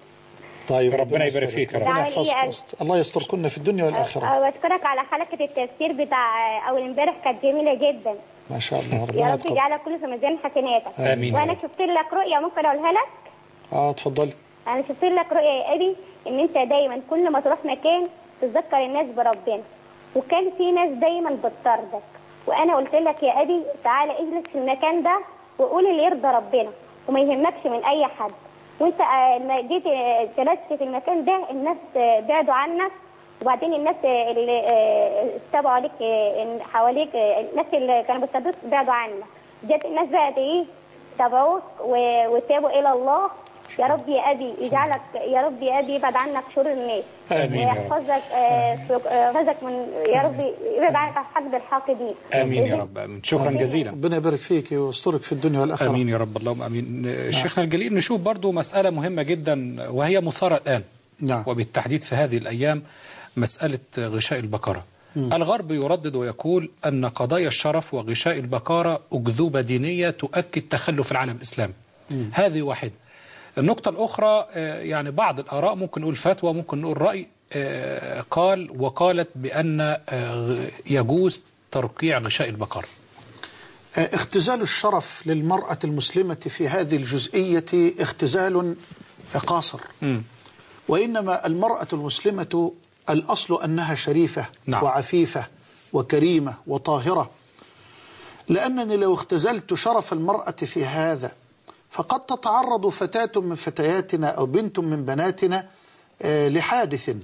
طيب ربنا يبارك فيك يا رب. ربنا يحفظك. الله يستركن في الدنيا والاخره. واشكرك على حلقه التفسير بتاع اول امبارح، كانت جميله جدا ما شاء الله. يا ربنا رب يجعلك كل في ميزان حسناتك. امين. وانا شفت لك رؤيه ممكن اقولها لك؟ اتفضلي. انا شفت لك رؤيه يا ابي ان انت دايما كل ما تروح مكان تتذكر الناس بربنا، وكان في ناس دايما بتطاردك، وانا قلت لك يا ابي تعالى اجلس في المكان ده وقول اللي يرضى ربنا وما يهمكش من اي حد. وانت لما جيت جلست في المكان ده الناس بعدوا عنك، وبعدين الناس اللي اتبعوا عليك حواليك الناس اللي كانوا بيستضيفوك بعدوا عنك، جت الناس بقى ايه تبعوك وتابوا الى الله. يا رب يا ابي يجعلك يا رب يا ابي يبعد عنك شر الناس. امين. يحفظك من يا رب يبعد عنك حقد الحاقدين. امين يا رب. امين. شكرا جزيلا. ربنا يبارك فيك ويسترك في الدنيا والاخره. امين يا رب. اللهم امين. شيخنا الجليل، نشوف برضو مساله مهمه جدا وهي مثاره الان. نعم. وبالتحديد في هذه الايام مساله غشاء البقره. الغرب يردد ويقول ان قضايا الشرف وغشاء البقره اكذوبه دينيه تؤكد تخلف العالم الاسلامي. هذه واحده. النقطة الأخرى يعني بعض الآراء ممكن نقول فتوى ممكن نقول رأي وقالت بأن يجوز ترقيع غشاء البقرة. اختزال الشرف للمرأة المسلمة في هذه الجزئية اختزال قاصر. وإنما المرأة المسلمة الأصل أنها شريفة. نعم. وعفيفة وكريمة وطاهرة، لأنني لو اختزلت شرف المرأة في هذا فقد تتعرض فتاة من فتياتنا أو بنت من بناتنا لحادث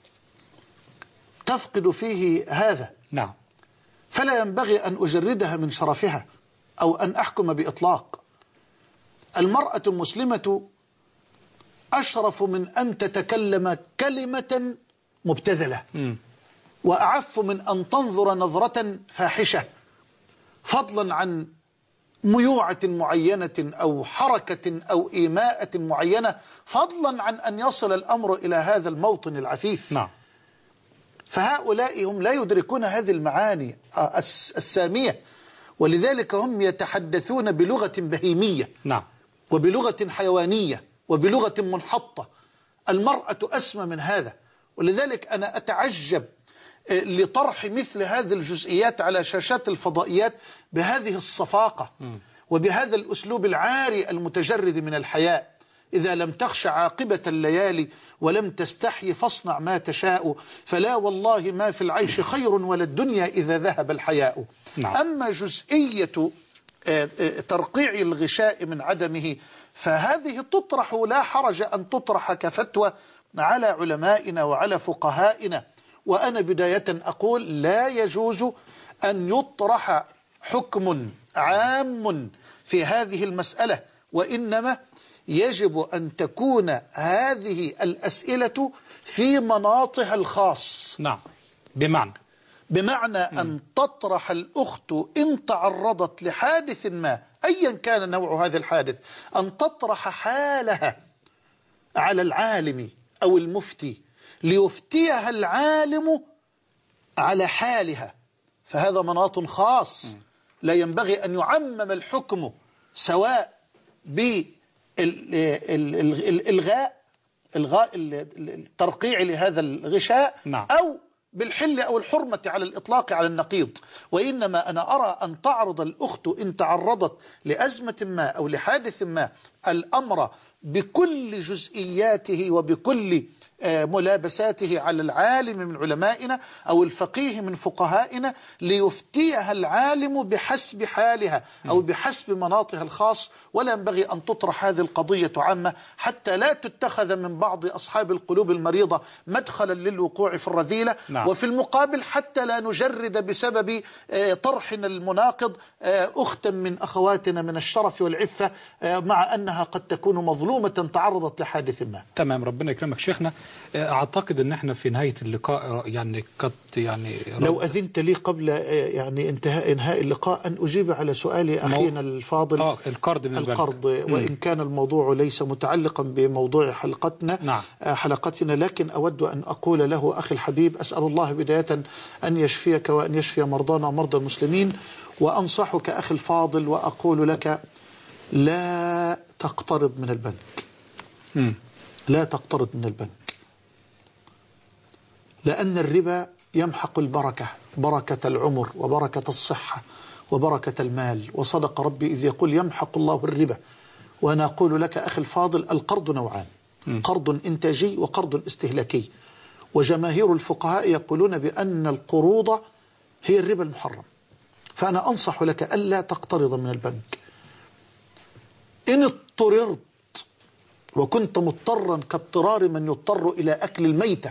تفقد فيه هذا. نعم. فلا ينبغي أن أجردها من شرفها أو أن أحكم بإطلاق. المرأة المسلمة أشرف من أن تتكلم كلمة مبتذلة، وأعف من أن تنظر نظرة فاحشة، فضلا عن ميوعة معينة أو حركة أو إيماءة معينة، فضلا عن أن يصل الأمر إلى هذا الموطن العفيف. نعم. فهؤلاء هم لا يدركون هذه المعاني السامية، ولذلك هم يتحدثون بلغة بهيمية. نعم. وبلغة حيوانية وبلغة منحطة. المرأة أسمى من هذا، ولذلك أنا أتعجب لطرح مثل هذه الجزئيات على شاشات الفضائيات بهذه الصفاقة وبهذا الأسلوب العاري المتجرد من الحياء. إذا لم تخش عاقبة الليالي ولم تستحي فاصنع ما تشاء، فلا والله ما في العيش خير ولا الدنيا إذا ذهب الحياء. نعم. أما جزئية ترقيع الغشاء من عدمه فهذه تطرح، لا حرج أن تطرح كفتوى على علمائنا وعلى فقهائنا. وأنا بداية أقول لا يجوز أن يطرح حكم عام في هذه المسألة، وإنما يجب أن تكون هذه الأسئلة في مناطها الخاص. نعم. بمعنى أن تطرح الأخت إن تعرضت لحادث ما أيا كان نوع هذا الحادث، أن تطرح حالها على العالم أو المفتي ليفتيها العالم على حالها، فهذا مناط خاص، لا ينبغي أن يعمم الحكم سواء بالإلغاء الترقيع لهذا الغشاء أو بالحل أو الحرمة على الإطلاق على النقيض. وإنما أنا أرى أن تعرض الأخت إن تعرضت لأزمة ما أو لحادث ما الأمر بكل جزئياته وبكل ملابساته على العالم من علمائنا أو الفقيه من فقهائنا ليفتيها العالم بحسب حالها أو بحسب مناطها الخاص، ولا ينبغي أن تطرح هذه القضية عامة حتى لا تتخذ من بعض أصحاب القلوب المريضة مدخلا للوقوع في الرذيلة. وفي المقابل حتى لا نجرد بسبب طرحنا المناقض أختا من أخواتنا من الشرف والعفة مع أنها قد تكون مظلومة تعرضت لحادث ما. تمام، ربنا يكرمك شيخنا. أعتقد أن احنا في نهاية اللقاء يعني قد لو أذنت لي قبل يعني انهاء اللقاء أن أجيب على سؤال أخينا الفاضل القرض وإن كان الموضوع ليس متعلقا بموضوع حلقتنا لكن أود أن أقول له أخي الحبيب أسأل الله بداية أن يشفيك وأن يشفي مرضانا ومرضى المسلمين، وأنصحك أخي الفاضل وأقول لك لا تقترض من البنك. لا تقترض من البنك، لأن الربا يمحق البركة، بركة العمر وبركة الصحة وبركة المال. وصدق ربي إذ يقول يمحق الله الربا. وأنا أقول لك أخي الفاضل القرض نوعان، قرض إنتاجي وقرض استهلاكي. وجماهير الفقهاء يقولون بأن القروض هي الربا المحرم. فأنا أنصح لك ألا تقترض من البنك. إن اضطررت وكنت مضطرا كاضطرار من يضطر إلى أكل الميتة.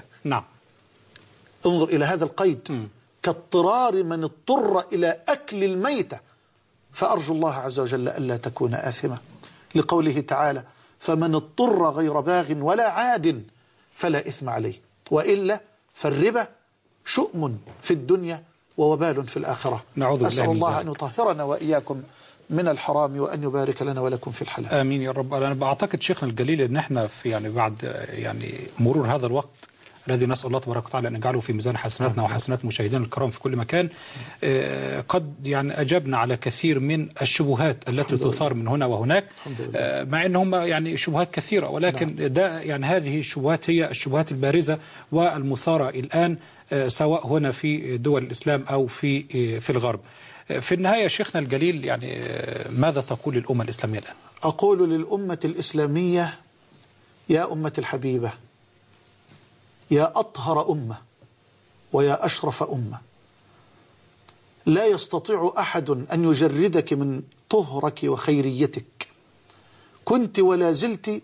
انظر إلى هذا القيد، كاضطرار من اضطر إلى أكل الميتة، فأرجو الله عز وجل ألا تكون آثمة، لقوله تعالى فمن اضطر غير باغ ولا عاد فلا إثم عليه، وإلا فالربا شؤم في الدنيا ووبال في الآخرة. أسأل الله أن يطهرنا وإياكم من الحرام وأن يبارك لنا ولكم في الحلال. آمين يا رب. أنا بعتقد شيخنا الجليل أن احنا في بعد مرور هذا الوقت الذي نسأل الله تبارك وتعالى أن يجعله في ميزان حسناتنا وحسنات مشاهدينا الكرام في كل مكان، قد أجبنا على كثير من الشبهات التي تثار من هنا وهناك، مع أن هم شبهات كثيرة، ولكن ده هذه الشبهات هي الشبهات البارزة والمثارة الآن سواء هنا في دول الإسلام أو في الغرب. في النهاية شيخنا الجليل ماذا تقول للأمة الإسلامية الآن؟ أقول للأمة الإسلامية يا أمة الحبيبة، يا أطهر أمة ويا أشرف أمة، لا يستطيع أحد أن يجردك من طهرك وخيريتك. كنت ولا زلت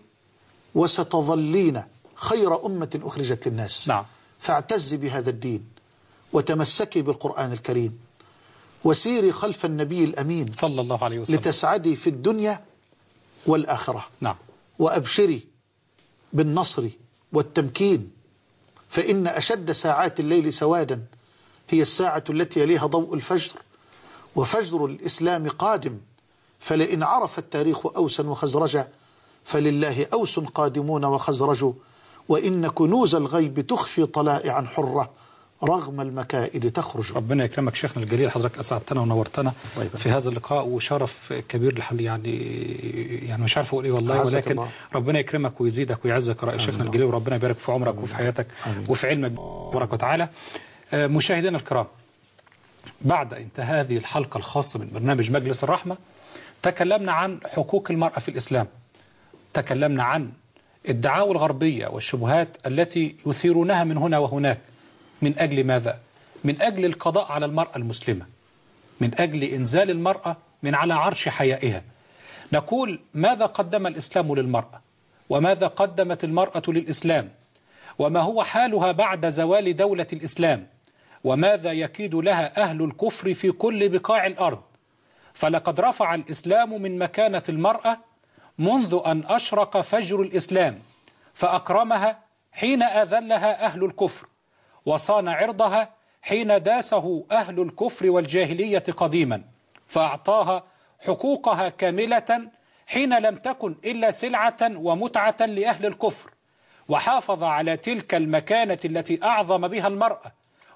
وستظلين خير أمة أخرجت للناس. فاعتزي بهذا الدين وتمسكي بالقرآن الكريم وسيري خلف النبي الأمين صلى الله عليه وسلم لتسعدي في الدنيا والآخرة. وأبشري بالنصر والتمكين، فإن أشد ساعات الليل سوادا هي الساعة التي يليها ضوء الفجر، وفجر الإسلام قادم. فلئن عرف التاريخ أوسا وخزرجا فلله أوس قادمون وخزرج، وإن كنوز الغيب تخفي طلائعا حرة رغم المكائد تخرج. ربنا يكرمك شيخنا الجليل، حضرتك أسعدتنا ونورتنا في هذا اللقاء، وشرف كبير لحل يعني مش عارف أقول إيه والله، ولكن الله. ربنا يكرمك ويزيدك ويعزك رأي شيخنا الجليل، وربنا يبارك في عمرك وفي حياتك وفي علمك تبارك وتعالى. مشاهدينا الكرام، بعد انتهاء هذه الحلقة الخاصة من برنامج مجلس الرحمة تكلمنا عن حقوق المرأة في الإسلام، تكلمنا عن الدعاوى الغربية والشبهات التي يثيرونها من هنا وهناك. من أجل ماذا؟ من أجل القضاء على المرأة المسلمة، من أجل إنزال المرأة من على عرش حيائها. نقول ماذا قدم الإسلام للمرأة، وماذا قدمت المرأة للإسلام، وما هو حالها بعد زوال دولة الإسلام، وماذا يكيد لها أهل الكفر في كل بقاع الأرض. فلقد رفع الإسلام من مكانة المرأة منذ أن أشرق فجر الإسلام، فأكرمها حين أذلها أهل الكفر، وصان عرضها حين داسه أهل الكفر والجاهلية قديما، فأعطاها حقوقها كاملة حين لم تكن إلا سلعة ومتعة لأهل الكفر، وحافظ على تلك المكانة التي أعظم بها المرأة،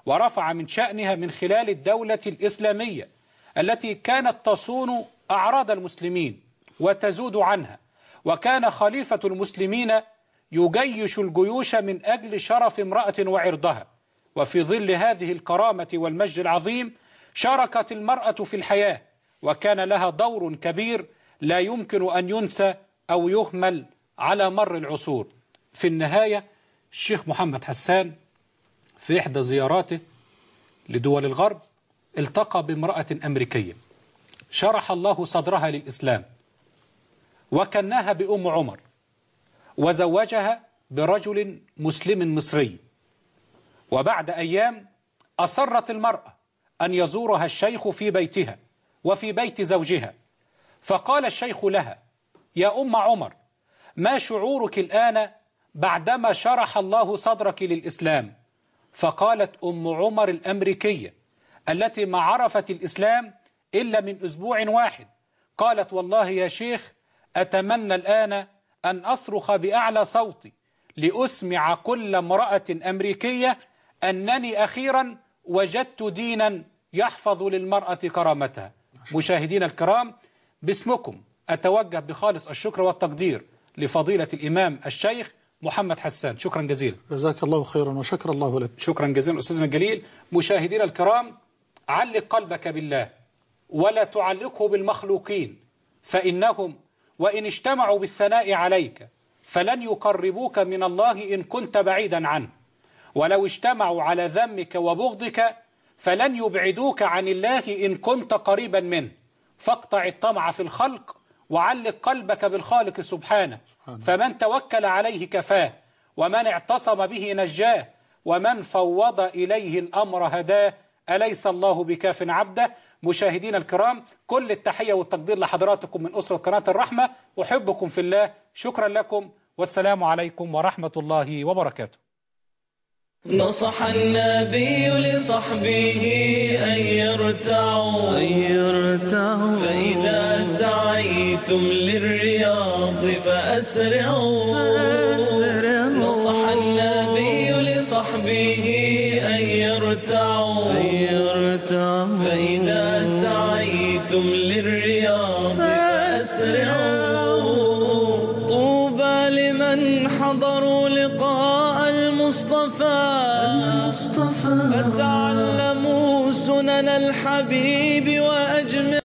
ورفع من شأنها من خلال الدولة الإسلامية التي كانت تصون أعراض المسلمين وتزود عنها، وكان خليفة المسلمين يجيش الجيوش من أجل شرف امرأة وعرضها. وفي ظل هذه الكرامة والمجد العظيم شاركت المرأة في الحياة، وكان لها دور كبير لا يمكن أن ينسى أو يهمل على مر العصور. في النهاية الشيخ محمد حسان في إحدى زياراته لدول الغرب التقى بامرأة أمريكية شرح الله صدرها للإسلام، وكناها بأم عمر، وزوجها برجل مسلم مصري. وبعد أيام أصرت المرأة أن يزورها الشيخ في بيتها وفي بيت زوجها، فقال الشيخ لها: يا أم عمر، ما شعورك الآن بعدما شرح الله صدرك للإسلام؟ فقالت أم عمر الأمريكية التي ما عرفت الإسلام إلا من أسبوع واحد، قالت: والله يا شيخ أتمنى الآن أن أصرخ بأعلى صوتي لأسمع كل امرأة أمريكية أنني أخيرا وجدت دينا يحفظ للمرأة كرامتها. مشاهدين الكرام، باسمكم أتوجه بخالص الشكر والتقدير لفضيلة الإمام الشيخ محمد حسان. شكرا جزيلا. جزاك الله خيرا وشكر الله لك. شكرا جزيلا أستاذنا الجليل. مشاهدينا الكرام، علق قلبك بالله ولا تعلقه بالمخلوقين، فإنهم وإن اجتمعوا بالثناء عليك فلن يقربوك من الله إن كنت بعيدا عنه، ولو اجتمعوا على ذمك وبغضك فلن يبعدوك عن الله إن كنت قريبا منه. فاقطع الطمع في الخلق وعلق قلبك بالخالق سبحانه، فمن توكل عليه كفاه، ومن اعتصم به نجاه، ومن فوض إليه الأمر هداه، أليس الله بكاف عبده؟ مشاهدينا الكرام، كل التحية والتقدير لحضراتكم من أسرة قناة الرحمة، أحبكم في الله، شكرا لكم، والسلام عليكم ورحمة الله وبركاته. نصح النبي لصحبه أن يرتعوا فإذا سعيتم للرياض فأسرعوا. نصح النبي لصحبه أن يرتعوا فإذا سعيتم للرياض فأسرعوا. طوبى لمن حضروا لقاء المصطفى فتعلموا سنن الحبيب وأجمل